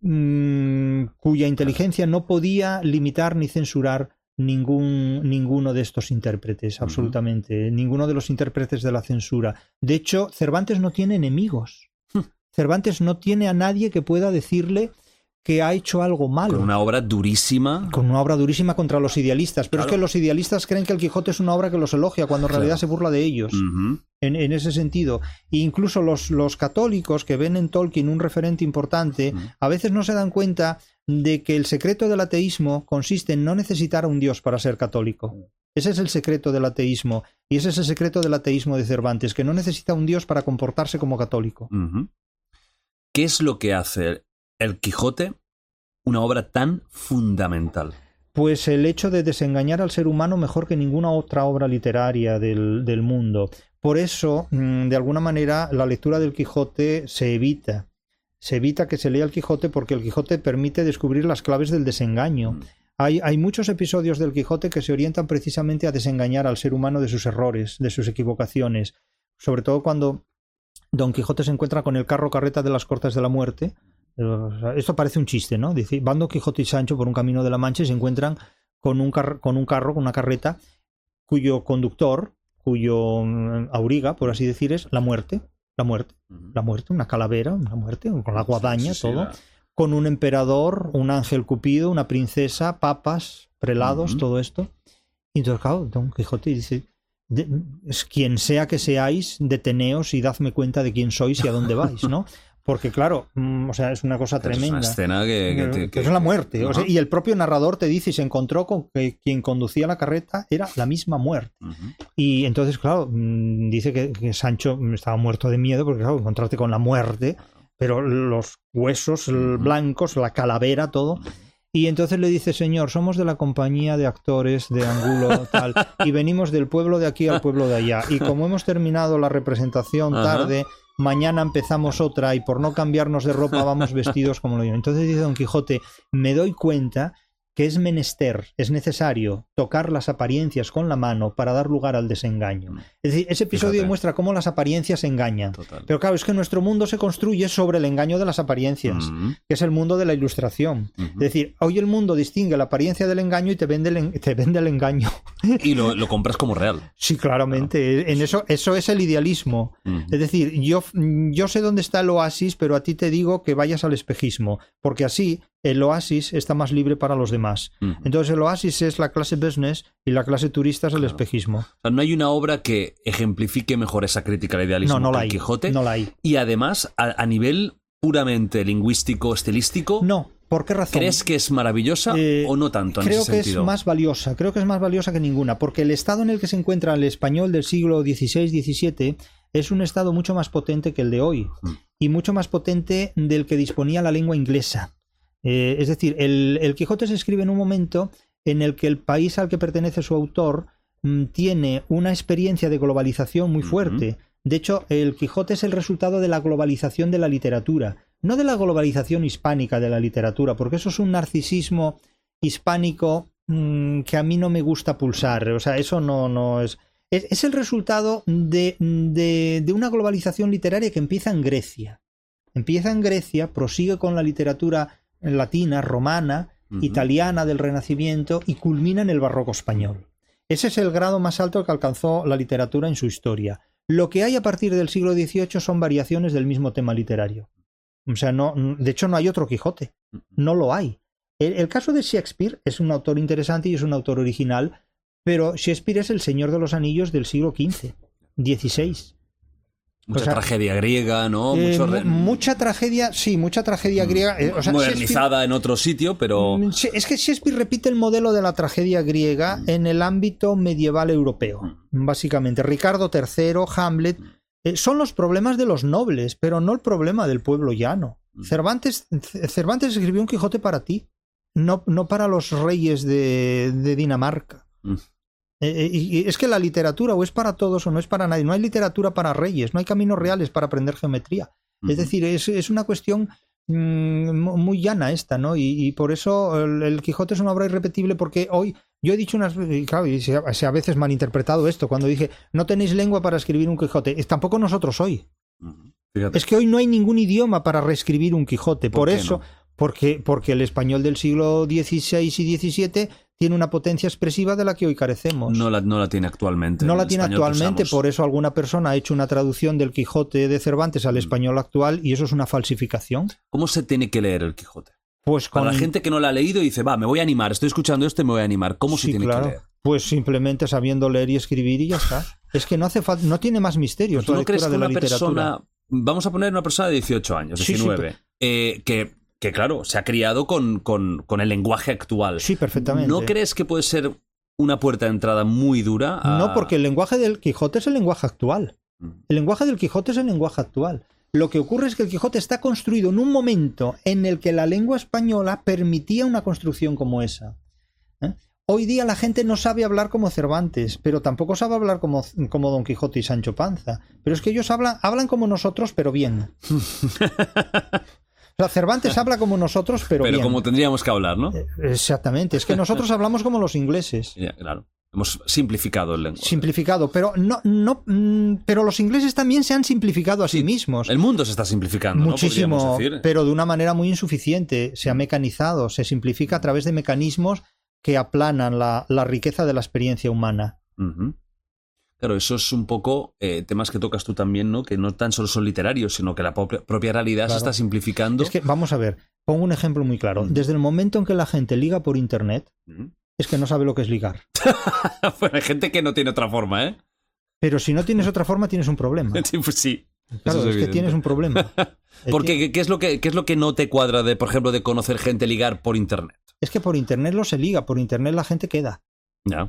S2: mmm, cuya inteligencia no podía limitar ni censurar ningún, ninguno de estos intérpretes,
S1: Ujú.
S2: absolutamente. Ninguno de los intérpretes de la censura. De hecho, Cervantes no tiene enemigos. Cervantes no tiene a nadie que pueda decirle que ha hecho algo malo.
S1: Con una obra durísima.
S2: Con una obra durísima contra los idealistas. Pero
S1: Claro.
S2: es que los idealistas creen que el Quijote es una obra que los elogia, cuando en
S1: Claro.
S2: realidad se burla de ellos.
S1: Ujú.
S2: En, en ese sentido. E incluso los, los católicos que ven en Tolkien un referente importante,
S1: Ujú.
S2: a veces no se dan cuenta de que el secreto del ateísmo consiste en no necesitar a un Dios para ser católico. Ese es el secreto del ateísmo. Y ese es el secreto del ateísmo de Cervantes, que no necesita un Dios para comportarse como católico.
S1: Ujú. ¿Qué es lo que hace El Quijote una obra tan fundamental?
S2: Pues el hecho de desengañar al ser humano mejor que ninguna otra obra literaria del, del mundo. Por eso, mm, de alguna manera, la lectura del Quijote se evita. Se evita que se lea el Quijote porque el Quijote permite descubrir las claves del desengaño.
S1: Mm.
S2: Hay, hay muchos episodios del Quijote que se orientan precisamente a desengañar al ser humano de sus errores, de sus equivocaciones. Sobre todo cuando Don Quijote se encuentra con el carro carreta de las Cortes de la Muerte. O sea, esto parece un chiste, ¿no? Dice, van Don Quijote y Sancho por un camino de la Mancha y se encuentran con un, car con un carro, con una carreta, cuyo conductor, cuyo mm, auriga, por así decir, es la muerte. La muerte,
S1: Ujú.
S2: la muerte, una calavera, una muerte, con la guadaña,
S1: Sí, sí,
S2: todo.
S1: la-
S2: Con un emperador, un ángel cupido, una princesa, papas, prelados,
S1: Ujú.
S2: todo esto. Y entonces, claro, Don Quijote dice, de, es quien sea que seáis, deteneos y dadme cuenta de quién sois y a dónde vais, ¿no? Porque claro, mm, o sea, es una cosa
S1: Es una
S2: tremenda.
S1: escena que, que, te-
S2: Que es la muerte.
S1: Ajá.
S2: O sea, y el propio narrador te dice y se encontró con que quien conducía la carreta era la misma muerte.
S1: Ujú.
S2: Y entonces, claro, mm, dice que, que Sancho estaba muerto de miedo porque, claro, encontrarte con la muerte, pero los huesos
S1: Ujú.
S2: blancos, la calavera, todo. Y entonces le dice, señor, somos de la compañía de actores de Angulo, tal, y venimos del pueblo de aquí al pueblo de allá. Y como hemos terminado la representación
S1: Ajá.
S2: tarde, mañana empezamos otra y por no cambiarnos de ropa vamos vestidos como lo digo. Entonces dice Don Quijote, me doy cuenta que es menester, es necesario tocar las apariencias con la mano para dar lugar al desengaño. Es decir, ese episodio
S1: Fíjate.
S2: demuestra cómo las apariencias engañan.
S1: Total.
S2: Pero claro, es que nuestro mundo se construye sobre el engaño de las apariencias,
S1: Ujú.
S2: que es el mundo de la ilustración.
S1: Ujú.
S2: Es decir, hoy el mundo distingue la apariencia del engaño y te vende el, en- te vende el engaño.
S1: Y lo, lo compras como real.
S2: Sí, claramente. En eso, eso es el idealismo.
S1: Ujú.
S2: Es decir, yo, yo sé dónde está el oasis, pero a ti te digo que vayas al espejismo, porque así el oasis está más libre para los demás.
S1: Ujú.
S2: Entonces el oasis es la clase business y la clase turista es el
S1: Claro.
S2: espejismo.
S1: O sea, no hay una obra que ejemplifique mejor esa crítica al idealismo
S2: No, no
S1: que
S2: la
S1: El
S2: hay.
S1: Quijote.
S2: No la hay.
S1: Y además, a, a nivel puramente lingüístico, estilístico,
S2: No, ¿por qué razón?
S1: ¿crees que es maravillosa
S2: Eh,
S1: o no tanto en
S2: Creo
S1: ese
S2: que
S1: sentido?
S2: es más valiosa, creo que es más valiosa que ninguna, porque el estado en el que se encuentra el español del siglo dieciséis diecisiete es un estado mucho más potente que el de hoy
S1: Mm.
S2: y mucho más potente del que disponía la lengua inglesa. Eh, es decir, el, el Quijote se escribe en un momento en el que el país al que pertenece su autor mm, tiene una experiencia de globalización muy fuerte. De hecho, el Quijote es el resultado de la globalización de la literatura, no de la globalización hispánica de la literatura, porque eso es un narcisismo hispánico mmm, que a mí no me gusta pulsar. O sea, eso no, no es... es... Es el resultado de, de, de una globalización literaria que empieza en Grecia. Empieza en Grecia, prosigue con la literatura latina, romana,
S1: Ujú.
S2: italiana del Renacimiento y culmina en el barroco español. Ese es el grado más alto que alcanzó la literatura en su historia. Lo que hay a partir del siglo dieciocho son variaciones del mismo tema literario. O sea, no, de hecho no hay otro Quijote. No lo hay. El, el caso de Shakespeare es un autor interesante y es un autor original pero Shakespeare es el Señor de los Anillos del siglo quince, dieciséis.
S1: Mucha
S2: o sea,
S1: tragedia griega, ¿no?
S2: Eh,
S1: Mucho re...
S2: Mucha tragedia, sí, mucha tragedia griega. Eh, o sea,
S1: modernizada en otro sitio, pero...
S2: Es que Shakespeare repite el modelo de la tragedia griega mm. en el ámbito medieval europeo, mm. básicamente. Ricardo tercero, Hamlet, eh, son los problemas de los nobles, pero no el problema del pueblo llano. Mm. Cervantes, Cervantes escribió un Quijote para ti, no, no para los reyes de, de Dinamarca. Mm. Eh, y es que la literatura o es para todos o no es para nadie. No hay literatura para reyes, no hay caminos reales para aprender geometría. Uh-huh. Es decir, es, es una cuestión mmm, muy llana esta, ¿no? Y, y por eso el, el Quijote es una obra irrepetible, porque hoy yo he dicho unas... Claro, y se ha, se ha a veces malinterpretado esto, cuando dije, no tenéis lengua para escribir un Quijote. Es, tampoco nosotros hoy. Uh-huh. Es que hoy no hay ningún idioma para reescribir un Quijote. Por, ¿Por eso... No? Porque, porque el español del siglo dieciséis y diecisiete tiene una potencia expresiva de la que hoy carecemos.
S1: No la, no la tiene actualmente.
S2: No la tiene actualmente, por eso alguna persona ha hecho una traducción del Quijote de Cervantes al español actual y eso es una falsificación.
S1: ¿Cómo se tiene que leer el Quijote?
S2: Pues con...
S1: Para la gente que no la ha leído y dice, va, me voy a animar, estoy escuchando esto y me voy a animar. ¿Cómo
S2: sí,
S1: se tiene
S2: claro.
S1: que leer?
S2: Pues simplemente sabiendo leer y escribir y ya está. Es que no hace falta, no tiene más misterios.
S1: ¿Tú
S2: la
S1: no crees que
S2: de la
S1: una
S2: literatura.
S1: persona, vamos a poner una persona de dieciocho años, diecinueve, sí, sí, pero... eh, que... que claro, se ha criado con, con, con el lenguaje actual.
S2: Sí, perfectamente.
S1: ¿No crees que puede ser una puerta de entrada muy dura? A...
S2: No, porque el lenguaje del Quijote es el lenguaje actual. El lenguaje del Quijote es el lenguaje actual. Lo que ocurre es que el Quijote está construido en un momento en el que la lengua española permitía una construcción como esa. ¿Eh? Hoy día la gente no sabe hablar como Cervantes, pero tampoco sabe hablar como, como Don Quijote y Sancho Panza. Pero es que ellos hablan, hablan como nosotros, pero bien. O sea, Cervantes habla como nosotros, pero,
S1: pero
S2: bien.
S1: como tendríamos que hablar, ¿no?
S2: Exactamente. Es que nosotros hablamos como los ingleses.
S1: Yeah, claro. Hemos simplificado el lenguaje.
S2: Simplificado, pero no, no, pero los ingleses también se han simplificado a sí, sí mismos.
S1: El mundo se está simplificando,
S2: muchísimo,
S1: ¿no? Decir.
S2: Pero de una manera muy insuficiente. Se ha mecanizado, se simplifica a través de mecanismos que aplanan la, la riqueza de la experiencia humana.
S1: Uh-huh. Claro, eso es un poco eh, temas que tocas tú también, ¿no? Que no tan solo son literarios, sino que la propia, propia realidad claro. se está simplificando. Es
S2: que, vamos a ver, pongo un ejemplo muy claro. Uh-huh. Desde el momento en que la gente liga por internet, uh-huh. es que no sabe lo que es ligar.
S1: Bueno, hay gente que no tiene otra forma, ¿eh?
S2: Pero si no tienes otra forma, tienes un problema.
S1: Sí, pues sí.
S2: Claro, es, es que tienes un problema.
S1: Porque, ¿qué, qué, es lo que, ¿qué es lo que no te cuadra, de, por ejemplo, de conocer gente ligar por internet?
S2: Es que por internet no se liga, por internet la gente queda.
S1: Ya.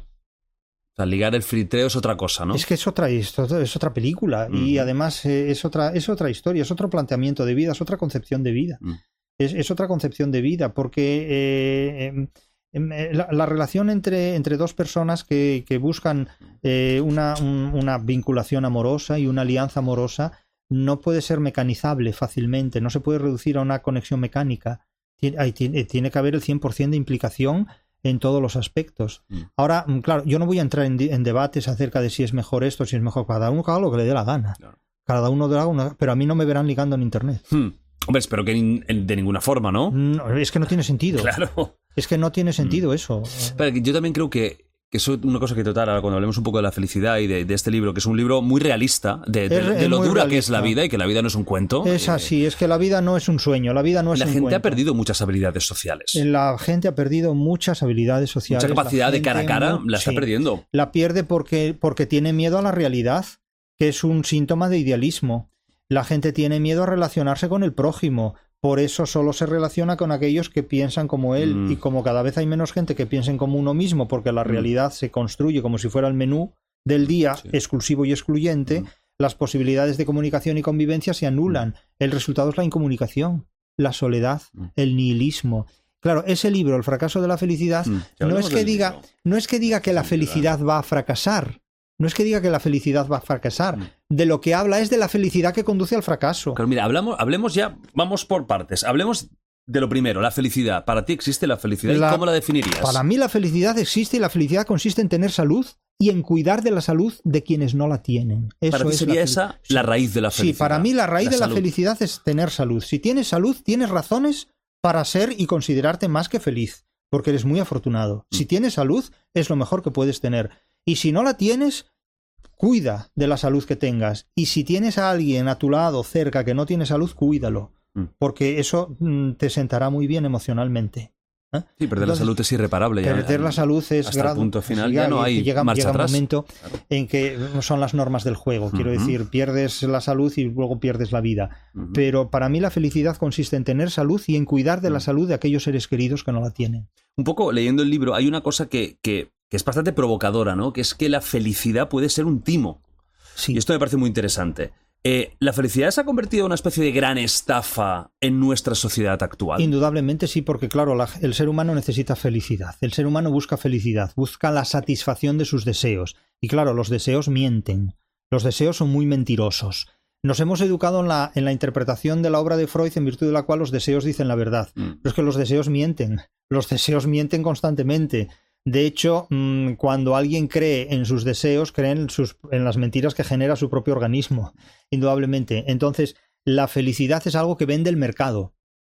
S1: O sea, ligar el fritreo es otra cosa, ¿no?
S2: Es que es otra, es otra película mm. y además es otra, es otra historia, es otro planteamiento de vida, es otra concepción de vida. Mm. Es, es otra concepción de vida porque eh, eh, la, la relación entre, entre dos personas que, que buscan eh, una, un, una vinculación amorosa y una alianza amorosa no puede ser mecanizable fácilmente, no se puede reducir a una conexión mecánica. Tiene, tiene, tiene que haber el cien por ciento de implicación en todos los aspectos. Mm. Ahora, claro, yo no voy a entrar en, en debates acerca de si es mejor esto, si es mejor cada uno, cada lo que le dé la gana. Claro. Cada uno de la una, pero a mí no me verán ligando en internet.
S1: Hmm. Hombre, espero que in, de ninguna forma, ¿no?
S2: No, es que no tiene sentido.
S1: Claro.
S2: Es que no tiene sentido mm. eso.
S1: Pero yo también creo que, que eso es una cosa que total, ahora cuando hablemos un poco de la felicidad y de, de este libro, que es un libro muy realista, de, de,
S2: es,
S1: de lo dura
S2: realista.
S1: que es la vida y que la vida no es un cuento.
S2: Es así, es que la vida no es un sueño, la vida no es
S1: la
S2: un
S1: gente
S2: cuento.
S1: Ha perdido muchas habilidades sociales.
S2: La gente ha perdido muchas habilidades sociales.
S1: Mucha capacidad de cara a cara la está
S2: sí,
S1: perdiendo.
S2: La pierde porque, porque tiene miedo a la realidad, que es un síntoma de idealismo. La gente tiene miedo a relacionarse con el prójimo. Por eso solo se relaciona con aquellos que piensan como él. Mm. Y como cada vez hay menos gente que piensen como uno mismo, porque la realidad mm. se construye como si fuera el menú del día, sí. exclusivo y excluyente, mm. las posibilidades de comunicación y convivencia se anulan. Mm. El resultado es la incomunicación, la soledad, mm. el nihilismo. Claro, ese libro, El fracaso de la felicidad, mm. no, es que diga, no es que diga que la felicidad va a fracasar. No es que diga que la felicidad va a fracasar. De lo que habla es de la felicidad que conduce al fracaso.
S1: Claro, mira, hablamos, hablemos ya, vamos por partes. Hablemos de lo primero, la felicidad. ¿Para ti existe la felicidad la, y cómo la definirías?
S2: Para mí la felicidad existe y la felicidad consiste en tener salud y en cuidar de la salud de quienes no la tienen. Eso
S1: para ti
S2: es
S1: sería
S2: la
S1: esa sí. la raíz de la felicidad.
S2: Sí, para mí la raíz
S1: la
S2: de
S1: salud.
S2: La felicidad es tener salud. Si tienes salud, tienes razones para ser y considerarte más que feliz, porque eres muy afortunado. Mm. Si tienes salud, es lo mejor que puedes tener. Y si no la tienes, cuida de la salud que tengas. Y si tienes a alguien a tu lado, cerca, que no tiene salud, cuídalo. Mm. Porque eso mm, te sentará muy bien emocionalmente. ¿eh?
S1: Sí, perder Entonces, la salud es irreparable. Ya,
S2: perder la salud es
S1: hasta
S2: grado,
S1: el punto final
S2: ya,
S1: ya no hay
S2: llega,
S1: marcha
S2: llega
S1: atrás.
S2: un momento claro. en que son las normas del juego. Quiero uh-huh. decir, pierdes la salud y luego pierdes la vida. Uh-huh. Pero para mí la felicidad consiste en tener salud y en cuidar de uh-huh. la salud de aquellos seres queridos que no la tienen.
S1: Un poco leyendo el libro hay una cosa que, que, que es bastante provocadora, ¿no? Que es que la felicidad puede ser un timo. Sí. Y esto me parece muy interesante. Eh, ¿La felicidad se ha convertido en una especie de gran estafa en nuestra sociedad actual?
S2: Indudablemente sí, porque claro, la, el ser humano necesita felicidad. El ser humano busca felicidad, busca la satisfacción de sus deseos. Y claro, los deseos mienten. Los deseos son muy mentirosos. Nos hemos educado en la, en la interpretación de la obra de Freud en virtud de la cual los deseos dicen la verdad. Mm. Pero es que los deseos mienten. Los deseos mienten constantemente. De hecho, cuando alguien cree en sus deseos, cree en, sus, en las mentiras que genera su propio organismo, indudablemente. Entonces, la felicidad es algo que vende el mercado.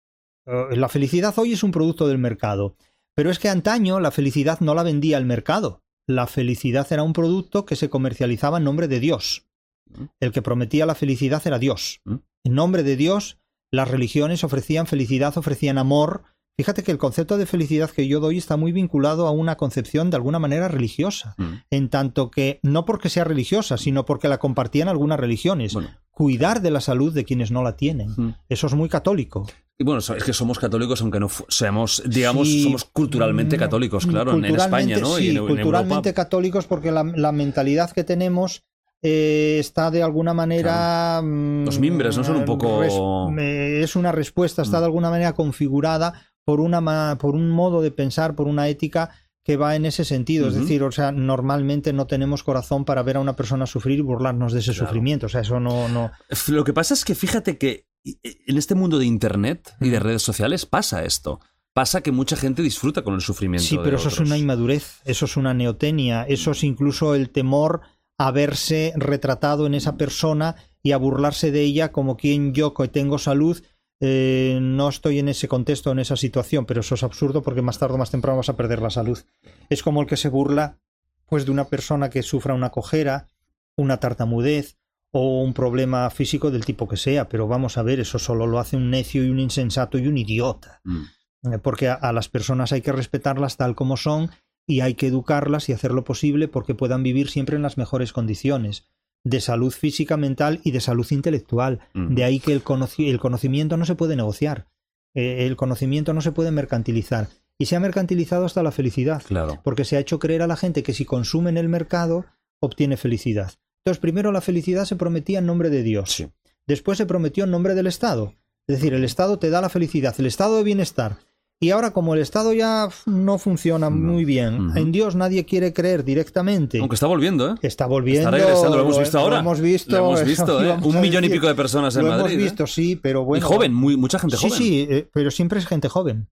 S2: La felicidad hoy es un producto del mercado. Pero es que antaño la felicidad no la vendía el mercado. La felicidad era un producto que se comercializaba en nombre de Dios. El que prometía la felicidad era Dios. En nombre de Dios, las religiones ofrecían felicidad, ofrecían amor. Fíjate que el concepto de felicidad que yo doy está muy vinculado a una concepción de alguna manera religiosa, mm. en tanto que no porque sea religiosa, sino porque la compartían algunas religiones. Bueno. Cuidar de la salud de quienes no la tienen. Mm. Eso es muy católico.
S1: Y bueno, es que somos católicos, aunque no seamos, digamos, sí, somos culturalmente católicos, claro, culturalmente, en España, ¿no?
S2: Sí,
S1: y en,
S2: culturalmente
S1: en
S2: católicos porque la, la mentalidad que tenemos eh, está de alguna manera...
S1: Claro. Los mimbres, ¿no? Son un poco...
S2: Res, eh, es una respuesta, está mm. de alguna manera configurada por una por un modo de pensar, por una ética que va en ese sentido. Uh-huh. Es decir, o sea, normalmente no tenemos corazón para ver a una persona sufrir y burlarnos de ese claro. sufrimiento. O sea, eso no, no...
S1: Lo que pasa es que fíjate que en este mundo de Internet y de redes sociales pasa esto. Pasa que mucha gente disfruta con el sufrimiento.
S2: Sí, pero
S1: de
S2: eso
S1: otros.
S2: Es una inmadurez, eso es una neotenia, eso es incluso el temor a verse retratado en esa persona y a burlarse de ella como quien yo que tengo salud... Eh, no estoy en ese contexto, en esa situación, pero eso es absurdo porque más tarde o más temprano vas a perder la salud. Es como el que se burla pues de una persona que sufra una cojera, una tartamudez o un problema físico del tipo que sea, pero vamos a ver, eso solo lo hace un necio y un insensato y un idiota. Mm. Eh, porque a, a las personas hay que respetarlas tal como son y hay que educarlas y hacer lo posible porque puedan vivir siempre en las mejores condiciones de salud física, mental y de salud intelectual. Mm. De ahí que el, conoci- el conocimiento no se puede negociar. Eh, el conocimiento no se puede mercantilizar. Y se ha mercantilizado hasta la felicidad. Claro. Porque se ha hecho creer a la gente que si consume en el mercado, obtiene felicidad. Entonces, primero la felicidad se prometía en nombre de Dios. Sí. Después se prometió en nombre del Estado. Es decir, el Estado te da la felicidad, el estado de bienestar. Y ahora, como el Estado ya no funciona no. muy bien, uh-huh. en Dios nadie quiere creer directamente.
S1: Aunque está volviendo, ¿eh?
S2: Está volviendo.
S1: Está regresando, lo hemos visto
S2: lo,
S1: ahora.
S2: Lo hemos visto.
S1: Lo hemos visto, ¿eh? Un millón decir. y pico de personas en
S2: lo
S1: Madrid.
S2: Lo hemos visto,
S1: ¿eh?
S2: sí, pero bueno.
S1: Y joven, muy, mucha gente
S2: sí,
S1: joven.
S2: Sí, sí, eh, pero siempre es gente joven.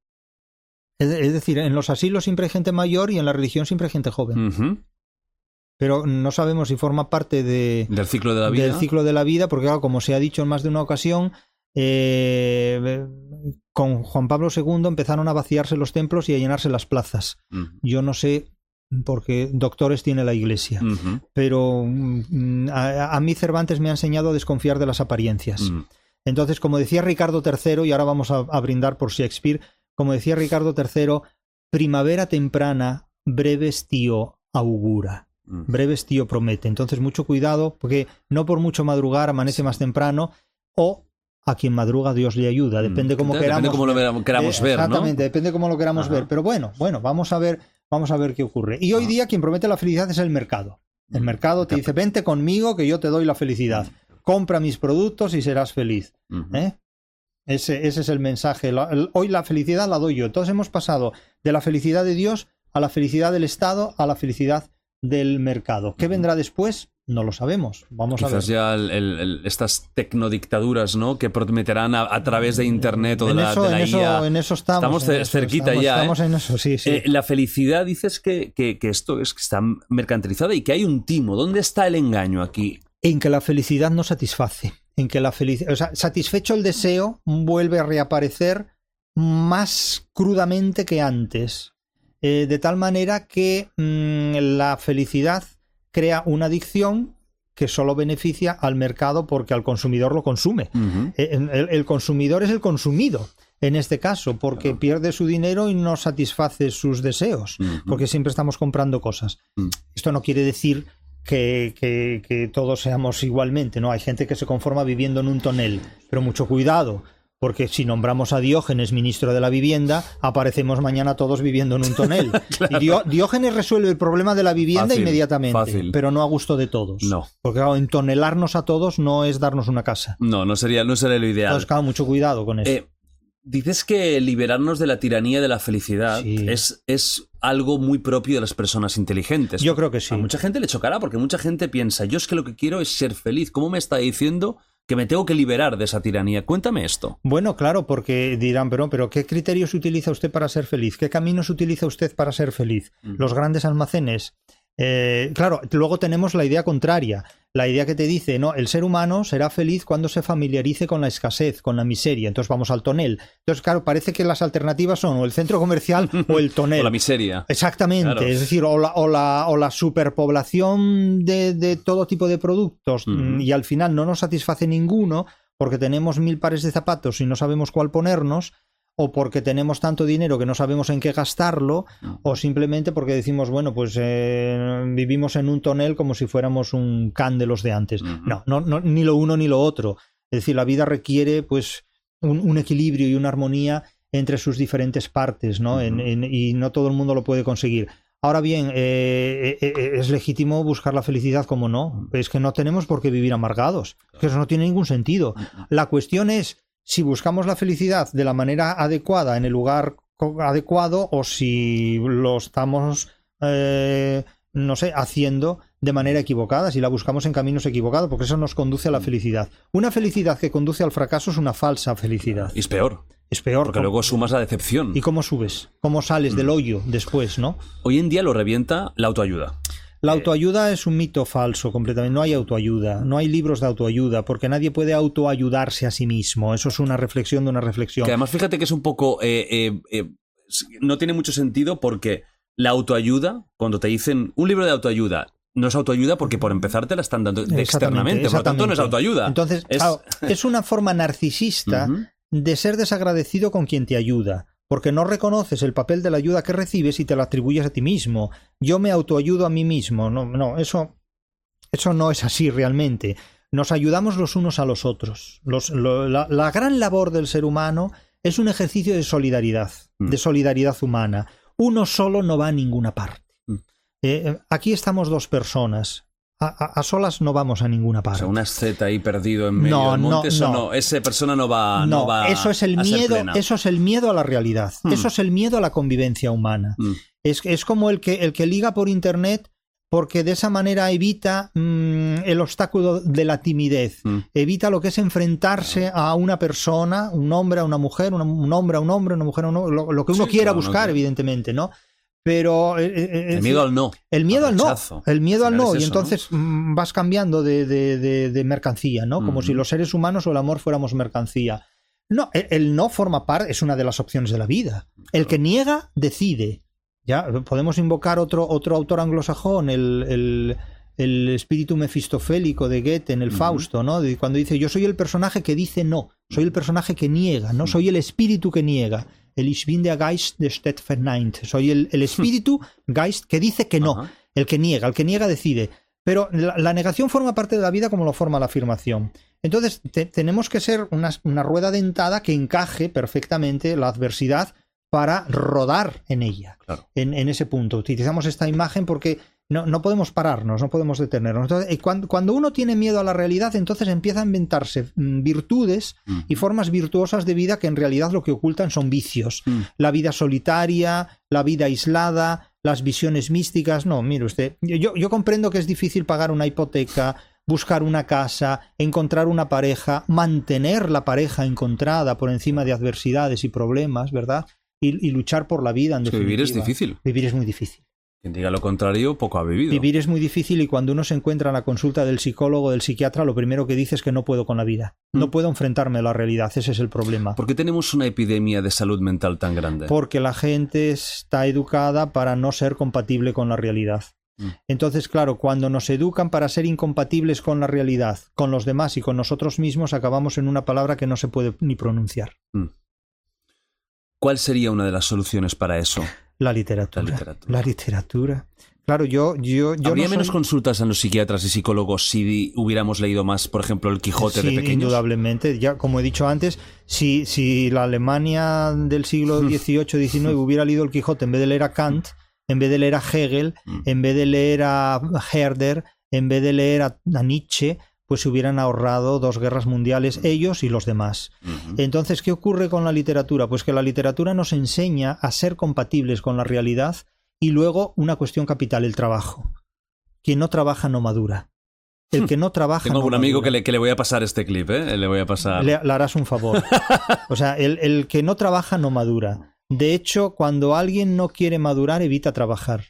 S2: Es, es decir, en los asilos siempre hay gente mayor y en la religión siempre hay gente joven. Uh-huh. Pero no sabemos si forma parte de,
S1: del ciclo de la vida.
S2: Del ciclo de la vida, porque claro, como se ha dicho en más de una ocasión, eh, con Juan Pablo segundo empezaron a vaciarse los templos y a llenarse las plazas. Uh-huh. Yo no sé, porque doctores tiene la Iglesia, uh-huh. pero um, a, a mí Cervantes me ha enseñado a desconfiar de las apariencias. Uh-huh. Entonces, como decía Ricardo tercero, y ahora vamos a, a brindar por Shakespeare, como decía Ricardo tercero, primavera temprana, breve estío augura. Breve estío promete. Entonces, mucho cuidado, porque no por mucho madrugar amanece más temprano, o a quien madruga Dios le ayuda. Depende cómo
S1: depende
S2: queramos,
S1: cómo lo queramos ver,
S2: exactamente,
S1: ¿no?
S2: Depende cómo lo queramos Ajá. ver. Pero bueno, bueno, vamos a ver, vamos a ver qué ocurre. Y hoy Ajá. día quien promete la felicidad es el mercado. El mercado te dice, vente conmigo que yo te doy la felicidad. Compra mis productos y serás feliz. Uh-huh. ¿Eh? Ese, ese es el mensaje. La, el, hoy la felicidad la doy yo. Entonces hemos pasado de la felicidad de Dios a la felicidad del Estado a la felicidad del mercado. ¿Qué vendrá después? No lo sabemos. Vamos
S1: Quizás
S2: a ver.
S1: ya el, el, el, estas tecnodictaduras, ¿no? Que prometerán a, a través de Internet o de
S2: en
S1: la,
S2: eso,
S1: de la
S2: en
S1: I A.
S2: Eso, en eso estamos.
S1: Estamos
S2: en
S1: cerquita
S2: eso, estamos,
S1: ya.
S2: Estamos
S1: ¿eh?
S2: en eso, sí, sí.
S1: Eh, la felicidad, dices que, que, que esto es que está mercantilizada y que hay un timo. ¿Dónde está el engaño aquí?
S2: En que la felicidad no satisface. En que la felicidad, o sea, satisfecho el deseo, vuelve a reaparecer más crudamente que antes. Eh, de tal manera que mmm, la felicidad crea una adicción que solo beneficia al mercado porque al consumidor lo consume. Uh-huh. El, el, el consumidor es el consumido. en este caso, porque claro. pierde su dinero y no satisface sus deseos, uh-huh. porque siempre estamos comprando cosas. Uh-huh. Esto no quiere decir que, que, que todos seamos igualmente, ¿no? Hay gente que se conforma viviendo en un tonel, pero mucho cuidado, porque si nombramos a Diógenes ministro de la vivienda, aparecemos mañana todos viviendo en un tonel. Claro. Y Dió, Diógenes resuelve el problema de la vivienda fácil, inmediatamente, fácil. pero no a gusto de todos.
S1: No.
S2: Porque claro, entonelarnos a todos no es darnos una casa.
S1: No, no sería, no sería lo ideal.
S2: Entonces, claro, mucho cuidado con eso.
S1: Eh, dices que liberarnos de la tiranía de la felicidad sí. es, es algo muy propio de las personas inteligentes.
S2: Yo creo que sí.
S1: A mucha gente le chocará porque mucha gente piensa, yo es que lo que quiero es ser feliz. ¿Cómo me está diciendo que me tengo que liberar de esa tiranía? Cuéntame esto.
S2: Bueno, claro, porque dirán, pero, pero ¿qué criterios utiliza usted para ser feliz? ¿Qué caminos utiliza usted para ser feliz? Mm. Los grandes almacenes. Eh, claro, luego tenemos la idea contraria, la idea que te dice, no, el ser humano será feliz cuando se familiarice con la escasez, con la miseria, entonces vamos al tonel. Entonces, claro, parece que las alternativas son o el centro comercial o el tonel.
S1: O la miseria.
S2: Exactamente, claro. Es decir, o la, o la, o la superpoblación de, de todo tipo de productos mm. y al final no nos satisface ninguno porque tenemos mil pares de zapatos y no sabemos cuál ponernos, o porque tenemos tanto dinero que no sabemos en qué gastarlo, uh-huh. o simplemente porque decimos, bueno, pues eh, vivimos en un tonel como si fuéramos un can de los de antes. Uh-huh. No, no, no, ni lo uno ni lo otro. Es decir, la vida requiere pues un, un equilibrio y una armonía entre sus diferentes partes, ¿no? Uh-huh. En, en, y no todo el mundo lo puede conseguir. Ahora bien, eh, eh, es legítimo buscar la felicidad, como no. Es que no tenemos por qué vivir amargados. Que eso no tiene ningún sentido. Uh-huh. La cuestión es si buscamos la felicidad de la manera adecuada, en el lugar adecuado, o si lo estamos, eh, no sé, haciendo de manera equivocada, si la buscamos en caminos equivocados, porque eso nos conduce a la felicidad. Una felicidad que conduce al fracaso es una falsa felicidad.
S1: Y es peor.
S2: Es peor.
S1: Porque luego sumas la decepción.
S2: ¿Y cómo subes? ¿Cómo sales mm. del hoyo después, no?
S1: Hoy en día lo revienta la autoayuda.
S2: La autoayuda es un mito falso completamente. No hay autoayuda, no hay libros de autoayuda, porque nadie puede autoayudarse a sí mismo. Eso es una reflexión de una reflexión.
S1: Que además, fíjate que es un poco... Eh, eh, eh, no tiene mucho sentido porque la autoayuda, cuando te dicen un libro de autoayuda, no es autoayuda porque por empezar te la están dando externamente. Por lo tanto, no es autoayuda.
S2: Entonces, es, claro, es una forma narcisista uh-huh. de ser desagradecido con quien te ayuda. Porque no reconoces el papel de la ayuda que recibes y te la atribuyes a ti mismo. Yo me autoayudo a mí mismo. No, no, eso, eso no es así realmente. Nos ayudamos los unos a los otros. Los, lo, la, la gran labor del ser humano es un ejercicio de solidaridad, mm. de solidaridad humana. Uno solo no va a ninguna parte. Mm. Eh, aquí estamos dos personas. A, a, a solas no vamos a ninguna parte.
S1: O sea, una Z ahí perdido en medio no, del monte, no, eso no. no. Esa persona no va, no, no va
S2: eso es el
S1: a
S2: miedo,
S1: ser plena.
S2: Eso es el miedo a la realidad. Hmm. Eso es el miedo a la convivencia humana. Hmm. Es, es como el que, el que liga por internet porque de esa manera evita mmm, el obstáculo de la timidez. Hmm. Evita lo que es enfrentarse a una persona, un hombre a una mujer, una, un hombre a un hombre, una mujer a un hombre, lo, lo que uno sí, quiera claro, buscar, no, evidentemente, ¿no? Pero eh, eh,
S1: el miedo al no.
S2: El miedo al, al no. El miedo al no.
S1: Eso,
S2: y entonces ¿no? vas cambiando de, de, de, de mercancía, ¿no? Como mm. si los seres humanos o el amor fuéramos mercancía. No, el, el no forma parte, es una de las opciones de la vida. El que niega, decide. Ya podemos invocar otro, otro autor anglosajón, el, el, el espíritu mefistofélico de Goethe en el mm. Fausto, ¿no? De cuando dice, yo soy el personaje que dice no, soy el personaje que niega, no soy el espíritu que niega. El Ich bin der Geist, der steht verneint. Soy el, el espíritu, Geist, que dice que no. Ajá. El que niega, el que niega decide. Pero la, la negación forma parte de la vida como lo forma la afirmación. Entonces, te, tenemos que ser una, una rueda dentada que encaje perfectamente la adversidad para rodar en ella, claro. en, en ese punto. Utilizamos esta imagen porque no, no podemos pararnos, no podemos detenernos. Entonces, cuando, cuando uno tiene miedo a la realidad, entonces empieza a inventarse virtudes mm. y formas virtuosas de vida que en realidad lo que ocultan son vicios. Mm. La vida solitaria, la vida aislada, las visiones místicas. No, mire usted, yo, yo comprendo que es difícil pagar una hipoteca, buscar una casa, encontrar una pareja, mantener la pareja encontrada por encima de adversidades y problemas, ¿verdad? Y, y luchar por la vida, en definitiva.
S1: Vivir es difícil.
S2: Vivir es muy difícil.
S1: Quien diga lo contrario, poco ha vivido.
S2: Vivir es muy difícil y cuando uno se encuentra en la consulta del psicólogo o del psiquiatra, lo primero que dice es que no puedo con la vida. Mm. No puedo enfrentarme a la realidad. Ese es el problema.
S1: ¿Por qué tenemos una epidemia de salud mental tan grande?
S2: Porque la gente está educada para no ser compatible con la realidad. Mm. Entonces, claro, cuando nos educan para ser incompatibles con la realidad, con los demás y con nosotros mismos, acabamos en una palabra que no se puede ni pronunciar. Mm.
S1: ¿cuál sería una de las soluciones para eso?
S2: La literatura.
S1: La literatura.
S2: La literatura. Claro, yo... yo, yo
S1: ¿Habría
S2: no soy...
S1: menos consultas a los psiquiatras y psicólogos si hubiéramos leído más, por ejemplo, el Quijote
S2: sí,
S1: de pequeños?
S2: Indudablemente. Ya, como he dicho antes, si, si la Alemania del siglo dieciocho diecinueve hubiera leído el Quijote en vez de leer a Kant, en vez de leer a Hegel, en vez de leer a Herder, en vez de leer a, a Nietzsche, pues se hubieran ahorrado dos guerras mundiales ellos y los demás. Uh-huh. Entonces, ¿qué ocurre con la literatura? Pues que la literatura nos enseña a ser compatibles con la realidad. Y luego una cuestión capital, el trabajo. Quien no trabaja no madura. El que no trabaja
S1: Tengo
S2: no
S1: un
S2: madura.
S1: amigo que le, que le voy a pasar este clip, ¿eh? Le voy a pasar...
S2: Le, le harás un favor. O sea, el, el que no trabaja no madura. De hecho, cuando alguien no quiere madurar, evita trabajar.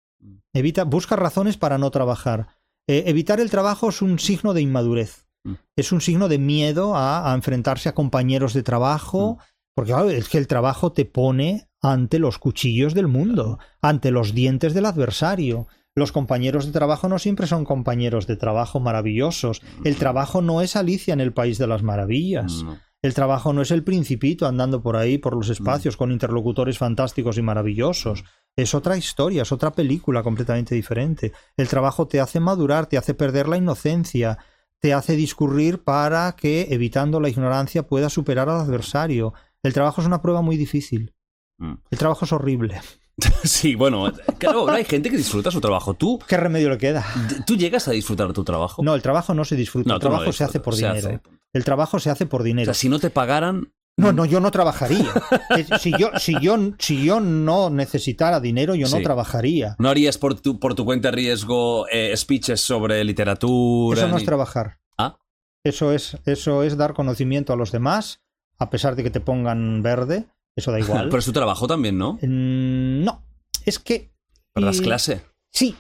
S2: Evita, busca razones para no trabajar. Eh, evitar el trabajo es un signo de inmadurez. Es un signo de miedo a, a enfrentarse a compañeros de trabajo... Porque claro, es que el trabajo te pone ante los cuchillos del mundo, ante los dientes del adversario. Los compañeros de trabajo no siempre son compañeros de trabajo maravillosos. El trabajo no es Alicia en el País de las Maravillas. El trabajo no es el Principito andando por ahí, por los espacios, con interlocutores fantásticos y maravillosos. Es otra historia, es otra película completamente diferente. El trabajo te hace madurar, te hace perder la inocencia, te hace discurrir para que, evitando la ignorancia, puedas superar al adversario. El trabajo es una prueba muy difícil. El trabajo es horrible.
S1: Sí, bueno, claro, hay gente que disfruta su trabajo. ¿Tú?
S2: ¿Qué remedio le queda?
S1: ¿Tú llegas a disfrutar de tu trabajo?
S2: No, el trabajo no se disfruta. No, el trabajo no se hace por se dinero. Hace. El trabajo se hace por dinero.
S1: O sea, si no te pagaran...
S2: No, no, yo no trabajaría. Si yo, si yo, si yo no necesitara dinero, yo no sí. trabajaría.
S1: ¿No harías por tu, por tu cuenta de riesgo eh, speeches sobre literatura?
S2: Eso no
S1: ni...
S2: es trabajar.
S1: ¿Ah?
S2: Eso es, eso es dar conocimiento a los demás, a pesar de que te pongan verde. Eso da igual.
S1: Pero es tu trabajo también, ¿no?
S2: Mm, no, es que...
S1: ¿Pero das clase?
S2: Sí,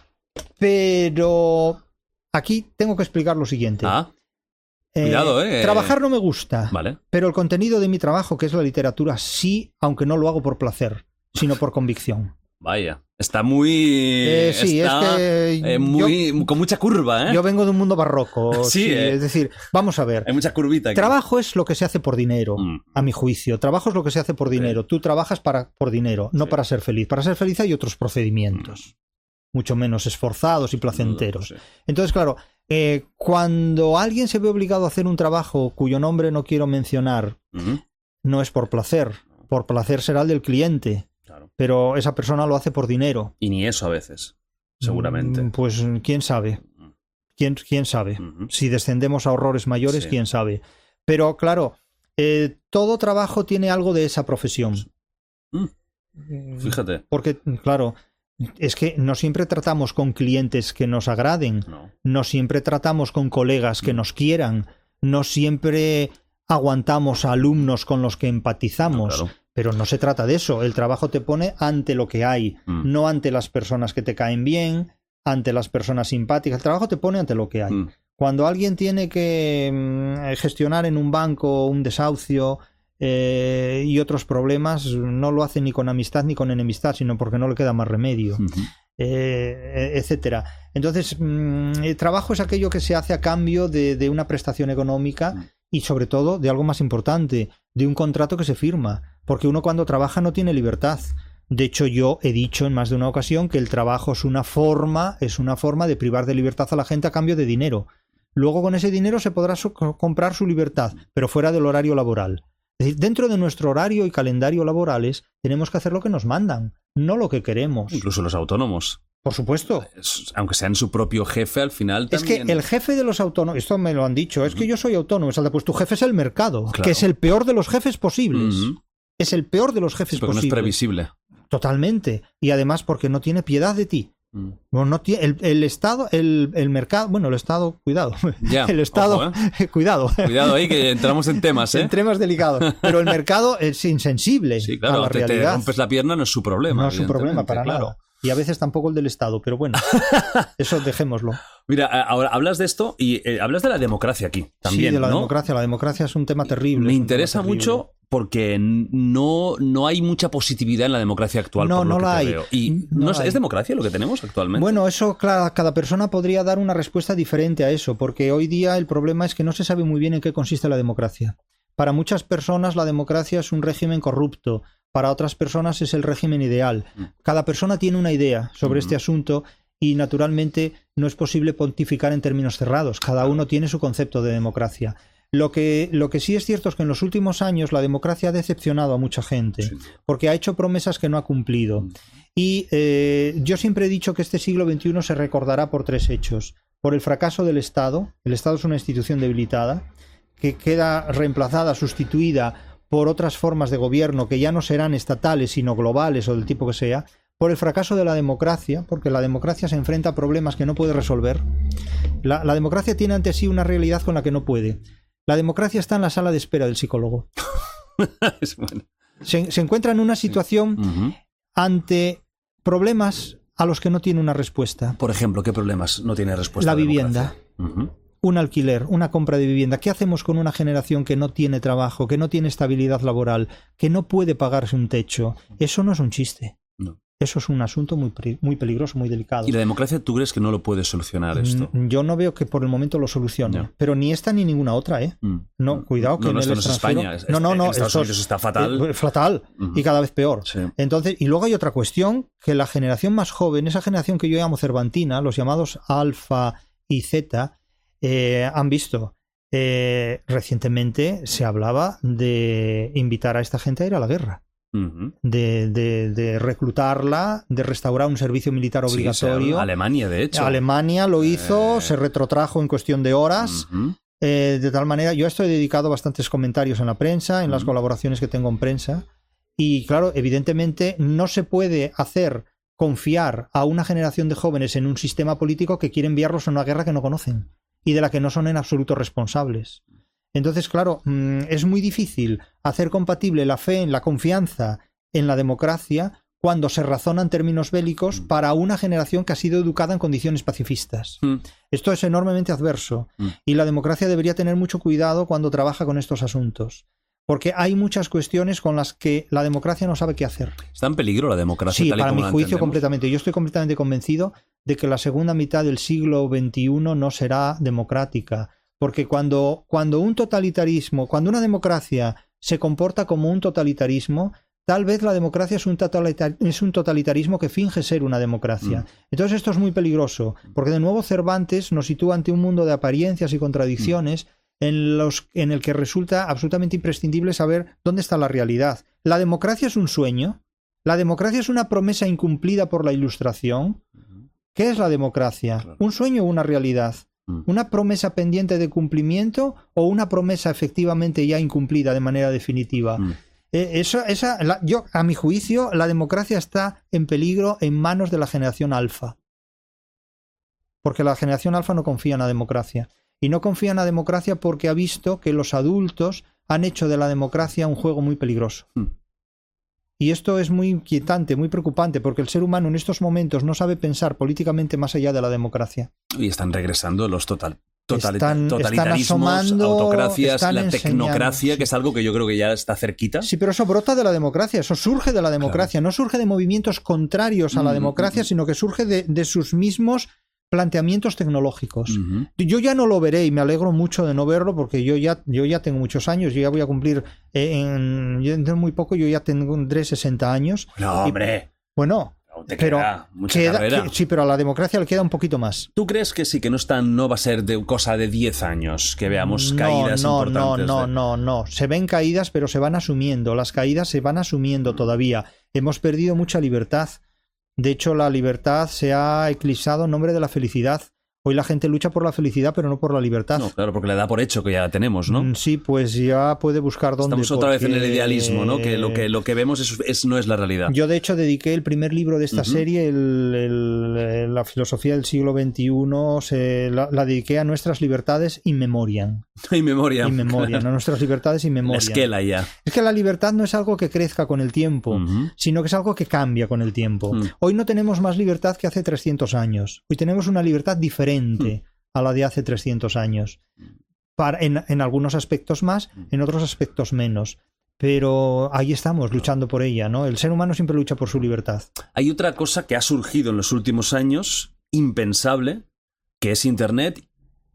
S2: pero aquí tengo que explicar lo siguiente.
S1: Ah, eh, cuidado, ¿eh?
S2: Trabajar no me gusta,
S1: vale.
S2: Pero el contenido de mi trabajo, que es la literatura, sí, aunque no lo hago por placer, sino por convicción.
S1: Vaya, está muy...
S2: Eh, sí,
S1: está,
S2: es que...
S1: Eh, muy,
S2: yo,
S1: con mucha curva, ¿eh?
S2: Yo vengo de un mundo barroco.
S1: sí,
S2: sí
S1: eh.
S2: Es decir, vamos a ver.
S1: Hay mucha curvita aquí.
S2: Trabajo es lo que se hace por dinero,
S1: mm.
S2: a mi juicio. Trabajo es lo que se hace por dinero.
S1: Sí.
S2: Tú trabajas para, por dinero, no
S1: sí.
S2: para ser feliz. Para ser feliz hay otros procedimientos, mm. mucho menos esforzados y placenteros. Mm, sí. Entonces, claro, eh, cuando alguien se ve obligado a hacer un trabajo cuyo nombre no quiero mencionar,
S1: mm.
S2: no es por placer. Por placer será el del cliente.
S1: Claro.
S2: Pero esa persona lo hace por dinero.
S1: Y ni eso a veces, seguramente.
S2: Pues quién sabe. ¿Quién, quién sabe?
S1: Uh-huh.
S2: Si descendemos a horrores mayores, sí. quién sabe. Pero claro, eh, todo trabajo tiene algo de esa profesión.
S1: Mm. Fíjate.
S2: Porque, claro, es que no siempre tratamos con clientes que nos agraden.
S1: No,
S2: no siempre tratamos con colegas que mm. nos quieran. No siempre aguantamos a alumnos con los que empatizamos.
S1: No, claro.
S2: Pero no se trata de eso. El trabajo te pone ante lo que hay, mm. no ante las personas que te caen bien, ante las personas simpáticas. El trabajo te pone ante lo que hay. Mm. Cuando alguien tiene que mm, gestionar en un banco un desahucio eh, y otros problemas, no lo hace ni con amistad ni con enemistad, sino porque no le queda más remedio, mm-hmm. eh, etcétera. Entonces, mm, el trabajo es aquello que se hace a cambio de, de una prestación económica mm. y sobre todo de algo más importante, de un contrato que se firma. Porque uno cuando trabaja no tiene libertad. De hecho, yo he dicho en más de una ocasión que el trabajo es una forma, es una forma de privar de libertad a la gente a cambio de dinero. Luego con ese dinero se podrá so- comprar su libertad, pero fuera del horario laboral. Es decir, dentro de nuestro horario y calendario laborales tenemos que hacer lo que nos mandan, no lo que queremos.
S1: Incluso los autónomos.
S2: Por supuesto.
S1: Aunque sean su propio jefe, al final también...
S2: Es que el jefe de los autónomos, esto me lo han dicho, es que yo soy autónomo, pues tu jefe es el mercado, claro. que es el peor de los jefes posibles. Uh-huh. Es el peor de los jefes
S1: porque
S2: posibles.
S1: No es previsible.
S2: Totalmente. Y además porque no tiene piedad de ti. Mm. Bueno, no tiene, el, el Estado, el, el mercado, bueno, el Estado, cuidado.
S1: Ya,
S2: el Estado,
S1: ojo, ¿eh?
S2: cuidado.
S1: Cuidado ahí que entramos en temas, ¿eh?
S2: En temas delicados. Pero el mercado es insensible
S1: sí, claro,
S2: a la
S1: te,
S2: realidad.
S1: Te rompes la pierna, no es su problema.
S2: No es su problema para
S1: claro.
S2: nada. Y a veces tampoco el del Estado, pero bueno, eso dejémoslo.
S1: Mira, ahora hablas de esto y eh, hablas de la democracia aquí también,
S2: Sí, de la
S1: ¿no?
S2: democracia. La democracia es un tema terrible.
S1: Me interesa mucho porque no, no hay mucha positividad en la democracia actual.
S2: No,
S1: por lo
S2: no
S1: que
S2: la
S1: te
S2: hay.
S1: Veo. ¿Y
S2: no
S1: no es,
S2: hay.
S1: es democracia lo que tenemos actualmente?
S2: Bueno, eso, claro, cada persona podría dar una respuesta diferente a eso, porque hoy día el problema es que no se sabe muy bien en qué consiste la democracia. Para muchas personas la democracia es un régimen corrupto. para otras personas es el régimen ideal. Cada persona tiene una idea sobre este asunto y naturalmente no es posible pontificar en términos cerrados. Cada uno tiene su concepto de democracia. Lo que, lo que sí es cierto es que en los últimos años la democracia ha decepcionado a mucha gente, sí, porque ha hecho promesas que no ha cumplido. Y eh, yo siempre he dicho que este siglo veintiuno se recordará por tres hechos. Por el fracaso del Estado. El Estado es una institución debilitada que queda reemplazada, sustituida por otras formas de gobierno que ya no serán estatales sino globales o del tipo que sea. Por el fracaso de la democracia, porque la democracia se enfrenta a problemas que no puede resolver. La, la democracia tiene ante sí una realidad con la que no puede. La democracia está en la sala de espera del psicólogo.
S1: Es bueno.
S2: se, se encuentra en una situación sí. uh-huh. ante problemas a los que no tiene una respuesta.
S1: Por ejemplo, ¿qué problemas no tiene respuesta?
S2: La vivienda. Uh-huh. Un alquiler, una compra de vivienda. ¿Qué hacemos con una generación que no tiene trabajo, que no tiene estabilidad laboral, que no puede pagarse un techo? Eso no es un chiste. No. Eso es un asunto muy, muy peligroso, muy delicado.
S1: ¿Y la democracia tú crees que no lo puede solucionar esto?
S2: Yo no veo que por el momento lo solucione. No. Pero ni esta ni ninguna otra, ¿eh? Mm. No, cuidado que
S1: no, no,
S2: en el
S1: esto
S2: extranjero...
S1: no es España.
S2: No, no, no.
S1: En Estados Unidos está fatal.
S2: Eh, fatal. Uh-huh. Y cada vez peor.
S1: Sí.
S2: Entonces, y luego hay otra cuestión, que la generación más joven, esa generación que yo llamo cervantina, los llamados alfa y zeta, eh, han visto... Eh, recientemente se hablaba de invitar a esta gente a ir a la guerra. Uh-huh. De, de, de reclutarla, de restaurar un servicio militar obligatorio.
S1: Sí, Alemania, de hecho.
S2: Alemania lo hizo, eh... se retrotrajo en cuestión de horas. Uh-huh. eh, de tal manera, yo estoy dedicado a bastantes comentarios en la prensa, en uh-huh. las colaboraciones que tengo en prensa. Y claro, evidentemente no se puede hacer confiar a una generación de jóvenes en un sistema político que quiere enviarlos a una guerra que no conocen y de la que no son en absoluto responsables. Entonces, claro, es muy difícil hacer compatible la fe en la confianza en la democracia cuando se razona en términos bélicos para una generación que ha sido educada en condiciones pacifistas. Mm. Esto es enormemente adverso mm. y la democracia debería tener mucho cuidado cuando trabaja con estos asuntos. Porque hay muchas cuestiones con las que la democracia no sabe qué hacer.
S1: ¿Está en peligro la democracia?
S2: Sí,
S1: tal y
S2: para
S1: como
S2: mi
S1: la
S2: juicio
S1: entendemos?
S2: completamente. Yo estoy completamente convencido de que la segunda mitad del siglo veintiuno no será democrática. Porque cuando, cuando un totalitarismo, cuando una democracia se comporta como un totalitarismo, tal vez la democracia es un, totalitar, es un totalitarismo que finge ser una democracia. Mm. Entonces esto es muy peligroso, porque de nuevo Cervantes nos sitúa ante un mundo de apariencias y contradicciones mm. en, los, en el que resulta absolutamente imprescindible saber dónde está la realidad. ¿La democracia es un sueño? ¿La democracia es una promesa incumplida por la Ilustración? ¿Qué es la democracia? Claro. ¿Un sueño o una realidad? ¿Una promesa pendiente de cumplimiento o una promesa efectivamente ya incumplida de manera definitiva? Mm. Eh, eso, esa, la, yo, a mi juicio, la democracia está en peligro en manos de la generación alfa. Porque la generación alfa no confía en la democracia. Y no confía en la democracia porque ha visto que los adultos han hecho de la democracia un juego muy peligroso. Mm. Y esto es muy inquietante, muy preocupante, porque el ser humano en estos momentos no sabe pensar políticamente más allá de la democracia.
S1: Y están regresando los total, total,
S2: están,
S1: totalitarismos,
S2: están asomando,
S1: autocracias,
S2: están
S1: la tecnocracia,
S2: sí.
S1: que es algo que yo creo que ya está cerquita.
S2: Sí, pero eso brota de la democracia, eso surge de la democracia, claro. No surge de movimientos contrarios a la mm, democracia, mm, sino que surge de, de sus mismos planteamientos tecnológicos. Uh-huh. Yo ya no lo veré y me alegro mucho de no verlo porque yo ya, yo ya tengo muchos años, yo ya voy a cumplir eh, en, en muy poco, yo ya tendré sesenta años.
S1: No, hombre.
S2: Y, bueno,
S1: te
S2: pero
S1: queda mucha
S2: queda,
S1: carrera.
S2: Que, sí, pero a la democracia le queda un poquito más.
S1: ¿Tú crees que sí, que no están, no va a ser de cosa de diez años que veamos caídas
S2: no, no,
S1: importantes?
S2: No, no,
S1: de...
S2: no, no. Se ven caídas, pero se van asumiendo. Las caídas se van asumiendo todavía. Hemos perdido mucha libertad. De hecho, la libertad se ha eclipsado en nombre de la felicidad. Hoy la gente lucha por la felicidad, pero no por la libertad.
S1: No, claro, porque le da por hecho que ya la tenemos, ¿no?
S2: Sí, pues ya puede buscar dónde.
S1: Estamos otra
S2: porque...
S1: vez en el idealismo, ¿no? Que lo que, lo que vemos es, es, no es la realidad.
S2: Yo, de hecho, dediqué el primer libro de esta uh-huh. serie, el, el, la filosofía del siglo veintiuno, se, la, la dediqué a nuestras libertades in memoriam.
S1: In memoriam.
S2: In memoriam, claro. A nuestras libertades in memoriam.
S1: La esquela ya.
S2: Es que la libertad no es algo que crezca con el tiempo, uh-huh. sino que es algo que cambia con el tiempo. Uh-huh. Hoy no tenemos más libertad que hace trescientos años. Hoy tenemos una libertad diferente. Uh-huh. a la de hace trescientos años. Para, en, en algunos aspectos más, en otros aspectos menos. Pero ahí estamos, luchando por ella, ¿no? El ser humano siempre lucha por su libertad.
S1: Hay otra cosa que ha surgido en los últimos años, impensable, que es Internet,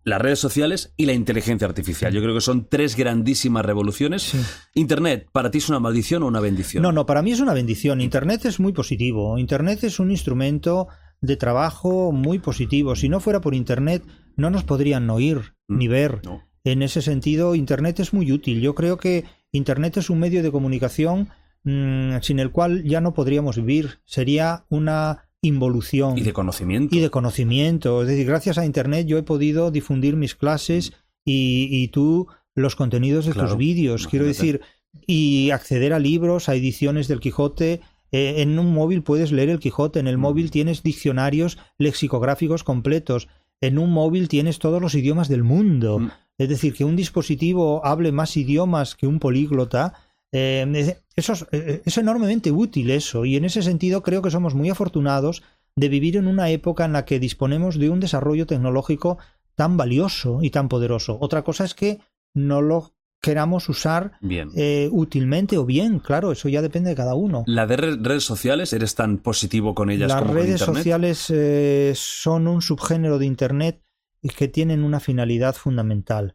S1: las redes sociales y la inteligencia artificial. Yo creo que son tres grandísimas revoluciones.
S2: Sí.
S1: Internet, ¿para ti es una maldición o una bendición?
S2: No, no, para mí es una bendición. Internet es muy positivo. Internet es un instrumento de trabajo muy positivo. Si no fuera por Internet, no nos podrían oír mm, ni ver.
S1: No.
S2: En ese sentido, Internet es muy útil. Yo creo que Internet es un medio de comunicación mmm, sin el cual ya no podríamos vivir. Sería una involución.
S1: Y de conocimiento.
S2: Y de conocimiento. Es decir, gracias a Internet yo he podido difundir mis clases y, y tú los contenidos de claro, tus vídeos. Imagínate. Quiero decir, y acceder a libros, a ediciones del Quijote. Eh, en un móvil puedes leer el Quijote. En el mm. móvil tienes diccionarios lexicográficos completos. En un móvil tienes todos los idiomas del mundo. Mm. Es decir, que un dispositivo hable más idiomas que un políglota. Eh, eso es, es enormemente útil eso, y en ese sentido creo que somos muy afortunados de vivir en una época en la que disponemos de un desarrollo tecnológico tan valioso y tan poderoso. Otra cosa es que no lo queramos usar eh, útilmente o bien, claro, eso ya depende de cada uno.
S1: ¿Las de redes sociales eres tan positivo con ellas
S2: Las
S1: como con Internet?
S2: Las redes sociales eh, son un subgénero de Internet que tienen una finalidad fundamental,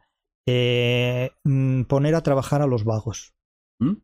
S2: eh, poner a trabajar a los vagos.
S1: ¿Mm?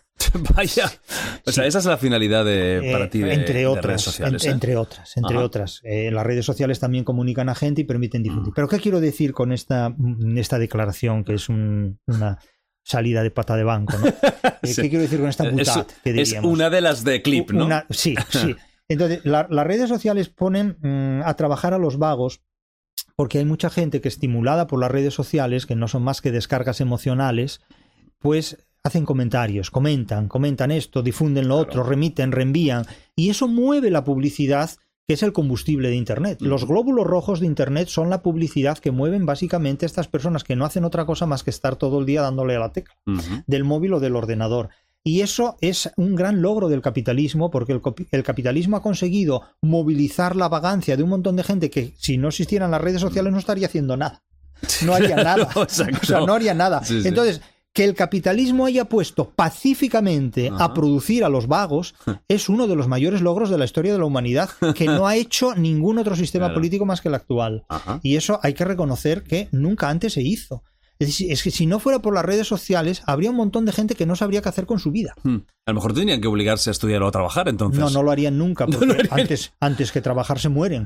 S1: Vaya, o sea, sí. Esa es la finalidad de, para ti de,
S2: entre otras,
S1: de redes sociales.
S2: En,
S1: ¿eh?
S2: Entre otras, entre Ajá. otras. Eh, las redes sociales también comunican a gente y permiten difundir. Mm. Pero ¿qué quiero decir con esta, esta declaración que es un, una salida de pata de banco, ¿no? Sí. ¿Qué quiero decir con esta butad?
S1: Es,
S2: que
S1: es una de las de clip, ¿no?
S2: Una, sí, sí. Entonces, la, las redes sociales ponen mmm, a trabajar a los vagos porque hay mucha gente que, estimulada por las redes sociales, que no son más que descargas emocionales, pues hacen comentarios, comentan, comentan esto, difunden lo claro. otro, remiten, reenvían, y eso mueve la publicidad, que es el combustible de Internet. Uh-huh. Los glóbulos rojos de Internet son la publicidad que mueven básicamente estas personas que no hacen otra cosa más que estar todo el día dándole a la tecla uh-huh. del móvil o del ordenador. Y eso es un gran logro del capitalismo, porque el, el capitalismo ha conseguido movilizar la vagancia de un montón de gente que, si no existieran las redes sociales, no estaría haciendo nada. No haría nada. O sea, no haría nada. Sí, sí. Entonces, que el capitalismo haya puesto pacíficamente Ajá. a producir a los vagos es uno de los mayores logros de la historia de la humanidad, que no ha hecho ningún otro sistema claro. político más que el actual. Ajá. Y eso hay que reconocer que nunca antes se hizo. Es decir, es que si no fuera por las redes sociales, habría un montón de gente que no sabría qué hacer con su vida.
S1: Hmm. A lo mejor tendrían que obligarse a estudiar o a trabajar, entonces.
S2: No, no lo harían nunca, porque no harían. Antes, antes que trabajar se mueren.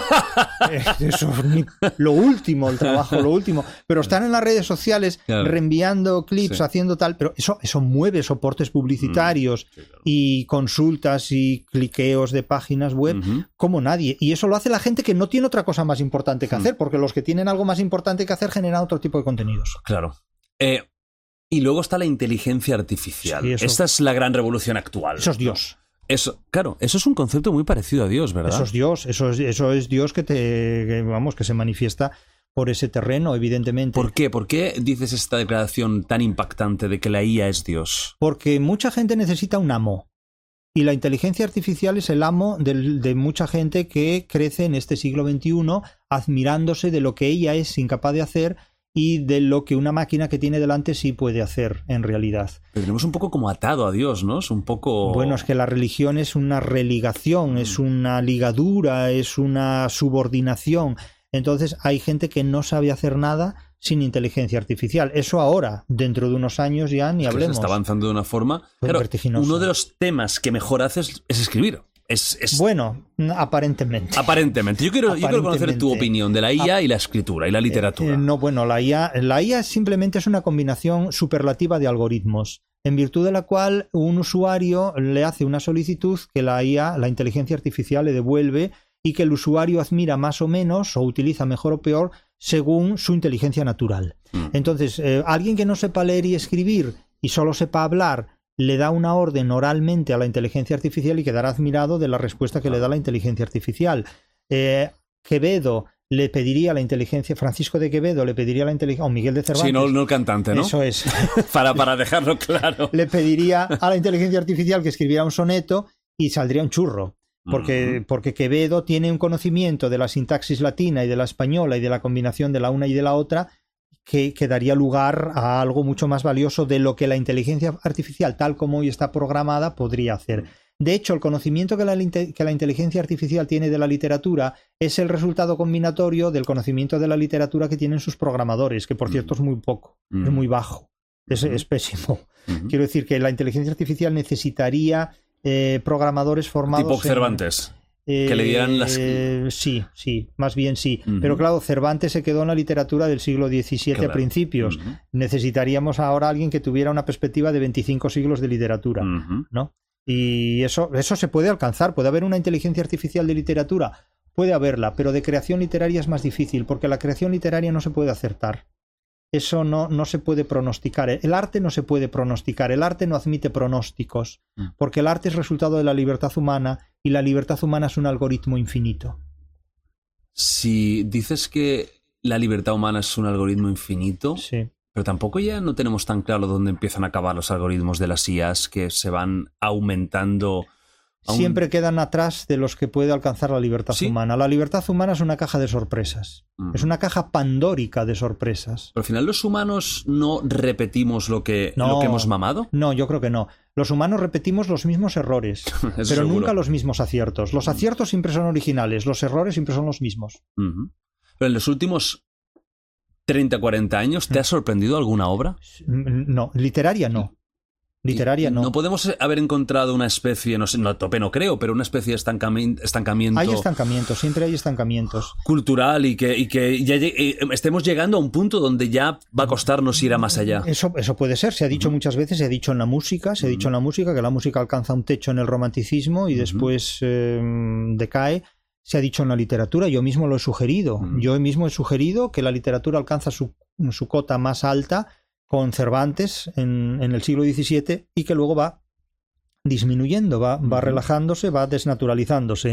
S2: Eso es lo último, el trabajo, lo último. Pero están en las redes sociales claro. reenviando clips, sí. haciendo tal, pero eso, eso mueve soportes publicitarios mm, sí, claro. y consultas y cliqueos de páginas web uh-huh. como nadie. Y eso lo hace la gente que no tiene otra cosa más importante que mm. hacer, porque los que tienen algo más importante que hacer generan otro tipo de contenidos.
S1: Claro. Eh, y luego está la inteligencia artificial. Sí, eso, Esta es la gran revolución actual.
S2: Eso es Dios.
S1: Eso, claro, eso es un concepto muy parecido a Dios, ¿verdad?
S2: Eso es Dios, eso es, eso es Dios que te, que, vamos, que se manifiesta por ese terreno, evidentemente.
S1: ¿Por qué? ¿Por qué dices esta declaración tan impactante de que la I A es Dios?
S2: Porque mucha gente necesita un amo. Y la inteligencia artificial es el amo de, de mucha gente que crece en este siglo veintiuno admirándose de lo que ella es incapaz de hacer y de lo que una máquina que tiene delante sí puede hacer en realidad.
S1: Pero tenemos un poco como atado a Dios, ¿no? Es un poco...
S2: Bueno, es que la religión es una religación, mm. es una ligadura, es una subordinación. Entonces hay gente que no sabe hacer nada sin inteligencia artificial. Eso ahora, dentro de unos años ya ni hablemos.
S1: Se está avanzando de una forma... Claro, uno de los temas que mejor haces es escribir. Es, es...
S2: Bueno, aparentemente.
S1: Aparentemente. Yo quiero, yo quiero conocer tu opinión de la I A A, y la escritura y la literatura.
S2: Eh, no, bueno, la I A, la I A simplemente es una combinación superlativa de algoritmos, en virtud de la cual un usuario le hace una solicitud que la I A, la inteligencia artificial, le devuelve y que el usuario admira más o menos o utiliza mejor o peor según su inteligencia natural. Mm. Entonces, eh, alguien que no sepa leer y escribir y solo sepa hablar le da una orden oralmente a la inteligencia artificial y quedará admirado de la respuesta que le da la inteligencia artificial. Eh, Quevedo le pediría a la inteligencia, Francisco de Quevedo le pediría a la inteligencia, o Miguel de Cervantes.
S1: Sí, no, no el cantante, ¿no?
S2: Eso es.
S1: para, para dejarlo claro.
S2: Le pediría a la inteligencia artificial que escribiera un soneto y saldría un churro. Porque, uh-huh. porque Quevedo tiene un conocimiento de la sintaxis latina y de la española y de la combinación de la una y de la otra que, que daría lugar a algo mucho más valioso de lo que la inteligencia artificial, tal como hoy está programada, podría hacer. De hecho, el conocimiento que la, que la inteligencia artificial tiene de la literatura es el resultado combinatorio del conocimiento de la literatura que tienen sus programadores, que por cierto es muy poco, mm. es muy bajo, es, es pésimo. Mm-hmm. Quiero decir que la inteligencia artificial necesitaría eh, programadores formados...
S1: Tipo Cervantes.
S2: En,
S1: que le dieran las...
S2: Eh, sí, sí, más bien sí.
S1: Uh-huh.
S2: Pero claro, Cervantes se quedó en la literatura del siglo diecisiete claro. a principios. Uh-huh. Necesitaríamos ahora a alguien que tuviera una perspectiva de veinticinco siglos de literatura, uh-huh. ¿no? Y eso, eso se puede alcanzar. ¿Puede haber una inteligencia artificial de literatura? Puede haberla, pero de creación literaria es más difícil, porque la creación literaria no se puede acertar. Eso no, no se puede pronosticar. El arte no se puede pronosticar. El arte no admite pronósticos, porque el arte es resultado de la libertad humana y la libertad humana es un algoritmo infinito.
S1: Si dices que la libertad humana es un algoritmo infinito,
S2: sí.
S1: pero tampoco ya no tenemos tan claro dónde empiezan a acabar los algoritmos de las I As que se van aumentando. Un...
S2: Siempre quedan atrás de los que puede alcanzar la libertad ¿Sí? humana. La libertad humana es una caja de sorpresas. Uh-huh. Es una caja pandórica de sorpresas.
S1: Pero al final los humanos no repetimos lo que,
S2: no,
S1: lo que hemos mamado.
S2: No, yo creo que no. Los humanos repetimos los mismos errores, pero
S1: seguro.
S2: Nunca los mismos aciertos. Los aciertos siempre son originales, los errores siempre son los mismos.
S1: Uh-huh. Pero en los últimos treinta, cuarenta años, ¿te ha sorprendido alguna obra?
S2: No, literaria no. Literaria no.
S1: No podemos haber encontrado una especie, no sé, no tope no creo, pero una especie de estancamiento. estancamiento
S2: hay estancamientos, siempre hay estancamientos.
S1: Cultural y que, y que ya eh, estemos llegando a un punto donde ya va a costarnos ir a más allá.
S2: Eso, eso puede ser, se ha dicho uh-huh. muchas veces, se ha dicho en la música, se ha uh-huh. dicho en la música que la música alcanza un techo en el romanticismo y uh-huh. después eh, decae. Se ha dicho en la literatura, yo mismo lo he sugerido. Uh-huh. Yo mismo he sugerido que la literatura alcanza su, su cota más alta con Cervantes en, en el siglo diecisiete y que luego va disminuyendo, va, va relajándose, va desnaturalizándose.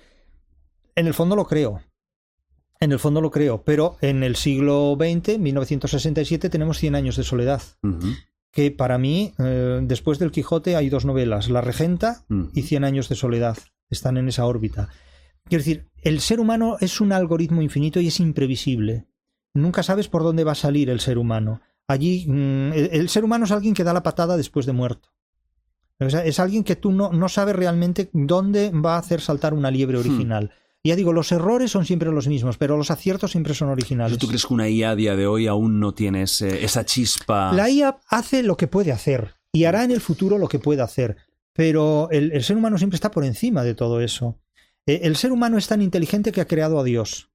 S2: En el fondo lo creo, en el fondo lo creo, pero en el siglo veinte, mil novecientos sesenta y siete, tenemos cien años de soledad, uh-huh. que para mí, eh, después del Quijote hay dos novelas, La Regenta uh-huh. y cien años de soledad, están en esa órbita. Quiero decir, el ser humano es un algoritmo infinito y es imprevisible. Nunca sabes por dónde va a salir el ser humano. Allí, el, el ser humano es alguien que da la patada después de muerto. O sea, es alguien que tú no, no sabes realmente dónde va a hacer saltar una liebre original. Hmm. Ya digo, los errores son siempre los mismos, pero los aciertos siempre son originales.
S1: ¿Tú crees que una I A a día de hoy aún no tiene ese, esa chispa?
S2: La I A hace lo que puede hacer y hará en el futuro lo que puede hacer, pero el, el ser humano siempre está por encima de todo eso. El ser humano es tan inteligente que ha creado a Dios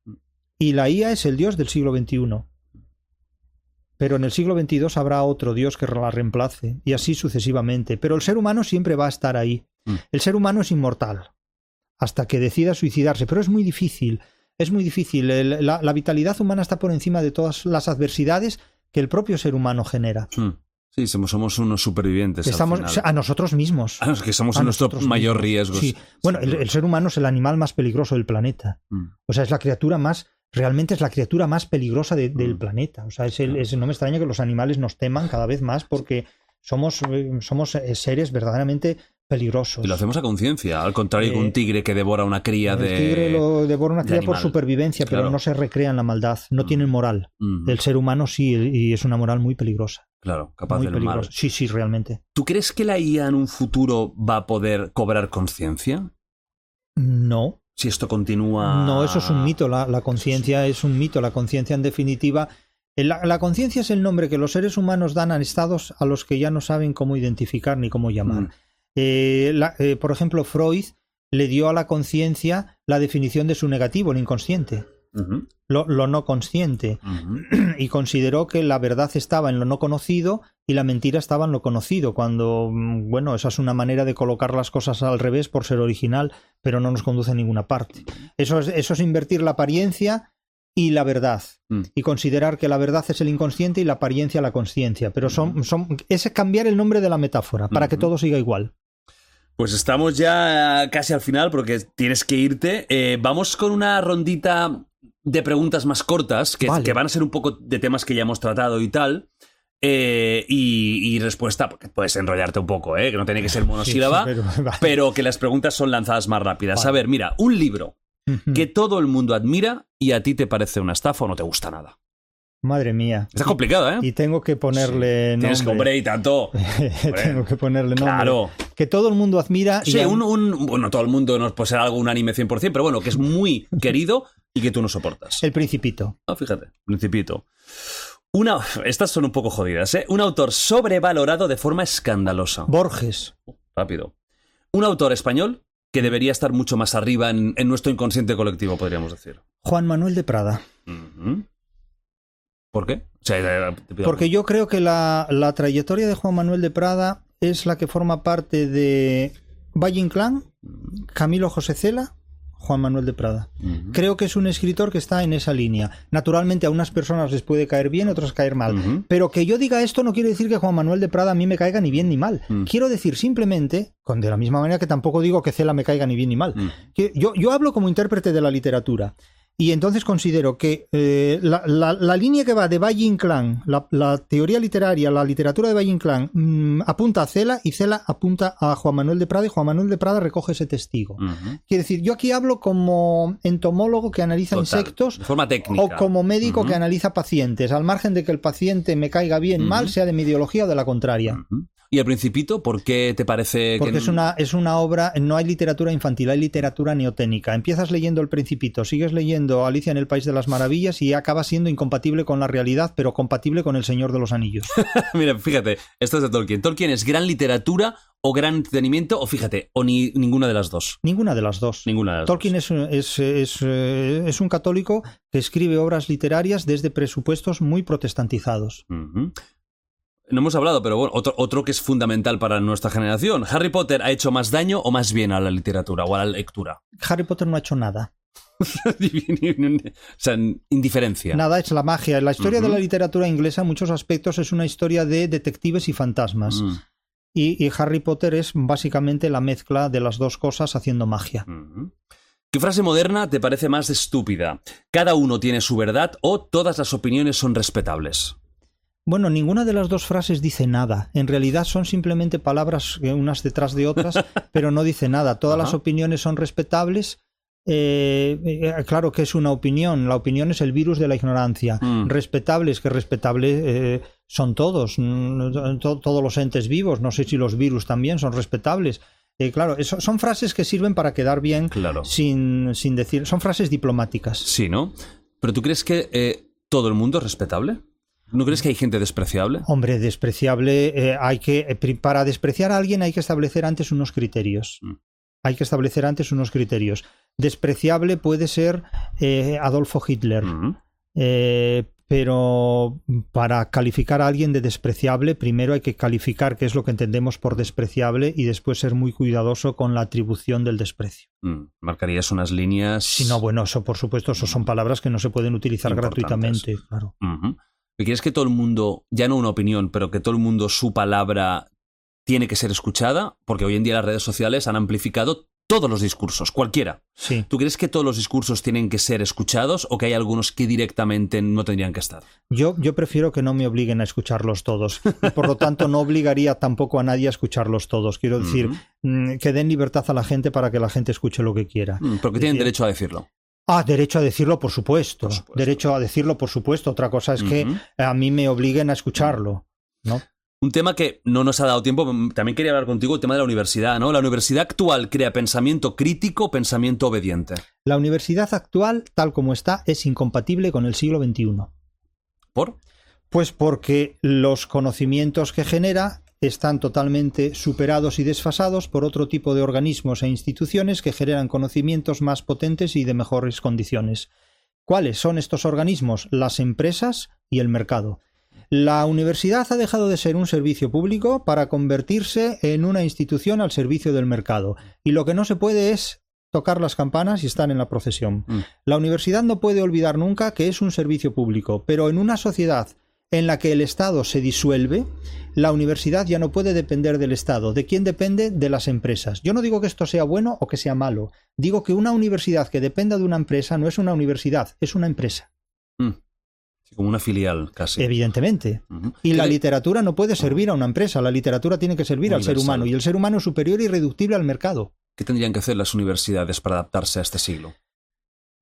S2: y la I A es el Dios del siglo veintiuno. Pero en el siglo veintidós habrá otro Dios que la reemplace, y así sucesivamente. Pero el ser humano siempre va a estar ahí. Mm. El ser humano es inmortal, hasta que decida suicidarse. Pero es muy difícil, es muy difícil. El, la, la vitalidad humana está por encima de todas las adversidades que el propio ser humano genera.
S1: Mm. Sí, somos, somos unos supervivientes.
S2: Estamos
S1: al final.
S2: A nosotros mismos.
S1: Ah, es que somos nuestro mayor riesgo.
S2: Sí. Bueno, el, el ser humano es el animal más peligroso del planeta. Mm. O sea, es la criatura más... Realmente es la criatura más peligrosa de, del mm. planeta. O sea, es el, es, no me extraña que los animales nos teman cada vez más porque somos, somos seres verdaderamente peligrosos.
S1: Y lo hacemos a conciencia, al contrario eh, que un tigre que devora una cría
S2: el
S1: de
S2: El tigre lo devora una cría
S1: de
S2: por supervivencia, claro. Pero no se recrea en la maldad, no mm. tienen moral. Mm. El ser humano sí, y es una moral muy peligrosa.
S1: Claro, capaz
S2: muy
S1: del
S2: peligrosa.
S1: mal.
S2: Sí, sí, realmente.
S1: ¿Tú crees que la I A en un futuro va a poder cobrar conciencia?
S2: No.
S1: Si esto continúa...
S2: No, eso es un mito, la, la conciencia es un mito, la conciencia en definitiva... La, la conciencia es el nombre que los seres humanos dan a estados a los que ya no saben cómo identificar ni cómo llamar. Mm. Eh, la, eh, por ejemplo, Freud le dio a la conciencia la definición de su negativo, el inconsciente, uh-huh. lo, lo no consciente, uh-huh. y consideró que la verdad estaba en lo no conocido y la mentira estaba en lo conocido, cuando, bueno, esa es una manera de colocar las cosas al revés por ser original, pero no nos conduce a ninguna parte. Eso es, eso es invertir la apariencia y la verdad, mm. y considerar que la verdad es el inconsciente y la apariencia la consciencia, pero son, son, es cambiar el nombre de la metáfora para uh-huh. que todo siga igual.
S1: Pues estamos ya casi al final porque tienes que irte. Eh, vamos con una rondita de preguntas más cortas que, vale. que van a ser un poco de temas que ya hemos tratado y tal. Eh, y, y respuesta, porque puedes enrollarte un poco, ¿eh? Que no tiene que ser monosílaba, sí, sí, pero, vale. pero que las preguntas son lanzadas más rápidas. Vale. A ver, mira, un libro uh-huh. que todo el mundo admira y a ti te parece una estafa o no te gusta nada.
S2: Madre mía.
S1: Está complicada, ¿eh?
S2: Y tengo que ponerle
S1: sí. Tienes que, hombre, y tanto.
S2: Tengo que ponerle nombre.
S1: Claro.
S2: Que todo el mundo admira.
S1: Sí,
S2: y
S1: un, un, bueno, todo el mundo no puede ser algo unánime cien por ciento, pero bueno, que es muy querido y que tú no soportas.
S2: El Principito.
S1: Ah, fíjate, Principito. Una, estas son un poco jodidas, ¿eh? Un autor sobrevalorado de forma escandalosa.
S2: Borges.
S1: Rápido. Un autor español que debería estar mucho más arriba en, en nuestro inconsciente colectivo, podríamos decir.
S2: Juan Manuel de Prada.
S1: Uh-huh. ¿Por qué? O sea,
S2: Porque yo creo que la, la trayectoria de Juan Manuel de Prada es la que forma parte de Valle Inclán, Camilo José Cela, Juan Manuel de Prada. Uh-huh. Creo que es un escritor que está en esa línea. Naturalmente a unas personas les puede caer bien, a otras caer mal. Uh-huh. Pero que yo diga esto no quiere decir que Juan Manuel de Prada a mí me caiga ni bien ni mal. Uh-huh. Quiero decir simplemente, con de la misma manera que tampoco digo que Cela me caiga ni bien ni mal. Uh-huh. Que yo, yo hablo como intérprete de la literatura. Y entonces considero que eh, la, la, la línea que va de Valle Inclán, la, la teoría literaria, la literatura de Valle Inclán, mmm, apunta a Cela y Cela apunta a Juan Manuel de Prada y Juan Manuel de Prada recoge ese testigo. Uh-huh. Quiere decir, yo aquí hablo como entomólogo que analiza Total, insectos
S1: de forma técnica.
S2: O como médico uh-huh. que analiza pacientes, al margen de que el paciente me caiga bien, uh-huh. mal, sea de mi ideología o de la contraria.
S1: Uh-huh. ¿Y El Principito? ¿Por qué te parece
S2: Porque
S1: que...?
S2: es una, es una obra, no hay literatura infantil, hay literatura neoténica. Empiezas leyendo El Principito, sigues leyendo Alicia en el País de las Maravillas y acabas siendo incompatible con la realidad, pero compatible con El Señor de los Anillos.
S1: Mira, fíjate, esto es de Tolkien. ¿Tolkien es gran literatura o gran entretenimiento? O fíjate, o ni ninguna de las dos.
S2: Ninguna de las dos.
S1: Ninguna de las
S2: Tolkien
S1: dos.
S2: Es, es, es, es un católico que escribe obras literarias desde presupuestos muy protestantizados.
S1: Uh-huh. No hemos hablado, pero bueno, otro, otro que es fundamental para nuestra generación. ¿Harry Potter ha hecho más daño o más bien a la literatura o a la lectura?
S2: Harry Potter no ha hecho nada.
S1: O sea, indiferencia.
S2: Nada, es la magia. La historia uh-huh. de la literatura inglesa en muchos aspectos es una historia de detectives y fantasmas. Uh-huh. Y, y Harry Potter es básicamente la mezcla de las dos cosas haciendo magia.
S1: Uh-huh. ¿Qué frase moderna te parece más estúpida? ¿Cada uno tiene su verdad o todas las opiniones son respetables?
S2: Bueno, ninguna de las dos frases dice nada. En realidad son simplemente palabras unas detrás de otras, pero no dice nada. Todas Ajá. las opiniones son respetables. Eh, eh, claro que es una opinión. La opinión es el virus de la ignorancia. Mm. Respetables, que respetables eh, son todos. To- todos los entes vivos. No sé si los virus también son respetables. Eh, claro, eso, son frases que sirven para quedar bien
S1: claro.
S2: sin, sin decir... Son frases diplomáticas.
S1: Sí, ¿no? ¿Pero tú crees que eh, todo el mundo es respetable? ¿No crees que hay gente despreciable?
S2: Hombre, despreciable, eh, hay que para despreciar a alguien hay que establecer antes unos criterios. Mm. Hay que establecer antes unos criterios. Despreciable puede ser eh, Adolfo Hitler, mm-hmm. eh, pero para calificar a alguien de despreciable, primero hay que calificar qué es lo que entendemos por despreciable y después ser muy cuidadoso con la atribución del desprecio.
S1: Mm. ¿Marcarías unas líneas?
S2: Sí, no, bueno, eso por supuesto, eso son palabras que no se pueden utilizar gratuitamente. Claro.
S1: Mm-hmm. ¿Quieres que todo el mundo, ya no una opinión, pero que todo el mundo su palabra tiene que ser escuchada? Porque hoy en día las redes sociales han amplificado todos los discursos, cualquiera.
S2: Sí.
S1: ¿Tú crees que todos los discursos tienen que ser escuchados o que hay algunos que directamente no tendrían que estar?
S2: Yo, yo prefiero que no me obliguen a escucharlos todos. Y por lo tanto, no obligaría tampoco a nadie a escucharlos todos. Quiero decir, uh-huh. que den libertad a la gente para que la gente escuche lo que quiera.
S1: Mm, porque tienen derecho a decirlo.
S2: Ah, derecho a decirlo, por supuesto.
S1: por supuesto.
S2: Derecho a decirlo, por supuesto. Otra cosa es uh-huh. que a mí me obliguen a escucharlo, ¿no?
S1: Un tema que no nos ha dado tiempo, también quería hablar contigo, el tema de la universidad, ¿no? ¿La universidad actual crea pensamiento crítico o pensamiento obediente?
S2: La universidad actual, tal como está, es incompatible con el siglo veintiuno.
S1: ¿Por?
S2: Pues porque los conocimientos que genera están totalmente superados y desfasados por otro tipo de organismos e instituciones que generan conocimientos más potentes y de mejores condiciones. ¿Cuáles son estos organismos? Las empresas y el mercado. La universidad ha dejado de ser un servicio público para convertirse en una institución al servicio del mercado. Y lo que no se puede es tocar las campanas y estar en la procesión. Mm. La universidad no puede olvidar nunca que es un servicio público, pero en una sociedad en la que el Estado se disuelve, la universidad ya no puede depender del Estado. ¿De quién depende? De las empresas. Yo no digo que esto sea bueno o que sea malo. Digo que una universidad que dependa de una empresa no es una universidad, es una empresa.
S1: Mm. Sí, como una filial, casi.
S2: Evidentemente. Uh-huh. Y la literatura no puede servir a una empresa. La literatura tiene que servir Universal. Al ser humano. Y el ser humano es superior y irreductible al mercado.
S1: ¿Qué tendrían que hacer las universidades para adaptarse a este siglo?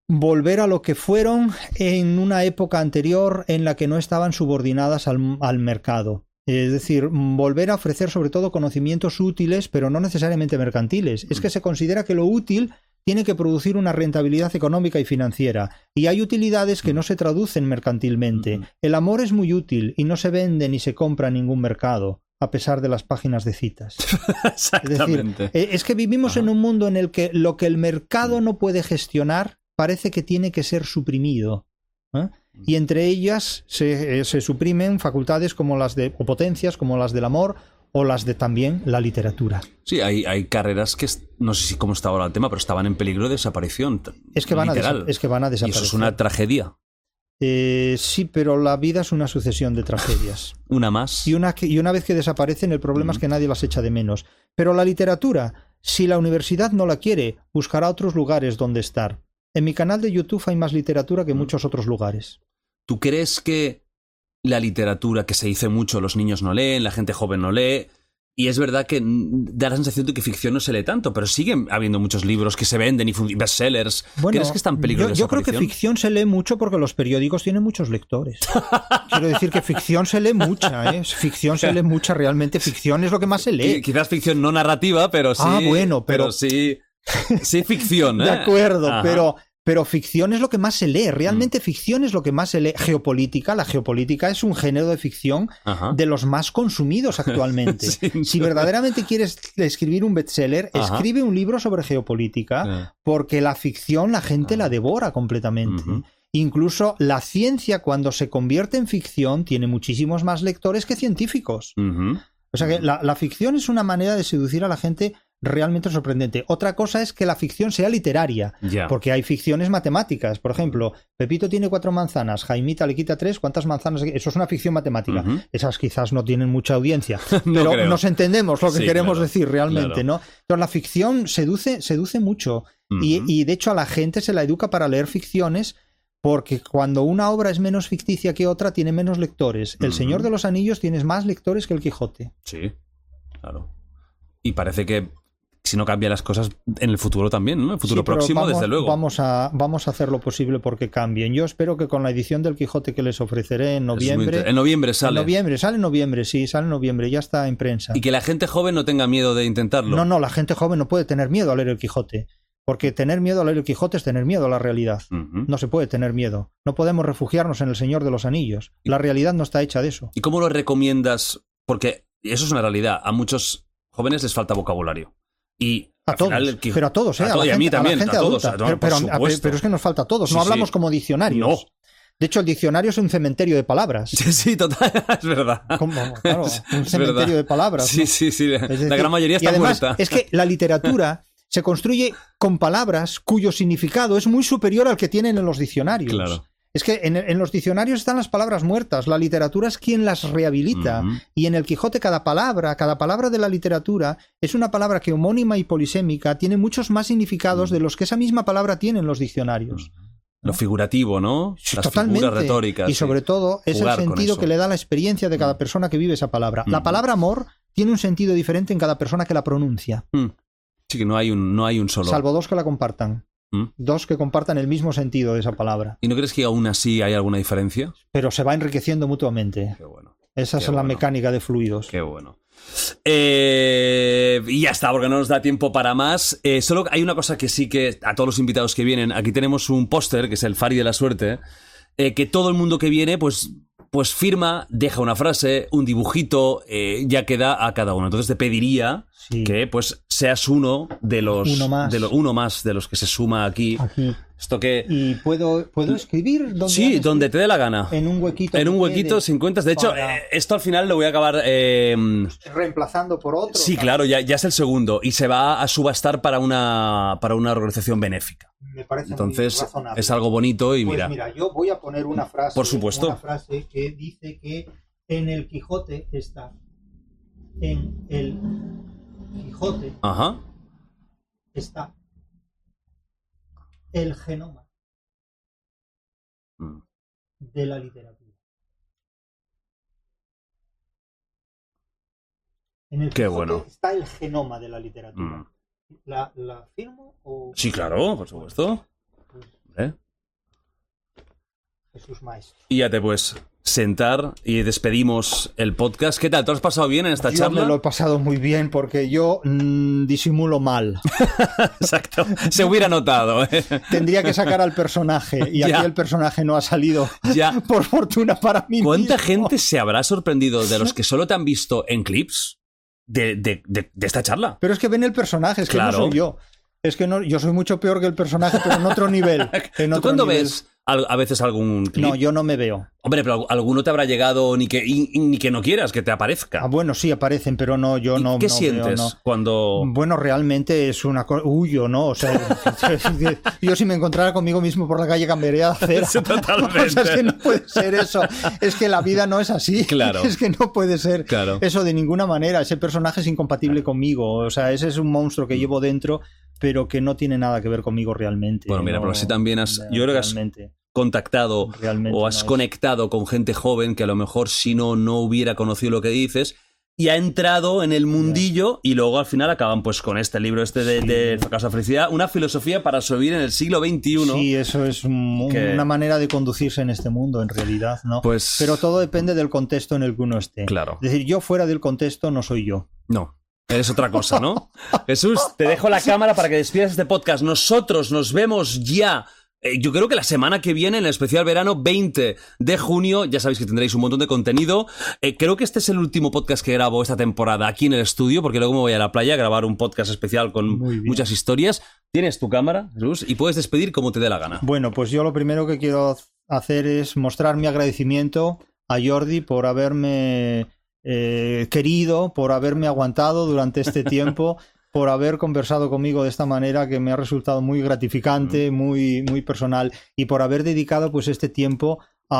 S2: volver a lo que fueron en una época anterior en la que no estaban subordinadas al, al mercado. Es decir, volver a ofrecer sobre todo conocimientos útiles, pero no necesariamente mercantiles. Es que se considera que lo útil tiene que producir una rentabilidad económica y financiera. Y hay utilidades que no se traducen mercantilmente. El amor es muy útil y no se vende ni se compra en ningún mercado, a pesar de las páginas de citas.
S1: Exactamente.
S2: Es decir, es que vivimos Ajá. en un mundo en el que lo que el mercado no puede gestionar parece que tiene que ser suprimido. ¿eh? Y entre ellas se, se suprimen facultades como las de, o potencias como las del amor, o las de también la literatura.
S1: Sí, hay, hay carreras que, no sé si cómo está ahora el tema, pero estaban en peligro de desaparición.
S2: Es que van, a, desa es que van a desaparecer.
S1: Y eso es una tragedia.
S2: Eh, sí, pero la vida es una sucesión de tragedias.
S1: Una más.
S2: Y una, y una vez que desaparecen, el problema uh-huh. es que nadie las echa de menos. Pero la literatura, si la universidad no la quiere, buscará otros lugares donde estar. En mi canal de YouTube hay más literatura que en uh-huh. muchos otros lugares.
S1: ¿Tú crees que la literatura, que se dice mucho, los niños no leen, la gente joven no lee, y es verdad que da la sensación de que ficción no se lee tanto, pero siguen habiendo muchos libros que se venden y bestsellers?
S2: Bueno,
S1: ¿crees que están en peligro
S2: yo,
S1: de
S2: yo creo que
S1: desaparición?
S2: Ficción se lee mucho porque los periódicos tienen muchos lectores. Quiero decir que ficción se lee mucha, ¿eh? Ficción se lee mucha, realmente ficción es lo que más se lee.
S1: Quizás ficción no narrativa, pero sí...
S2: Ah, bueno, pero...
S1: pero sí, sí ficción, ¿eh?
S2: De acuerdo,
S1: Ajá.
S2: pero... Pero ficción es lo que más se lee, realmente mm. ficción es lo que más se lee. Geopolítica, la geopolítica es un género de ficción Ajá. de los más consumidos actualmente. Sí, si no. verdaderamente quieres escribir un bestseller, Ajá. escribe un libro sobre geopolítica, sí. porque la ficción la gente Ajá. la devora completamente. Uh-huh. Incluso la ciencia, cuando se convierte en ficción, tiene muchísimos más lectores que científicos. Uh-huh. O sea que la, la ficción es una manera de seducir a la gente realmente sorprendente. Otra cosa es que la ficción sea literaria, yeah. porque hay ficciones matemáticas. Por ejemplo, Pepito tiene cuatro manzanas, Jaimita le quita tres, ¿cuántas manzanas? Eso es una ficción matemática. Uh-huh. Esas quizás no tienen mucha audiencia, no pero creo. Nos entendemos lo que sí, queremos claro, decir realmente, claro. ¿no? Entonces la ficción seduce, seduce mucho uh-huh. y, y de hecho a la gente se la educa para leer ficciones, porque cuando una obra es menos ficticia que otra, tiene menos lectores. El uh-huh. Señor de los Anillos tiene más lectores que el Quijote.
S1: Sí, claro. Y parece que si no cambian las cosas en el futuro también, ¿no? El futuro sí, próximo,
S2: vamos,
S1: desde luego.
S2: Vamos a, vamos a hacer lo posible porque cambien. Yo espero que con la edición del Quijote que les ofreceré en noviembre...
S1: En noviembre sale.
S2: En noviembre, sale en noviembre, sí, sale en noviembre, ya está en prensa.
S1: Y que la gente joven no tenga miedo de intentarlo.
S2: No, no, la gente joven no puede tener miedo a leer el Quijote. Porque tener miedo a leer el Quijote es tener miedo a la realidad. Uh-huh. No se puede tener miedo. No podemos refugiarnos en el Señor de los Anillos. La realidad no está hecha de eso.
S1: ¿Y cómo lo recomiendas? Porque eso es una realidad. A muchos jóvenes les falta vocabulario. Y
S2: a todos, final, Quijote, pero a todos, ¿eh?
S1: A, todo,
S2: a, la
S1: y a mí
S2: gente,
S1: también,
S2: a la gente
S1: a
S2: adulta.
S1: todos. A,
S2: pero,
S1: no,
S2: pero, pero es que nos falta a todos.
S1: Sí,
S2: no hablamos
S1: sí.
S2: como diccionarios.
S1: No.
S2: De hecho, el diccionario es un cementerio de palabras.
S1: Sí, sí, total, es verdad.
S2: ¿Cómo? Claro, un cementerio verdad. de palabras.
S1: Sí,
S2: ¿no?
S1: sí, sí. La,
S2: decir,
S1: la gran mayoría está
S2: y además,
S1: muerta.
S2: Es que la literatura se construye con palabras cuyo significado es muy superior al que tienen en los diccionarios.
S1: Claro.
S2: Es que en, en los diccionarios están las palabras muertas, la literatura es quien las rehabilita. Uh-huh. Y en el Quijote cada palabra, cada palabra de la literatura es una palabra que homónima y polisémica tiene muchos más significados uh-huh. de los que esa misma palabra tiene en los diccionarios.
S1: Uh-huh. Lo figurativo, ¿no?
S2: Sí,
S1: las
S2: totalmente.
S1: Figuras retóricas.
S2: Y sobre sí. todo es Jugar el sentido que le da la experiencia de cada persona que vive esa palabra. Uh-huh. La palabra amor tiene un sentido diferente en cada persona que la pronuncia.
S1: Uh-huh. Sí, que no hay un, no hay un solo.
S2: Salvo dos que la compartan. ¿Mm? Dos que compartan el mismo sentido de esa palabra.
S1: ¿Y no crees que aún así hay alguna diferencia?
S2: Pero se va enriqueciendo mutuamente.
S1: Qué bueno.
S2: Esa
S1: Qué
S2: es la
S1: bueno.
S2: mecánica de fluidos.
S1: Qué bueno. Eh, y ya está, porque no nos da tiempo para más. Eh, solo hay una cosa que sí que a todos los invitados que vienen, aquí tenemos un póster, que es el Fari de la Suerte, eh, que todo el mundo que viene, pues... pues firma, deja una frase, un dibujito, eh, ya queda a cada uno. Entonces te pediría sí. que pues seas uno de los
S2: uno más.
S1: de lo, uno más de los que se suma aquí.
S2: aquí.
S1: Esto que
S2: y puedo puedo escribir donde
S1: sí, donde te dé la gana.
S2: En un huequito.
S1: En un huequito sin cuentas. De hecho, para... eh, esto al final lo voy a acabar eh...
S2: reemplazando por otro.
S1: Sí, claro, ya, ya es el segundo y se va a subastar para una para una organización benéfica.
S2: Me parece
S1: Entonces
S2: muy razonable.
S1: Es algo bonito y
S2: pues
S1: mira.
S2: mira, yo voy a poner una frase.
S1: Por supuesto.
S2: Una frase que dice que en el Quijote está. En el Quijote
S1: Ajá.
S2: está el genoma
S1: mm.
S2: de la literatura. En el
S1: Qué
S2: Quijote
S1: bueno.
S2: está el genoma de la literatura.
S1: Mm.
S2: ¿La, la firmo o...?
S1: Sí, claro, por supuesto.
S2: Pues,
S1: ¿Eh?
S2: Jesús Maestro.
S1: Y ya te puedes sentar y despedimos el podcast. ¿Qué tal? ¿Te lo has pasado bien en esta
S2: yo
S1: charla?
S2: Yo me lo he pasado muy bien porque yo mmm, disimulo mal.
S1: Exacto. Se hubiera notado. ¿eh?
S2: Tendría que sacar al personaje y
S1: ya.
S2: aquí el personaje no ha salido.
S1: Ya.
S2: Por fortuna para mí.
S1: ¿Cuánta
S2: mismo.
S1: gente se habrá sorprendido de los que solo te han visto en clips de, de, de, de esta charla?
S2: Pero es que ven el personaje, es que
S1: claro.
S2: no soy yo. Es que no, yo soy mucho peor que el personaje, pero en otro nivel. En
S1: ¿Tú
S2: otro
S1: cuándo
S2: nivel.
S1: ves a veces algún clip?
S2: No, yo no me veo.
S1: Hombre, pero alguno te habrá llegado ni que, y, ni que no quieras que te aparezca.
S2: Ah, bueno, sí, aparecen, pero no, yo
S1: ¿Y
S2: no
S1: ¿Qué
S2: no
S1: sientes
S2: veo, no.
S1: cuando...?
S2: Bueno, realmente es una cosa... Huyo, ¿no? O sea, yo si me encontrara conmigo mismo por la calle cambiaría de acera.
S1: Sí, totalmente.
S2: O sea, es que no puede ser eso. Es que la vida no es así.
S1: Claro.
S2: Es que no puede ser
S1: claro.
S2: eso de ninguna manera. Ese personaje es incompatible claro. conmigo. O sea, ese es un monstruo que llevo dentro, pero que no tiene nada que ver conmigo realmente.
S1: Bueno, mira,
S2: no,
S1: pero si también has... Yo creo que has contactado
S2: realmente
S1: o has
S2: no
S1: conectado con gente joven que a lo mejor si no, no hubiera conocido lo que dices y ha entrado en el mundillo yeah. y luego al final acaban pues con este libro este de, sí. de Fracaso a Felicidad, una filosofía para sobrevivir en el siglo veintiuno.
S2: Sí, eso es un, que... una manera de conducirse en este mundo en realidad, ¿no?
S1: Pues...
S2: Pero todo depende del contexto en el que uno esté.
S1: Claro.
S2: Es decir, yo fuera del contexto no soy yo.
S1: No. Eres otra cosa, ¿no? Jesús, te dejo la cámara para que despidas este podcast. Nosotros nos vemos ya... Yo creo que la semana que viene, en el especial verano, veinte de junio, ya sabéis que tendréis un montón de contenido. Eh, creo que este es el último podcast que grabo esta temporada aquí en el estudio, porque luego me voy a la playa a grabar un podcast especial con muchas historias. Tienes tu cámara, Jesús, y puedes despedir como te dé la gana.
S2: Bueno, pues yo lo primero que quiero hacer es mostrar mi agradecimiento a Jordi por haberme eh, querido, por haberme aguantado durante este tiempo. Por haber conversado conmigo de esta manera que me ha resultado muy gratificante, muy, muy personal, y por haber dedicado pues este tiempo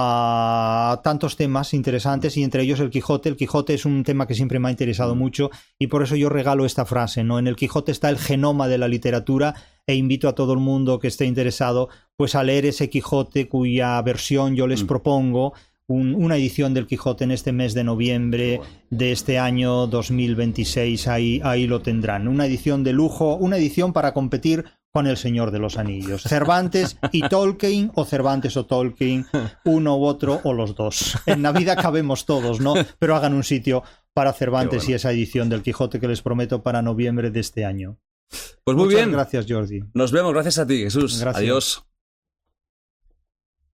S2: a tantos temas interesantes y entre ellos el Quijote. El Quijote es un tema que siempre me ha interesado mucho y por eso yo regalo esta frase, ¿no? En el Quijote está el genoma de la literatura e invito a todo el mundo que esté interesado pues a leer ese Quijote cuya versión yo les mm. propongo. Un, una edición del Quijote en este mes de noviembre de este año dos mil veintiséis, ahí, ahí lo tendrán. Una edición de lujo, una edición para competir con El Señor de los Anillos. Cervantes y Tolkien, o Cervantes o Tolkien, uno u otro o los dos. En Navidad cabemos todos, ¿no? Pero hagan un sitio para Cervantes bueno. y esa edición del Quijote que les prometo para noviembre de este año.
S1: Pues muy
S2: Muchas
S1: bien.
S2: Gracias, Jordi.
S1: Nos vemos. Gracias a ti, Jesús.
S2: Gracias.
S1: Adiós.